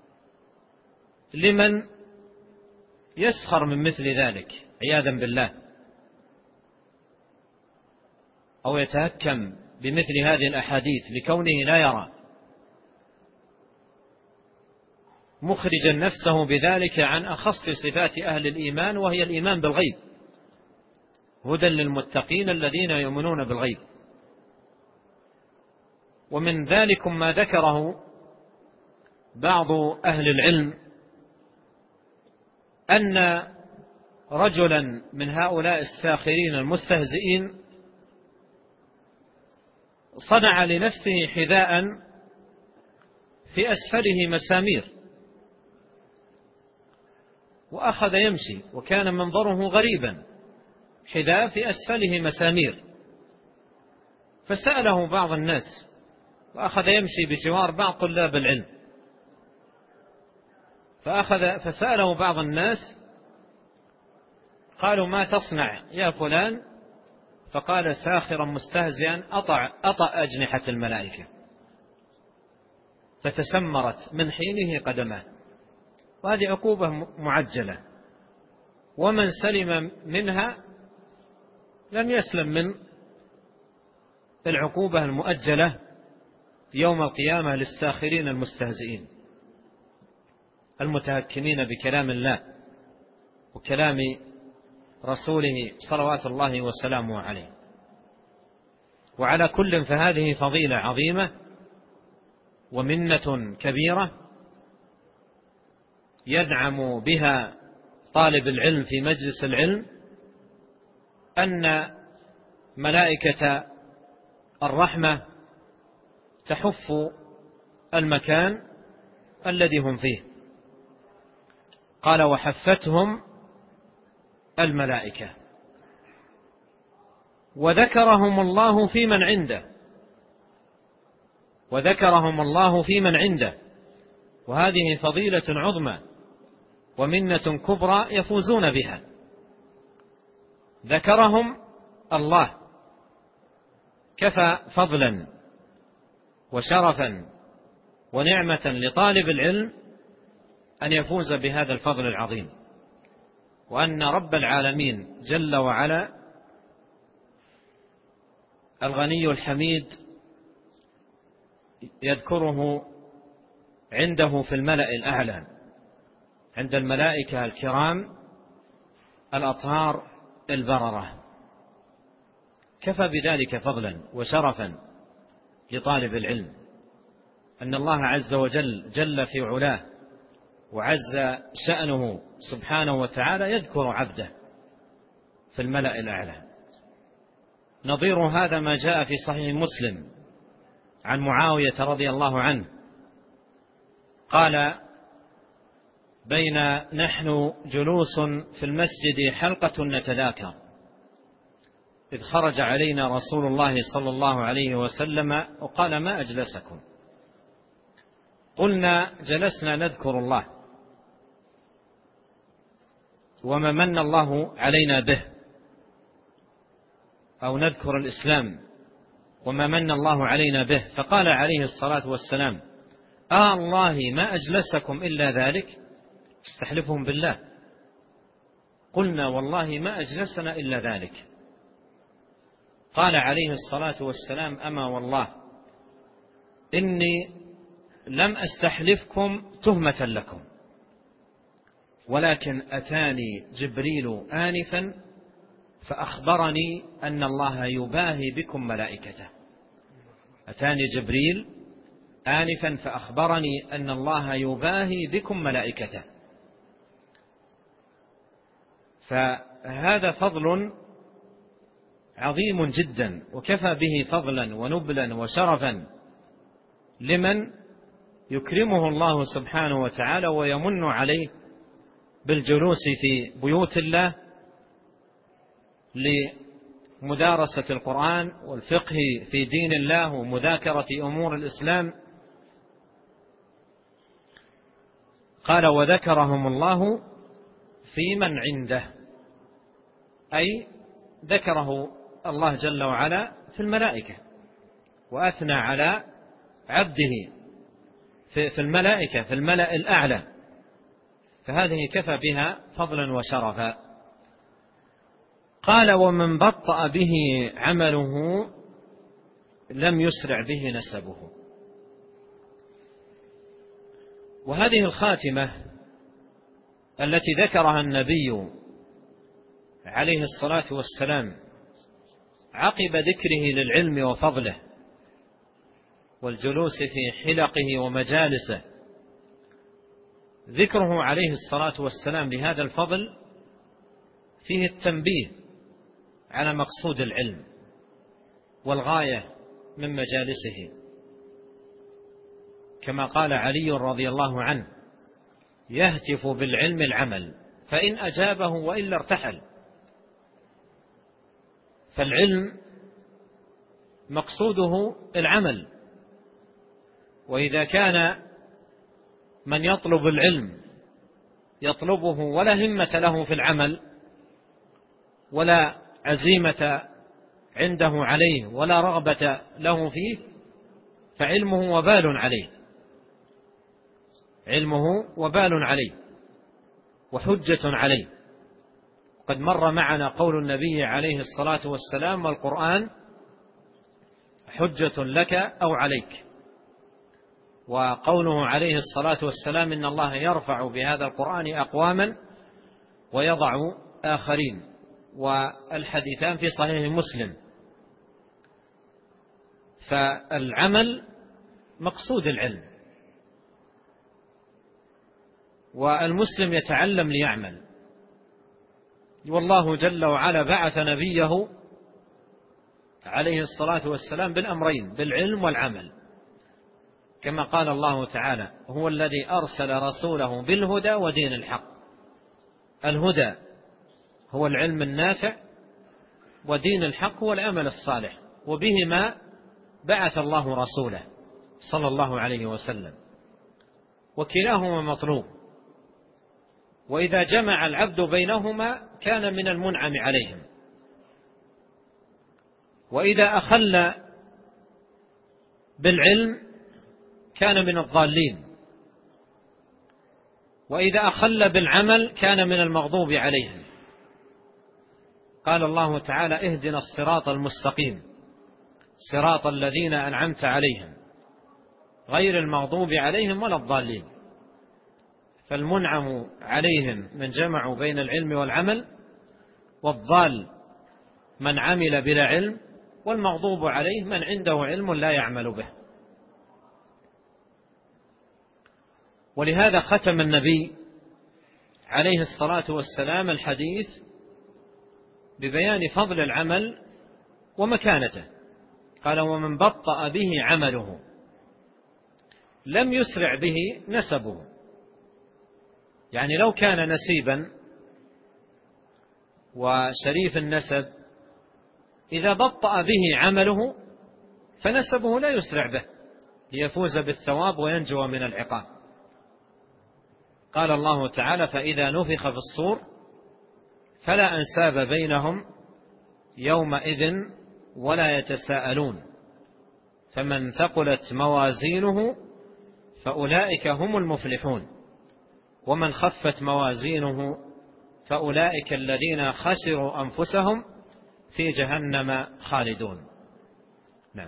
لمن يسخر من مثل ذلك عياذا بالله، أو يتهكم بمثل هذه الأحاديث لكونه لا يرى، مخرجا نفسه بذلك عن أخص صفات أهل الإيمان، وهي الإيمان بالغيب، هدى للمتقين الذين يؤمنون بالغيب. ومن ذلك ما ذكره بعض أهل العلم أن رجلا من هؤلاء الساخرين المستهزئين صنع لنفسه حذاء في أسفله مسامير، وأخذ يمشي، وكان منظره غريبا، حذاء في أسفله مسامير. فسأله بعض الناس، وأخذ يمشي بجوار بعض طلاب العلم، فأخذ فسأله بعض الناس قالوا: ما تصنع يا فلان؟ فقال ساخرا مستهزئا: أطع أطأ أجنحة الملائكة، فتسمرت من حينه قدماه. وهذه عقوبة معجلة، ومن سلم منها لم يسلم من العقوبة المؤجلة يوم القيامة للساخرين المستهزئين المتهكمين بكلام الله وكلام رسوله صلوات الله وسلامه عليه. وعلى كل فهذه فضيلة عظيمة ومنة كبيرة يدعم بها طالب العلم في مجلس العلم، أن ملائكة الرحمة تحف المكان الذي هم فيه. قال: وحفتهم الملائكة، وذكرهم الله في من عنده وذكرهم الله في من عنده وهذه فضيلة عظمى ومنة كبرى يفوزون بها. ذكرهم الله كفى فضلا وشرفا ونعمة لطالب العلم أن يفوز بهذا الفضل العظيم، وأن رب العالمين جل وعلا الغني الحميد يذكره عنده في الملأ الأعلى عند الملائكة الكرام الأطهار البررة. كفى بذلك فضلا وشرفا لطالب العلم أن الله عز وجل جل في علاه وعز شأنه سبحانه وتعالى يذكر عبده في الملأ الأعلى. نظير هذا ما جاء في صحيح مسلم عن معاوية رضي الله عنه قال: بين نحن جلوس في المسجد حلقة نتذاكر إذ خرج علينا رسول الله صلى الله عليه وسلم وقال: ما أجلسكم؟ قلنا: جلسنا نذكر الله وما من الله علينا به، أو نذكر الإسلام وما من الله علينا به. فقال عليه الصلاة والسلام: آه الله ما أجلسكم إلا ذلك. استحلفهم بالله، قلنا والله ما أجلسنا إلا ذلك. قال عليه الصلاة والسلام: أما والله إني لم أستحلفكم تهمة لكم، ولكن أتاني جبريل آنفا فأخبرني أن الله يباهي بكم ملائكته. أتاني جبريل آنفا فأخبرني أن الله يباهي بكم ملائكته. فهذا فضل عظيم جدا، وكفى به فضلا ونبلا وشرفا لمن يكرمه الله سبحانه وتعالى ويمن عليه بالجلوس في بيوت الله لمدارسة القرآن والفقه في دين الله ومذاكرة أمور الإسلام. قال: وذكرهم الله في من عنده، أي ذكره الله جل وعلا في الملائكة، وأثنى على عبده في الملائكة في الملأ الأعلى، فهذه كفى بها فضلا وشرفا. قال: ومن بطأ به عمله لم يسرع به نسبه. وهذه الخاتمة التي ذكرها النبي عليه الصلاة والسلام عقب ذكره للعلم وفضله والجلوس في حلقه ومجالسه، ذكره عليه الصلاة والسلام لهذا الفضل فيه التنبيه على مقصود العلم والغاية من مجالسه، كما قال علي رضي الله عنه: يهتف بالعلم العمل فإن أجابه وإلا ارتحل. فالعلم مقصوده العمل، وإذا كان من يطلب العلم يطلبه ولا همة له في العمل ولا عزيمة عنده عليه ولا رغبة له فيه، فعلمه وبال عليه، علمه وبال عليه وحجة عليه. قد مر معنا قول النبي عليه الصلاة والسلام: والقرآن حجة لك أو عليك. وقوله عليه الصلاة والسلام: إن الله يرفع بهذا القرآن أقواما ويضع آخرين، والحديثان في صحيح مسلم. فالعمل مقصود العلم، والمسلم يتعلم ليعمل. والله جل وعلا بعث نبيه عليه الصلاة والسلام بالأمرين، بالعلم والعمل، كما قال الله تعالى: هو الذي أرسل رسوله بالهدى ودين الحق. الهدى هو العلم النافع، ودين الحق هو العمل الصالح، وبهما بعث الله رسوله صلى الله عليه وسلم، وكلاهما مطلوب. وإذا جمع العبد بينهما كان من المنعم عليهم، وإذا أخل بالعلم كان من الضالين، وإذا أخل بالعمل كان من المغضوب عليهم. قال الله تعالى: اهدنا الصراط المستقيم صراط الذين أنعمت عليهم غير المغضوب عليهم ولا الضالين. فالمنعم عليهم من جمعوا بين العلم والعمل، والضال من عمل بلا علم، والمغضوب عليه من عنده علم لا يعمل به. ولهذا ختم النبي عليه الصلاة والسلام الحديث ببيان فضل العمل ومكانته. قال: ومن بطأ به عمله لم يسرع به نسبه. يعني لو كان نسيبا وشريف النسب، إذا بطأ به عمله فنسبه لا يسرع به ليفوز بالثواب وينجو من العقاب. قال الله تعالى: فإذا نفخ في الصور فلا أنساب بينهم يومئذ ولا يتساءلون فمن ثقلت موازينه فأولئك هم المفلحون ومن خفت موازينه فأولئك الذين خسروا أنفسهم في جهنم خالدون. نعم.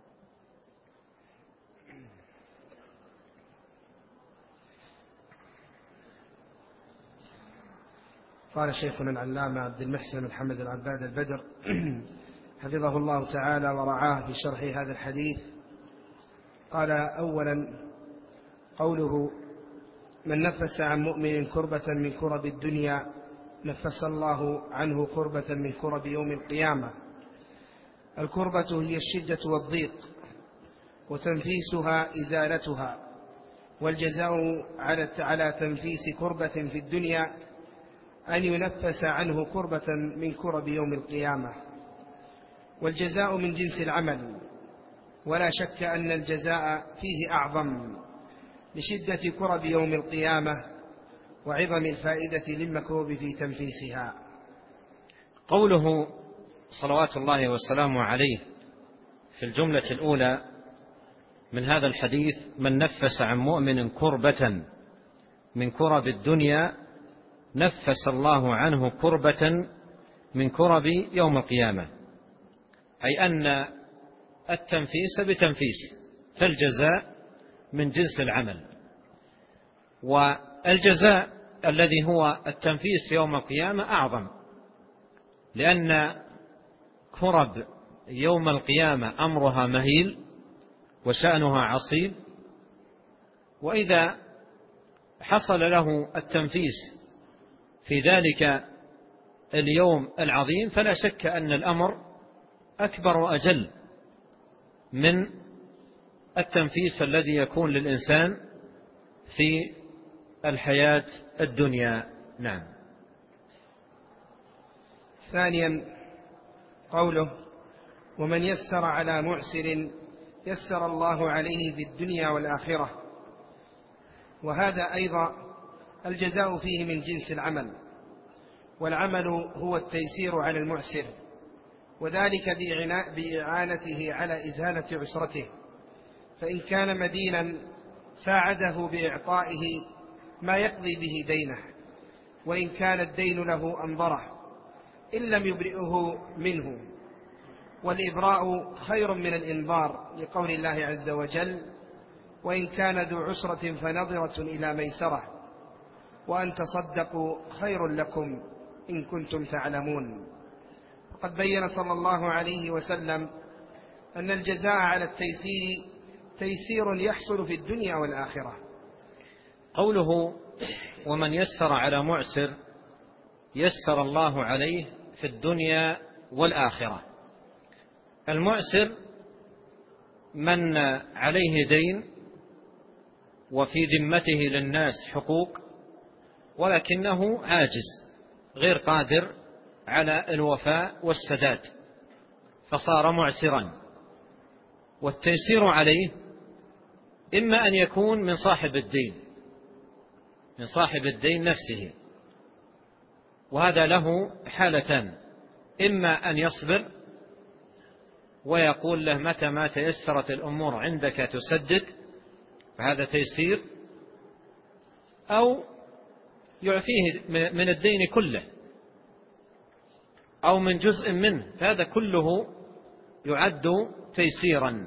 قال شيخنا العلامة عبد المحسن محمد العباد البدر حفظه الله تعالى ورعاه في شرح هذا الحديث، قال: أولا، قوله: من نفس عن مؤمن كربة من كرب الدنيا نفس الله عنه كربة من كرب يوم القيامة. الكربة هي الشدة والضيق، وتنفيسها إزالتها، والجزاء على تنفيس كربة في الدنيا أن ينفس عنه كربة من كرب يوم القيامة. والجزاء من جنس العمل، ولا شك أن الجزاء فيه أعظم لشدة كرب يوم القيامة وعظم الفائدة للمكروب في تنفيسها. قوله صلوات الله وسلامه عليه في الجملة الأولى من هذا الحديث: من نفس عن مؤمن كربة من كرب الدنيا نفس الله عنه كربة من كرب يوم القيامة، أي أن التنفيس بتنفيس، فالجزاء من جنس العمل، والجزاء الذي هو التنفيس يوم القيامة أعظم، لأن كرب يوم القيامة أمرها مهيل وشأنها عصيب، وإذا حصل له التنفيس في ذلك اليوم العظيم فلا شك أن الأمر أكبر وأجل من التنفيس الذي يكون للإنسان في الحياة الدنيا. نعم. ثانيا، قوله: ومن يسر على معسر يسر الله عليه في الدنيا والآخرة. وهذا أيضا الجزاء فيه من جنس العمل، والعمل هو التيسير على المعسر، وذلك بإعانته على إزالة عسرته، فإن كان مدينا ساعده بإعطائه ما يقضي به دينه، وإن كان الدين له أنظره إن لم يبرئه منه، والإبراء خير من الإنظار، لقول الله عز وجل: وإن كان ذو عسرة فنظرة إلى ميسرة وأن تصدقوا خير لكم إن كنتم تعلمون. وقد بين صلى الله عليه وسلم أن الجزاء على التيسير تيسير يحصل في الدنيا والآخرة. قوله: ومن يسر على معسر يسر الله عليه في الدنيا والآخرة. المعسر من عليه دين وفي ذمته للناس حقوق، ولكنه عاجز غير قادر على الوفاء والسداد فصار معسرا. والتيسير عليه إما أن يكون من صاحب الدين من صاحب الدين نفسه، وهذا له حالتان: إما أن يصبر ويقول له متى ما تيسرت الأمور عندك تسدد، فهذا تيسير، أو يعفيه من الدين كله أو من جزء منه، هذا كله يعد تيسيرا.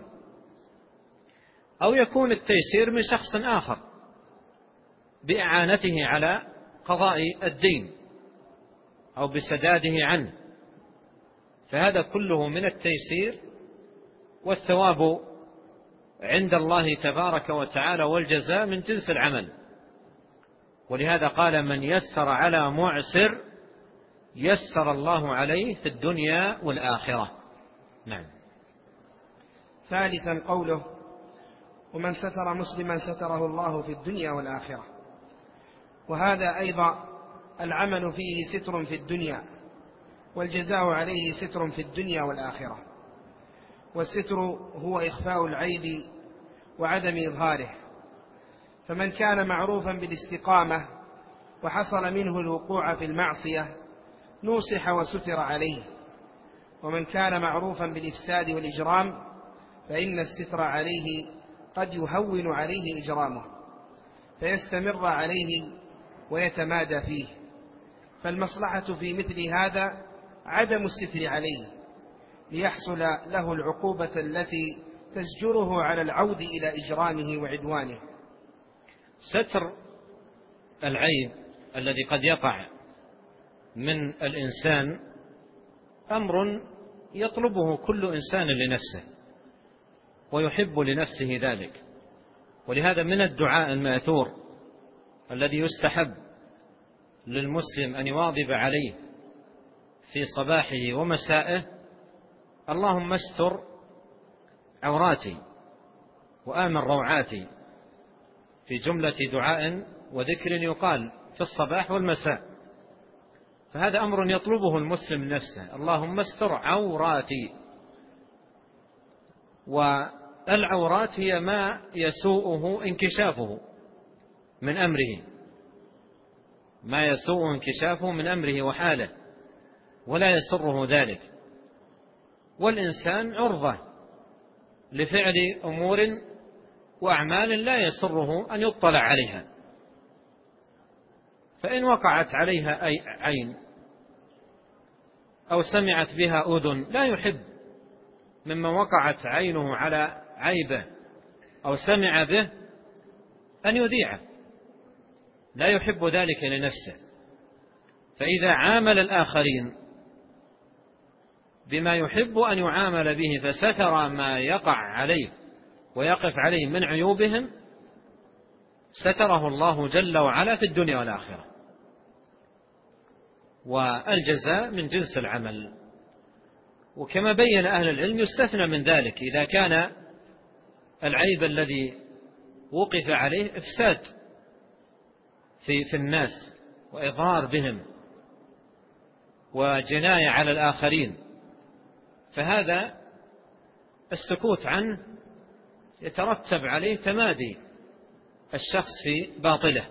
أو يكون التيسير من شخص آخر بإعانته على قضاء الدين أو بسداده عنه، فهذا كله من التيسير، والثواب عند الله تبارك وتعالى والجزاء من جنس العمل. ولهذا قال: من يسر على معسر يسر الله عليه في الدنيا والآخرة. نعم. ثالثا، قوله: ومن ستر مسلما ستره الله في الدنيا والآخرة. وهذا أيضا العمل فيه ستر في الدنيا، والجزاء عليه ستر في الدنيا والآخرة. والستر هو إخفاء العيب وعدم إظهاره، فمن كان معروفا بالاستقامة وحصل منه الوقوع في المعصية نوصح وستر عليه، ومن كان معروفا بالإفساد والإجرام فإن الستر عليه قد يهون عليه إجرامه فيستمر عليه ويتمادى فيه، فالمصلحة في مثل هذا عدم الستر عليه ليحصل له العقوبة التي تزجره على العود إلى إجرامه وعدوانه. ستر العيب الذي قد يقع من الإنسان أمر يطلبه كل إنسان لنفسه ويحب لنفسه ذلك، ولهذا من الدعاء المأثور الذي يستحب للمسلم أن يواظب عليه في صباحه ومسائه: اللهم استر عوراتي وآمن روعاتي، في جملة دعاء وذكر يقال في الصباح والمساء. فهذا أمر يطلبه المسلم لنفسه: اللهم استر عوراتي. والعورات هي ما يسوءه انكشافه من أمره، ما يسوء انكشافه من أمره وحاله ولا يسره ذلك. والإنسان عرضة لفعل أمور وأعمال لا يسره أن يطلع عليها، فإن وقعت عليها أي عين أو سمعت بها أذن لا يحب ممن وقعت عينه على عيبه أو سمع به أن يذيعه، لا يحب ذلك لنفسه. فإذا عامل الآخرين بما يحب أن يعامل به فستر ما يقع عليه ويقف عليه من عيوبهم، ستره الله جل وعلا في الدنيا والآخرة. والجزاء من جنس العمل. وكما بين أهل العلم يستثنى من ذلك إذا كان العيب الذي وقف عليه إفساد في في الناس وإضرار بهم وجناية على الآخرين، فهذا السكوت عنه يترتب عليه تمادي الشخص في باطله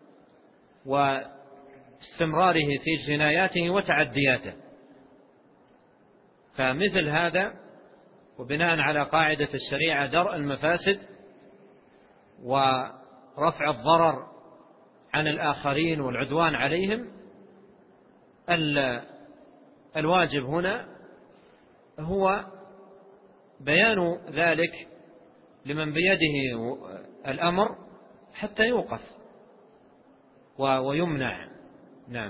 واستمراره في جناياته وتعدياته. فمثل هذا وبناء على قاعدة الشريعة درء المفاسد ورفع الضرر عن الآخرين والعدوان عليهم، الواجب هنا هو بيان ذلك لمن بيده الأمر حتى يوقف ويمنع. نعم.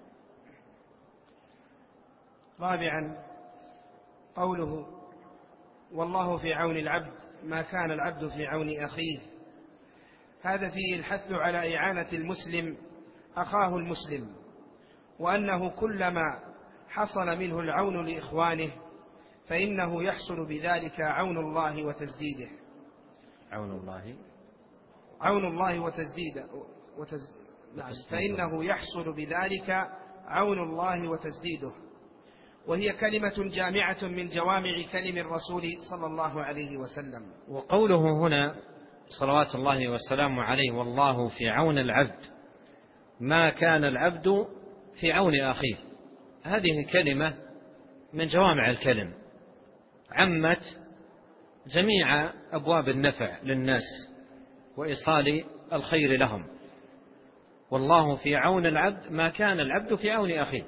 رابعا قوله: والله في عون العبد ما كان العبد في عون أخيه. هذا فيه الحث على إعانة المسلم أخاه المسلم، وأنه كلما حصل منه العون لإخوانه فإنه يحصل بذلك عون الله وتسديده. عون الله عون الله وتسديده وتز... نعم. فإنه يحصل بذلك عون الله وتسديده، وهي كلمة جامعة من جوامع كلم الرسول صلى الله عليه وسلم. وقوله هنا صلوات الله والسلام عليه: والله في عون العبد ما كان العبد في عون أخيه، هذه كلمة من جوامع الكلم، عمت جميع أبواب النفع للناس وإيصال الخير لهم. والله في عون العبد ما كان العبد في عون أخيه،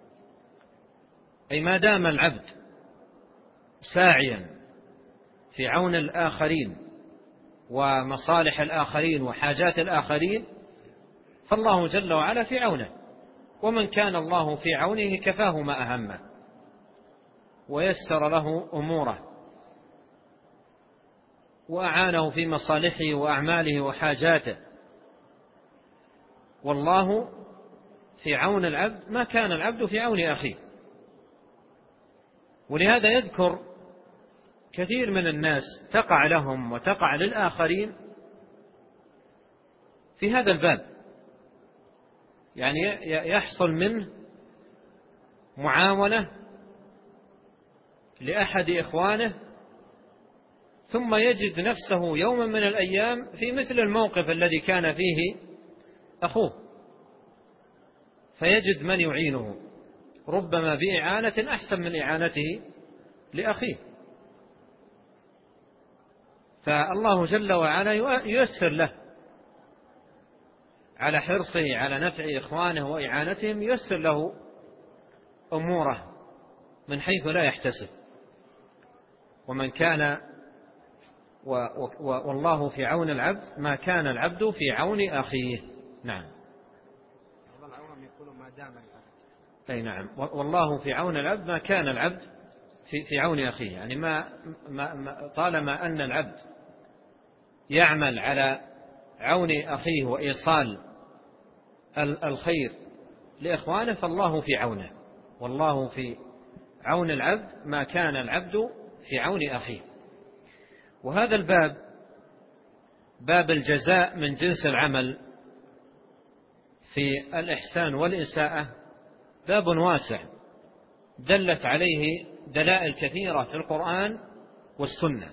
أي ما دام العبد ساعيا في عون الآخرين ومصالح الآخرين وحاجات الآخرين فالله جل وعلا في عونه، ومن كان الله في عونه كفاه ما أهمه ويسر له أموره وأعانه في مصالحه وأعماله وحاجاته. والله في عون العبد ما كان العبد في عون أخيه. ولهذا يذكر كثير من الناس تقع لهم وتقع للآخرين في هذا الباب، يعني يحصل منه معاونة لأحد إخوانه ثم يجد نفسه يوما من الأيام في مثل الموقف الذي كان فيه أخوه، فيجد من يعينه ربما بإعانة أحسن من إعانته لأخيه. فالله جل وعلا ييسر له على حرصه على نفع إخوانه وإعانتهم ييسر له أموره من حيث لا يحتسب. ومن كان والله في عون العبد ما كان العبد في عون أخيه. نعم. أي نعم. والله في عون العبد ما كان العبد في في عون أخيه، يعني ما, ما طالما أن العبد يعمل على عون أخيه وإيصال الخير لإخوانه فالله في عونه. والله في عون العبد ما كان العبد في عون أخيه. وهذا الباب باب الجزاء من جنس العمل في الإحسان والإساءة باب واسع دلت عليه دلائل كثيرة في القرآن والسنة.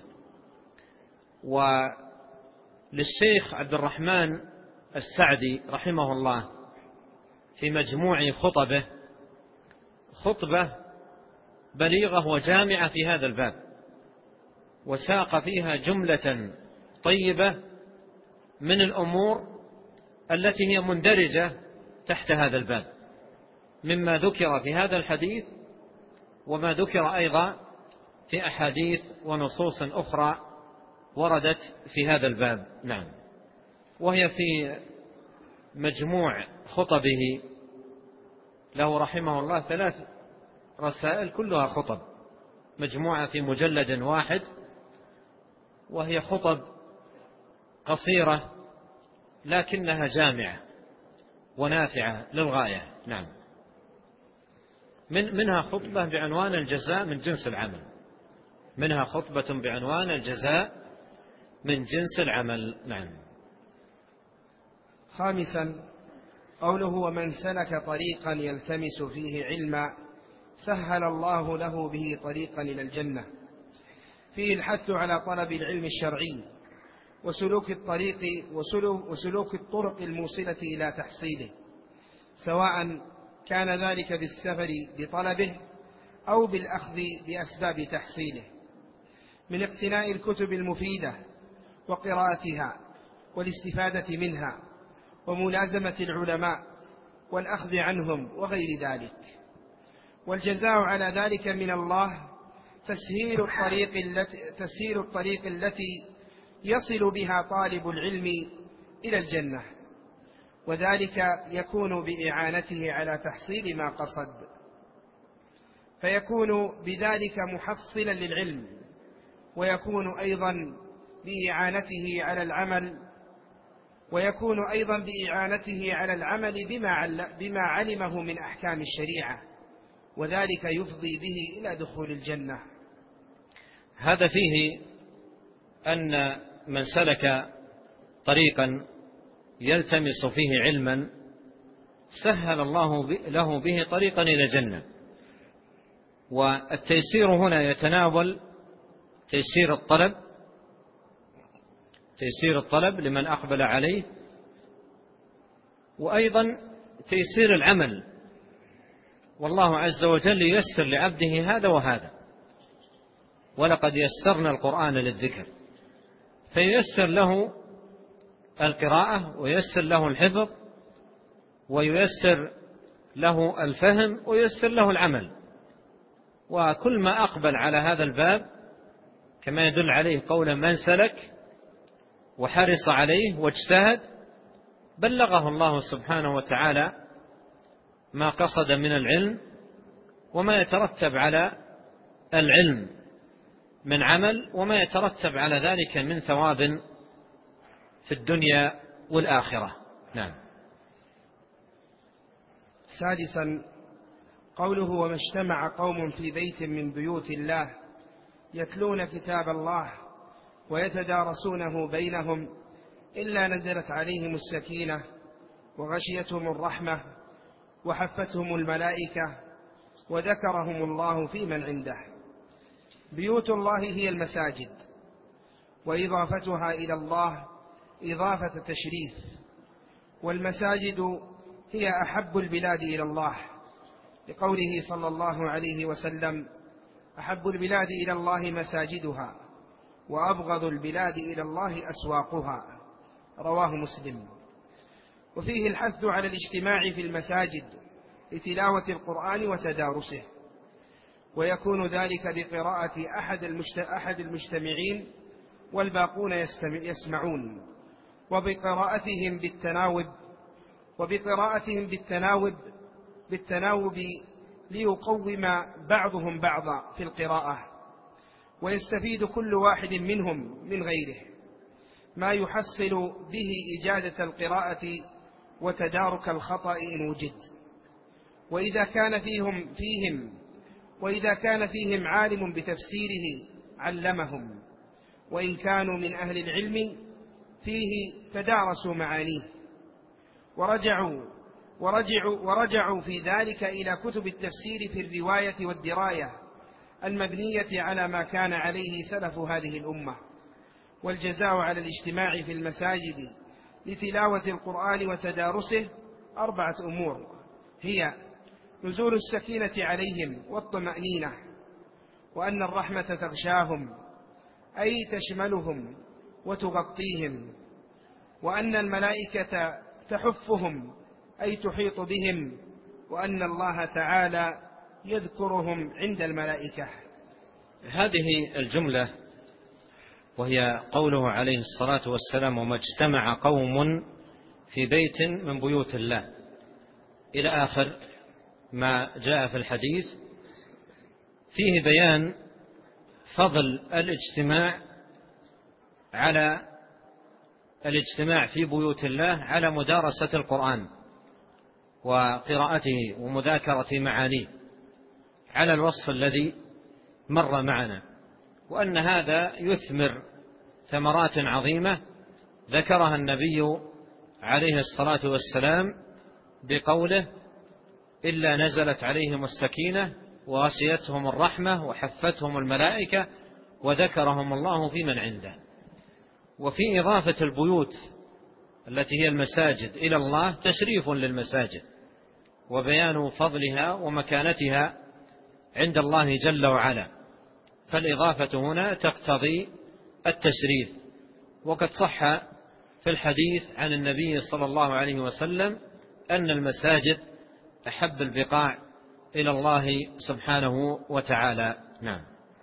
وللشيخ عبد الرحمن السعدي رحمه الله في مجموع خطبه خطبة بليغة وجامعة في هذا الباب، وساق فيها جملة طيبة من الأمور التي هي مندرجة تحت هذا الباب مما ذكر في هذا الحديث وما ذكر أيضا في أحاديث ونصوص أخرى وردت في هذا الباب. نعم. وهي في مجموع خطبه له رحمه الله ثلاث رسائل كلها خطب مجموعة في مجلد واحد، وهي خطب قصيرة لكنها جامعة ونافعة للغاية. نعم. من منها خطبة بعنوان الجزاء من جنس العمل منها خطبة بعنوان الجزاء من جنس العمل. نعم. خامسا قوله ومن سلك طريقا يلتمس فيه علما سهل الله له به طريقا إلى الجنة، فيه الحث على طلب العلم الشرعي وسلوك الطريق وسلوك, وسلوك الطرق الموصلة إلى تحصيله، سواء كان ذلك بالسفر بطلبه أو بالأخذ بأسباب تحصيله، من اقتناء الكتب المفيدة وقراءتها والاستفادة منها وملازمة العلماء والأخذ عنهم وغير ذلك. والجزاء على ذلك من الله تسهيل الطريق التي, تسهيل الطريق التي يصل بها طالب العلم إلى الجنة، وذلك يكون بإعانته على تحصيل ما قصد، فيكون بذلك محصلا للعلم، ويكون أيضا بإعانته على العمل ويكون أيضا بإعانته على العمل بما علمه من أحكام الشريعة، وذلك يفضي به إلى دخول الجنة. هذا فيه أن من سلك طريقا يلتمس فيه علما سهل الله له به طريقا إلى الجنة. والتيسير هنا يتناول تيسير الطلب تيسير الطلب لمن أقبل عليه، وأيضا تيسير العمل، والله عز وجل ييسر لعبده هذا وهذا، ولقد يسرنا القرآن للذكر، فييسر له القراءة وييسر له الحفظ وييسر له الفهم وييسر له العمل. وكل ما أقبل على هذا الباب كما يدل عليه قول من سلك وحرص عليه واجتهد بلغه الله سبحانه وتعالى ما قصد من العلم وما يترتب على العلم من عمل وما يترتب على ذلك من ثواب في الدنيا والآخرة. نعم. سادسا قوله وما اجتمع قوم في بيت من بيوت الله يتلون كتاب الله ويتدارسونه بينهم إلا نزلت عليهم السكينة وغشيتهم الرحمة وحفتهم الملائكة وذكرهم الله في من عنده. بيوت الله هي المساجد، وإضافتها إلى الله إضافة تشريف، والمساجد هي أحب البلاد إلى الله، لقوله صلى الله عليه وسلم أحب البلاد إلى الله مساجدها وأبغض البلاد إلى الله أسواقها، رواه مسلم. وفيه الحث على الاجتماع في المساجد لتلاوة القرآن وتدارسه، ويكون ذلك بقراءة أحد المجتمعين والباقون يسمعون، وبقراءتهم بالتناوب وبقراءتهم بالتناوب بالتناوب ليقوم بعضهم بعضا في القراءة، ويستفيد كل واحد منهم من غيره ما يحصل به إجادة القراءة وتدارك الخطأ إن وجد. وإذا كان فيهم فيهم وإذا كان فيهم عالم بتفسيره علمهم، وإن كانوا من أهل العلم فيه تدارسوا معانيه ورجعوا ورجعوا ورجعوا في ذلك إلى كتب التفسير في الرواية والدراية المبنية على ما كان عليه سلف هذه الأمة. والجزاء على الاجتماع في المساجد لتلاوة القرآن وتدارسه أربعة أمور، هي نزول السكينة عليهم والطمأنينة، وأن الرحمة تغشاهم أي تشملهم وتغطيهم، وأن الملائكة تحفهم أي تحيط بهم، وأن الله تعالى يذكرهم عند الملائكة. هذه الجملة وهي قوله عليه الصلاة والسلام: وما اجتمع قوم في بيت من بيوت الله، إلى آخر ما جاء في الحديث، فيه بيان فضل الاجتماع على الاجتماع في بيوت الله على مدارسة القرآن وقراءته ومذاكرة معانيه على الوصف الذي مر معنا، وأن هذا يثمر ثمرات عظيمة ذكرها النبي عليه الصلاة والسلام بقوله: إلا نزلت عليهم السكينة وغشيتهم الرحمة وحفتهم الملائكة وذكرهم الله في من عنده. وفي إضافة البيوت التي هي المساجد إلى الله تشريف للمساجد وبيان فضلها ومكانتها عند الله جل وعلا، فالإضافة هنا تقتضي التشريف. وقد صح في الحديث عن النبي صلى الله عليه وسلم أن المساجد أحب البقاع إلى الله سبحانه وتعالى. نعم.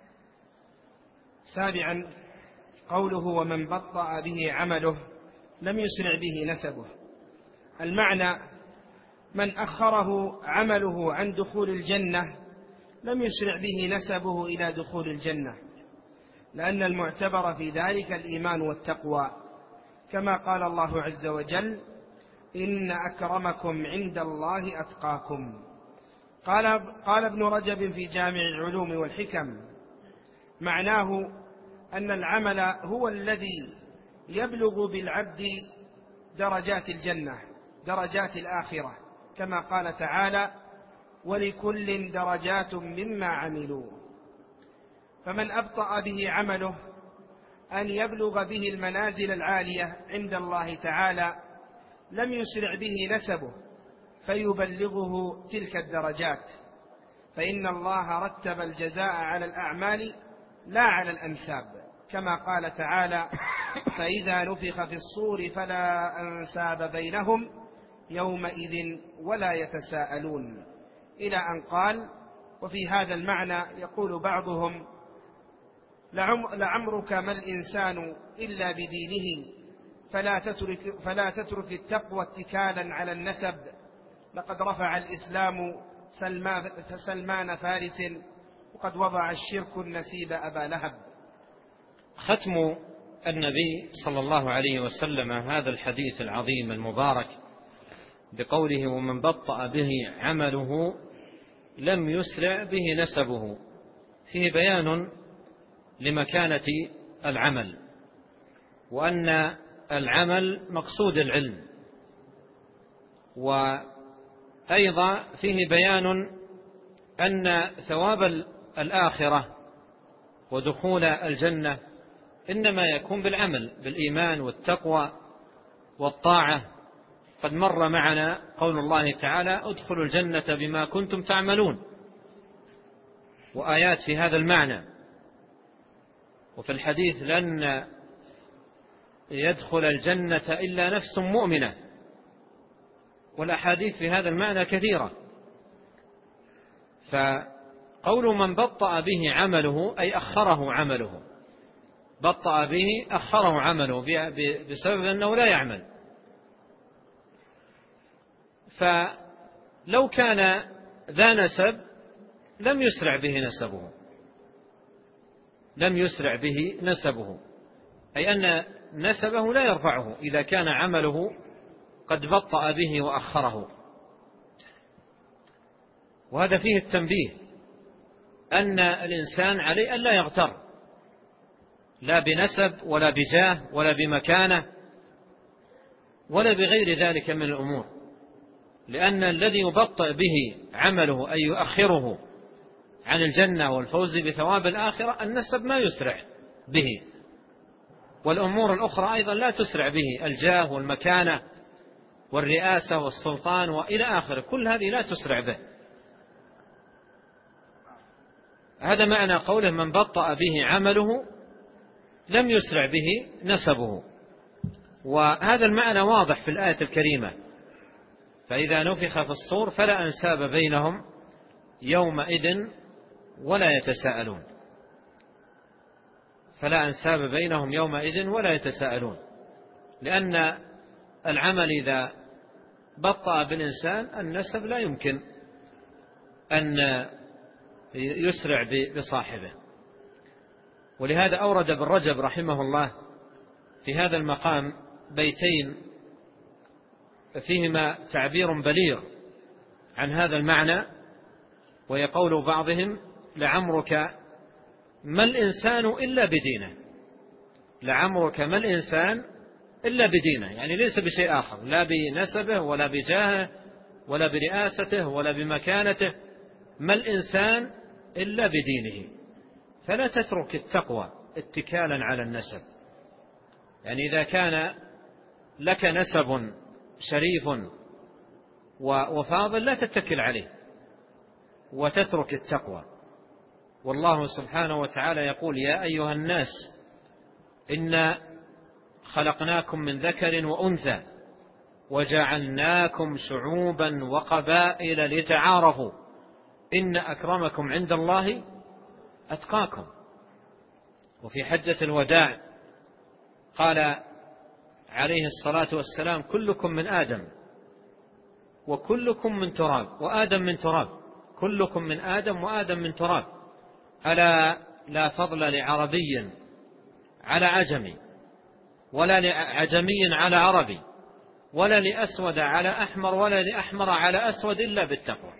سابعا قوله: ومن بطأ به عمله لم يسرع به نسبه. المعنى: من أخره عمله عن دخول الجنة لم يسرع به نسبه إلى دخول الجنة، لأن المعتبر في ذلك الإيمان والتقوى، كما قال الله عز وجل: إن أكرمكم عند الله أتقاكم. قال, قال ابن رجب في جامع العلوم والحكم: معناه أن العمل هو الذي يبلغ بالعبد درجات الجنة درجات الآخرة، كما قال تعالى: ولكل درجات مما عملوا. فمن أبطأ به عمله أن يبلغ به المنازل العالية عند الله تعالى لم يسرع به نسبه فيبلغه تلك الدرجات، فإن الله رتب الجزاء على الأعمال لا على الأنساب، كما قال تعالى: فإذا نفخ في الصور فلا أنساب بينهم يومئذ ولا يتساءلون، إلى أن قال: وفي هذا المعنى يقول بعضهم: لعمرك ما الإنسان إلا بدينه فلا تترك, فلا تترك التقوى اتكالا على النسب، لقد رفع الإسلام سلمان فارس وقد وضع الشرك النسيب أبا لهب. ختم النبي صلى الله عليه وسلم هذا الحديث العظيم المبارك بقوله: ومن بطأ به عمله لم يسرع به نسبه، فيه بيان لمكانة العمل، وأن العمل مقصود العلم، وأيضا فيه بيان أن ثواب الآخرة ودخول الجنة إنما يكون بالعمل بالإيمان والتقوى والطاعة. قد مر معنا قول الله تعالى: ادخلوا الجنة بما كنتم تعملون، وآيات في هذا المعنى. وفي الحديث: لن يدخل الجنة إلا نفس مؤمنة، والأحاديث في هذا المعنى كثيرة. فقول من بطأ به عمله أي أخره عمله، بطأ به أخره عمله بسبب أنه لا يعمل. فلو كان ذا نسب لم يسرع به نسبه، لم يسرع به نسبه، أي أن نسبه لا يرفعه إذا كان عمله قد بطأ به وأخره. وهذا فيه التنبيه أن الإنسان عليه ألا يغتر لا بنسب ولا بجاه ولا بمكانة ولا بغير ذلك من الأمور، لأن الذي يبطئ به عمله أي يؤخره عن الجنة والفوز بثواب الآخرة النسب ما يسرع به، والأمور الأخرى أيضا لا تسرع به، الجاه والمكانة والرئاسة والسلطان وإلى آخره، كل هذه لا تسرع به. هذا معنى قوله من بطأ به عمله لم يسرع به نسبه. وهذا المعنى واضح في الآية الكريمة: فإذا نفخ في الصور فلا أنساب بينهم يومئذ ولا يتساءلون، فلا أنساب بينهم يومئذ ولا يتساءلون، لأن العمل إذا بطأ بالإنسان النسب لا يمكن أن يسرع بصاحبه. ولهذا أورد ابن رجب رحمه الله في هذا المقام بيتين فيهما تعبير بليغ عن هذا المعنى، ويقول بعضهم: لعمرك ما الإنسان إلا بدينه، لعمرك ما الإنسان إلا بدينه، يعني ليس بشيء آخر، لا بنسبه ولا بجاهه ولا برئاسته ولا بمكانته، ما الإنسان إلا بدينه. فلا تترك التقوى اتكالا على النسب، يعني إذا كان لك نسب شريف وفاضل لا تتكل عليه وتترك التقوى. والله سبحانه وتعالى يقول: يا أيها الناس إنا خلقناكم من ذكر وأنثى وجعلناكم شعوبا وقبائل لتعارفوا إن أكرمكم عند الله أتقاكم. وفي حجة الوداع قال عليه الصلاة والسلام: كلكم من آدم وكلكم من تراب وآدم من تراب، كلكم من آدم وآدم من تراب، ألا لا فضل لعربي على عجمي ولا لعجمي على عربي ولا لأسود على أحمر ولا لأحمر على أسود إلا بالتقوى،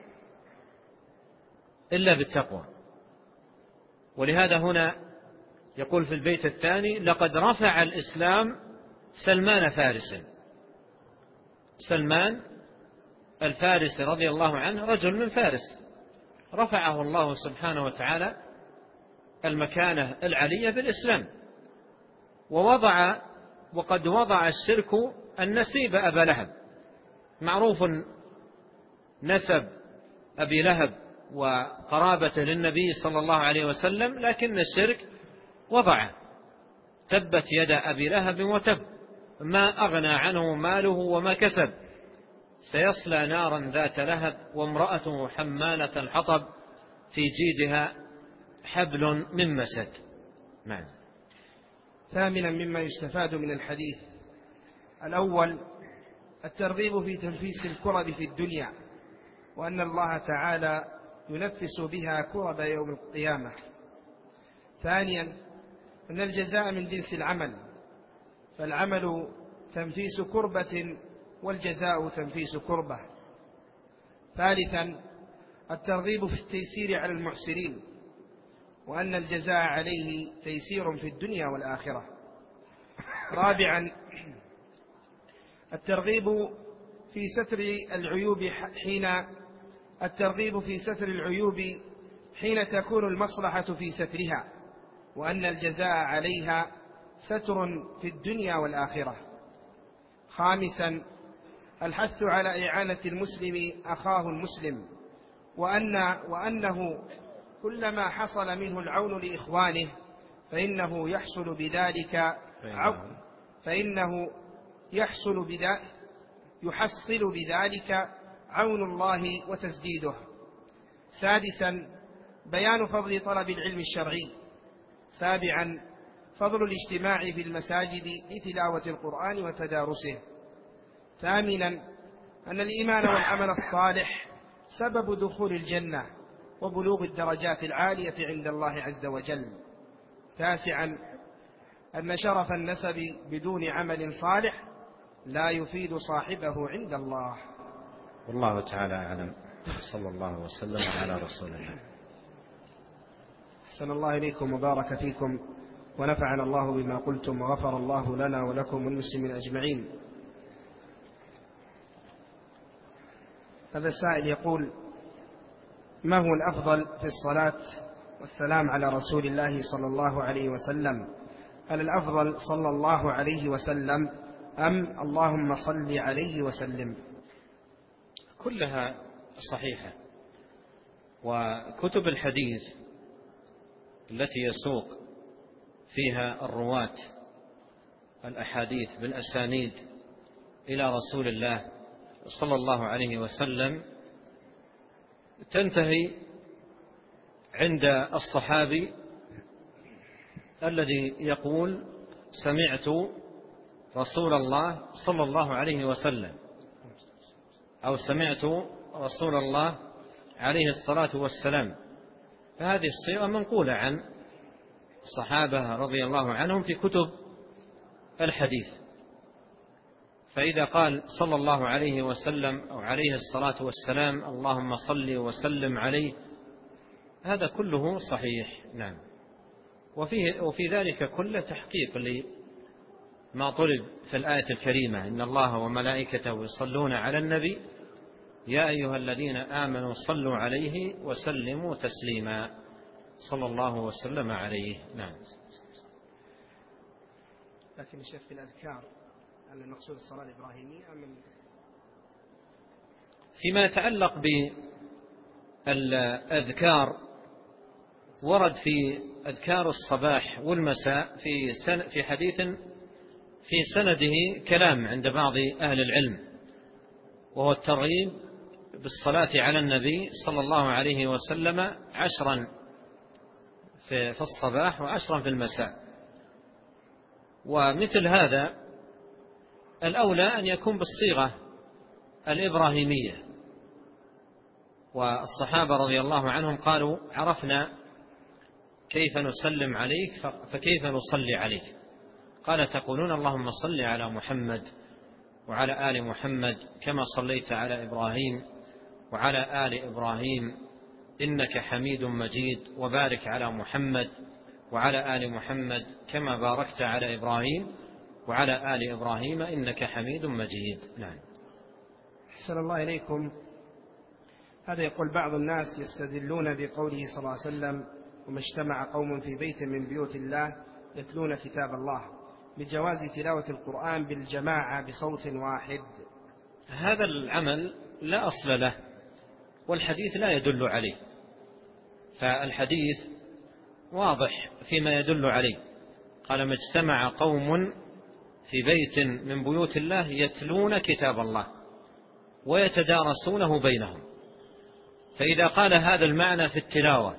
إلا بالتقوى. ولهذا هنا يقول في البيت الثاني: لقد رفع الإسلام سلمان فارس. سلمان الفارسي رضي الله عنه رجل من فارس، رفعه الله سبحانه وتعالى المكانة العلية بالإسلام، ووضع وقد وضع الشرك النسيب أبا لهب. معروف نسب أبي لهب وقرابته للنبي صلى الله عليه وسلم، لكن الشرك وضعه: تبت يد أبي لهب وتب ما أغنى عنه ماله وما كسب سيصلى نارا ذات لهب وامرأته حمالة الحطب في جيدها حبل من مسد. نعم. ثامنا مما يستفاد من الحديث: الأول الترغيب في تنفيس الكرب في الدنيا، وأن الله تعالى ينفس بها كرب يوم القيامة. ثانيا أن الجزاء من جنس العمل، فالعمل تنفيس كربة والجزاء تنفيس كربة. ثالثا الترغيب في التيسير على المعسرين، وأن الجزاء عليه تيسير في الدنيا والآخرة. رابعا الترغيب في ستر العيوب حين الترغيب في ستر العيوب حين تكون المصلحة في سترها، وأن الجزاء عليها ستر في الدنيا والآخرة. خامسا الحث على إعانة المسلم أخاه المسلم، وأن وأنه كلما حصل منه العون لإخوانه فإنه يحصل بذلك عون فإنه يحصل بذلك يحصل بذلك عون الله وتسديده. سادسا بيان فضل طلب العلم الشرعي. سابعا فضل الاجتماع في المساجد لتلاوة القرآن وتدارسه. ثامنا أن الإيمان والعمل الصالح سبب دخول الجنة وبلوغ الدرجات العالية عند الله عز وجل. تاسعا أن شرف النسب بدون عمل صالح لا يفيد صاحبه عند الله. والله تعالى أعلم. صلى الله وسلم على رسول الله. أحسن الله إليكم وبارك فيكم ونفعنا الله بما قلتم وغفر الله لنا ولكم والمسلمين أجمعين. هذا السائل يقول: ما هو الأفضل في الصلاة والسلام على رسول الله صلى الله عليه وسلم؟ هل الأفضل صلى الله عليه وسلم أم اللهم صل عليه وسلم؟ كلها صحيحة، وكتب الحديث التي يسوق فيها الرواة الأحاديث بالأسانيد إلى رسول الله صلى الله عليه وسلم تنتهي عند الصحابي الذي يقول: سمعت رسول الله صلى الله عليه وسلم، أو سمعت رسول الله عليه الصلاة والسلام. فهذه الصيغة منقولة عن الصحابة رضي الله عنهم في كتب الحديث. فإذا قال صلى الله عليه وسلم أو عليه الصلاة والسلام اللهم صل وسلم عليه، هذا كله صحيح. نعم. وفيه وفي ذلك كله تحقيق لما طلب في الآية الكريمة: إن الله وملائكته يصلون على النبي يا أيها الذين آمنوا صلوا عليه وسلموا تسليما. صلى الله وسلم عليه. نعم. لكن الشيخ في الأذكار هل المقصود الصلاة الإبراهيمية أم؟ فيما يتعلق بالأذكار ورد في أذكار الصباح والمساء في سن في حديث في سنده كلام عند بعض أهل العلم، وهو الترغيب بالصلاة على النبي صلى الله عليه وسلم عشرا في الصباح وعشرا في المساء. ومثل هذا الأولى أن يكون بالصيغة الإبراهيمية. والصحابة رضي الله عنهم قالوا: عرفنا كيف نسلم عليك فكيف نصلي عليك؟ قال: تقولون اللهم صل على محمد وعلى آل محمد كما صليت على إبراهيم وعلى آل إبراهيم إنك حميد مجيد، وبارك على محمد وعلى آل محمد كما باركت على إبراهيم وعلى آل إبراهيم إنك حميد مجيد. نعم. أحسن الله إليكم. هذا يقول: بعض الناس يستدلون بقوله صلى الله عليه وسلم: وما اجتمع قوم في بيت من بيوت الله يتلون كتاب الله، بجواز تلاوة القرآن بالجماعة بصوت واحد. هذا العمل لا أصل له، والحديث لا يدل عليه. فالحديث واضح فيما يدل عليه. قال: ما اجتمع قوم في بيت من بيوت الله يتلون كتاب الله ويتدارسونه بينهم. فإذا قال هذا المعنى في التلاوة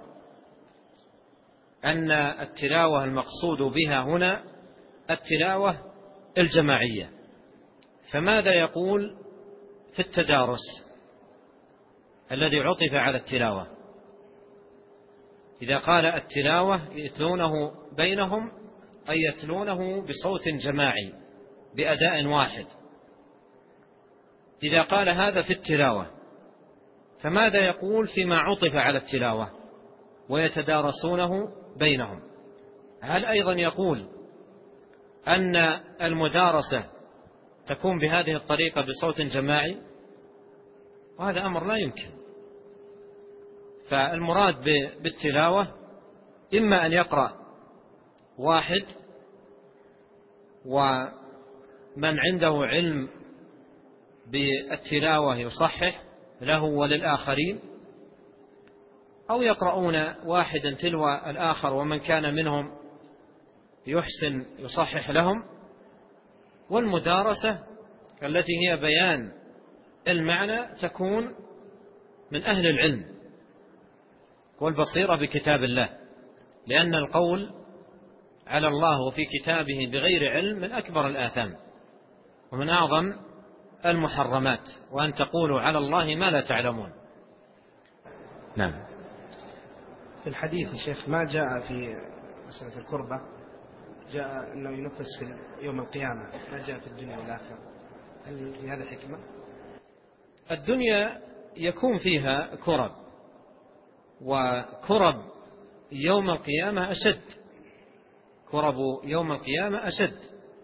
أن التلاوة المقصود بها هنا التلاوة الجماعية، فماذا يقول في التدارس الذي عطف على التلاوة؟ إذا قال التلاوة يتلونه بينهم أي يتلونه بصوت جماعي بأداء واحد. إذا قال هذا في التلاوة فماذا يقول فيما عطف على التلاوة ويتدارسونه بينهم؟ هل أيضا يقول أن المدارسة تكون بهذه الطريقة بصوت جماعي؟ وهذا أمر لا يمكن. فالمراد بالتلاوة إما أن يقرأ واحد ومن عنده علم بالتلاوة يصحح له وللآخرين، أو يقرؤون واحدا تلو الآخر ومن كان منهم يحسن يصحح لهم. والمدارسة التي هي بيان المعنى تكون من أهل العلم والبصيرة بكتاب الله، لأن القول على الله وفي كتابه بغير علم من أكبر الآثام ومن أعظم المحرمات، وأن تقولوا على الله ما لا تعلمون. نعم. في الحديث يا شيخ ما جاء في مسألة القربة، جاء أنه ينفس في يوم القيامة، ما جاء في الدنيا والآخرة، هل في هذا حكمة؟ الدنيا يكون فيها كرب، وكرب يوم القيامة أشد، كرب يوم القيامة أشد.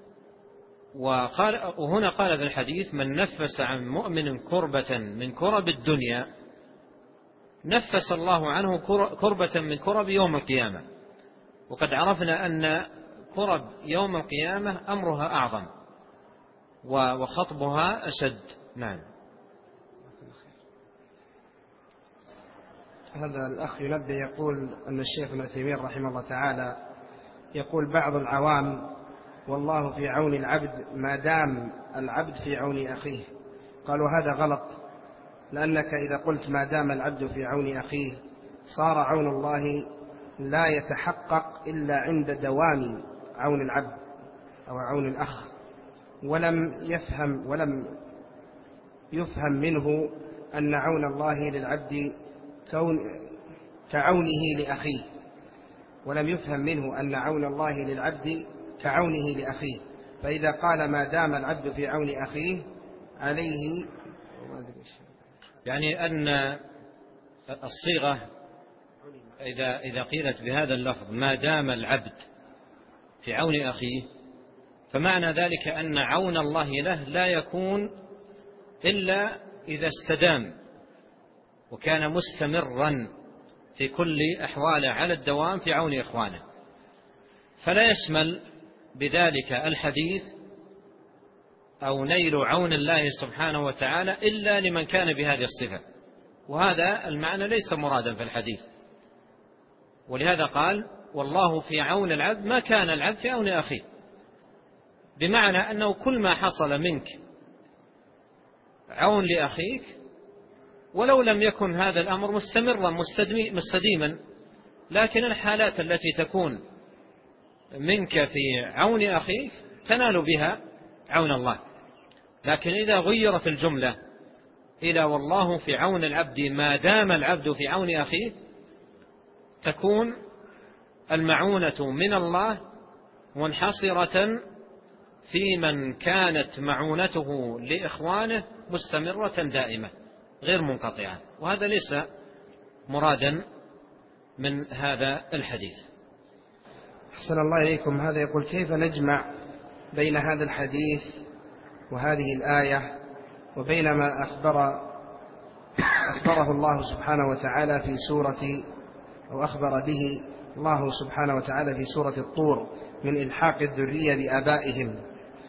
وقال وهنا قال في الحديث: من نفس عن مؤمن كربة من كرب الدنيا نفس الله عنه كربة من كرب يوم القيامة. وقد عرفنا أن كرب يوم القيامة أمرها أعظم وخطبها أشد. نعم. هذا الأخ ينبه يقول أن الشيخ ابن تيمية رحمه الله تعالى يقول بعض العوام: والله في عون العبد ما دام العبد في عون أخيه. قالوا هذا غلط، لأنك إذا قلت ما دام العبد في عون أخيه صار عون الله لا يتحقق إلا عند دوام عون العبد أو عون الأخ، ولم يفهم ولم يفهم منه أن عون الله للعبد كون كعونه لأخيه، ولم يفهم منه أن عون الله للعبد كعونه لأخيه. فإذا قال ما دام العبد في عون أخيه عليه، يعني أن الصيغة إذا إذا قيلت بهذا اللفظ ما دام العبد في عون أخيه، فمعنى ذلك أن عون الله له لا يكون إلا إذا استدام وكان مستمرا في كل أحواله على الدوام في عون إخوانه. فلا يشمل بذلك الحديث أو نيل عون الله سبحانه وتعالى إلا لمن كان بهذه الصفة، وهذا المعنى ليس مرادا في الحديث. ولهذا قال: والله في عون العبد ما كان العبد في عون أخيه، بمعنى أنه كل ما حصل منك عون لأخيك ولو لم يكن هذا الأمر مستمرا مستديما، لكن الحالات التي تكون منك في عون أخيك تنال بها عون الله. لكن إذا غيرت الجملة إلى والله في عون العبد ما دام العبد في عون أخيه، تكون المعونة من الله منحصرة في من كانت معونته لإخوانه مستمرة دائمة غير منقطعة، وهذا ليس مرادا من هذا الحديث. أحسن الله إليكم. هذا يقول: كيف نجمع بين هذا الحديث وهذه الآية وبين ما أخبر أخبره الله سبحانه وتعالى في سورة أو أخبر به الله سبحانه وتعالى في سورة الطور من إلحاق الذرية بآبائهم؟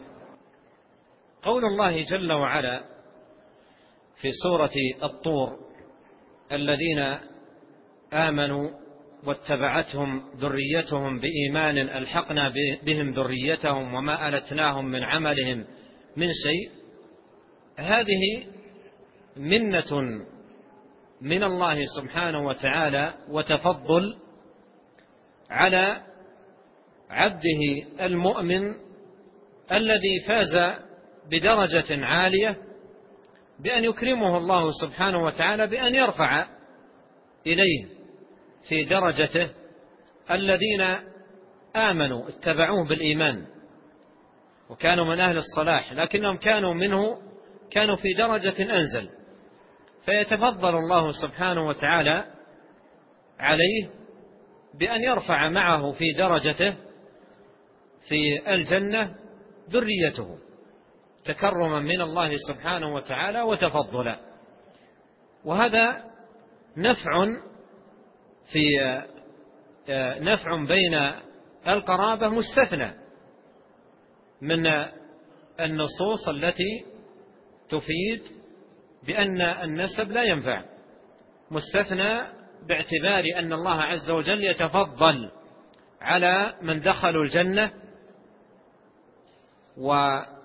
قول الله جل وعلا في سورة الطور: الذين آمنوا واتبعتهم ذريتهم بإيمان ألحقنا بهم ذريتهم وما ألتناهم من عملهم من شيء. هذه منة من الله سبحانه وتعالى وتفضل على عبده المؤمن الذي فاز بدرجة عالية بأن يكرمه الله سبحانه وتعالى بأن يرفع إليه في درجته الذين آمنوا اتبعوه بالإيمان وكانوا من أهل الصلاح، لكنهم كانوا منه كانوا في درجة أنزل، فيتفضل الله سبحانه وتعالى عليه بأن يرفع معه في درجته في الجنة ذريته تكرما من الله سبحانه وتعالى وتفضلا. وهذا نفع في نفع بين القرابة مستثنى من النصوص التي تفيد بأن النسب لا ينفع، مستثنى باعتبار أن الله عز وجل يتفضل على من دخلوا الجنة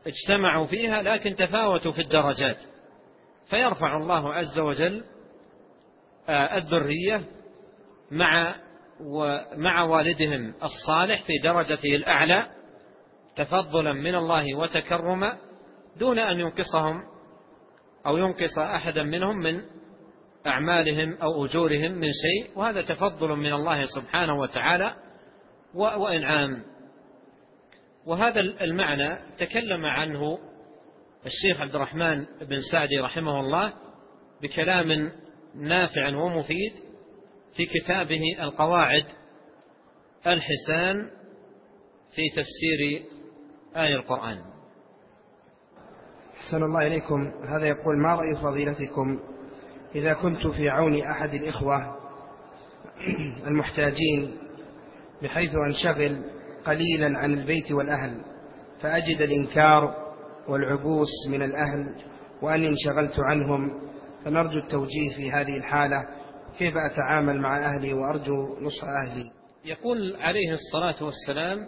اجتمعوا فيها لكن تفاوتوا في الدرجات، فيرفع الله عز وجل الذرية مع ومع والدهم الصالح في درجته الأعلى تفضلا من الله وتكرما، دون أن ينقصهم أو ينقص أحدا منهم من أعمالهم أو أجورهم من شيء، وهذا تفضل من الله سبحانه وتعالى وإنعام. وهذا المعنى تكلم عنه الشيخ عبد الرحمن بن سعدي رحمه الله بكلام نافع ومفيد في كتابه القواعد الحسان في تفسير آية القرآن. أحسن الله إليكم. هذا يقول: ما رأي فضيلتكم إذا كنت في عون أحد الإخوة المحتاجين بحيث أنشغل قليلا عن البيت والأهل، فأجد الإنكار والعبوس من الأهل وأني انشغلت عنهم، فنرجو التوجيه في هذه الحالة، كيف أتعامل مع أهلي وأرجو نصح أهلي؟ يقول عليه الصلاة والسلام: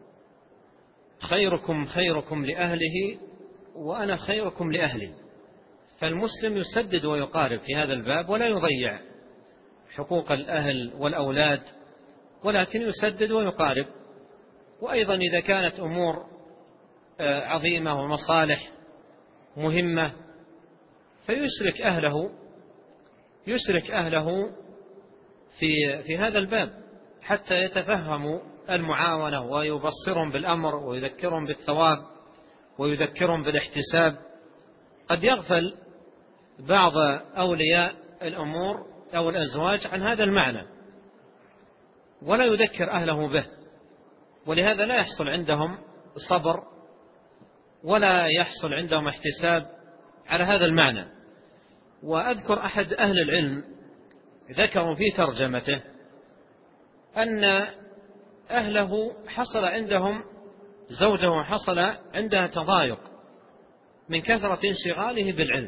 خيركم خيركم لأهله وأنا خيركم لأهلي. فالمسلم يسدد ويقارب في هذا الباب ولا يضيع حقوق الأهل والأولاد، ولكن يسدد ويقارب. وأيضا إذا كانت أمور عظيمة ومصالح مهمة فيشرك أهله يشرك أهله في في هذا الباب حتى يتفهموا المعاونة، ويبصرهم بالأمر ويذكرهم بالثواب ويذكرهم بالاحتساب. قد يغفل بعض أولياء الأمور أو الأزواج عن هذا المعنى ولا يذكر أهله به، ولهذا لا يحصل عندهم صبر ولا يحصل عندهم احتساب على هذا المعنى. وأذكر أحد أهل العلم ذكروا في ترجمته أن أهله حصل عندهم زوجه حصل عندها تضايق من كثرة انشغاله بالعلم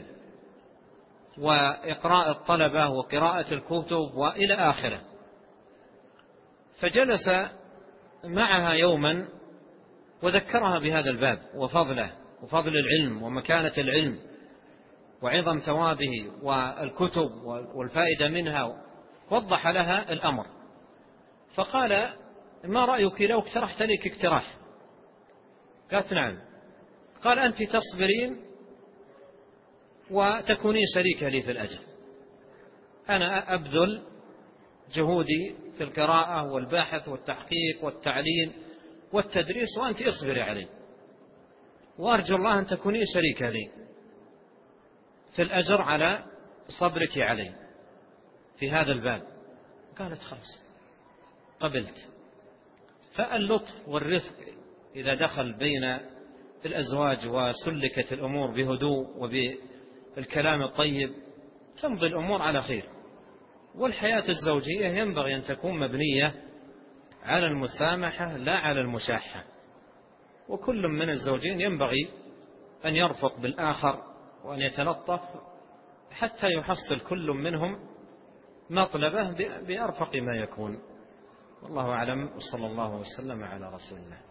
وإقراء الطلبة وقراءة الكتب وإلى آخره، فجلس معها يوما وذكرها بهذا الباب وفضله وفضل العلم ومكانة العلم وعظم ثوابه والكتب والفائدة منها، وضح لها الأمر. فقال: ما رأيك لو اقترحت لك اقتراح؟ قالت: نعم. قال: أنت تصبرين وتكونين شريكة لي في الأجر، أنا أبذل جهودي في القراءة والبحث والتحقيق والتعليم والتدريس وأنت اصبري علي، وأرجو الله أن تكونين شريكة لي في الأجر على صبرك علي في هذا الباب. قالت: خلاص قبلت. فاللطف والرفق إذا دخل بين الأزواج وسلكت الأمور بهدوء وبالكلام الطيب تمضي الأمور على خير. والحياة الزوجية ينبغي أن تكون مبنية على المسامحة لا على المشاحة، وكل من الزوجين ينبغي أن يرفق بالآخر وأن يتلطف حتى يحصل كل منهم مطلبه بأرفق ما يكون. والله أعلم، وصلى الله وسلم على رسول الله.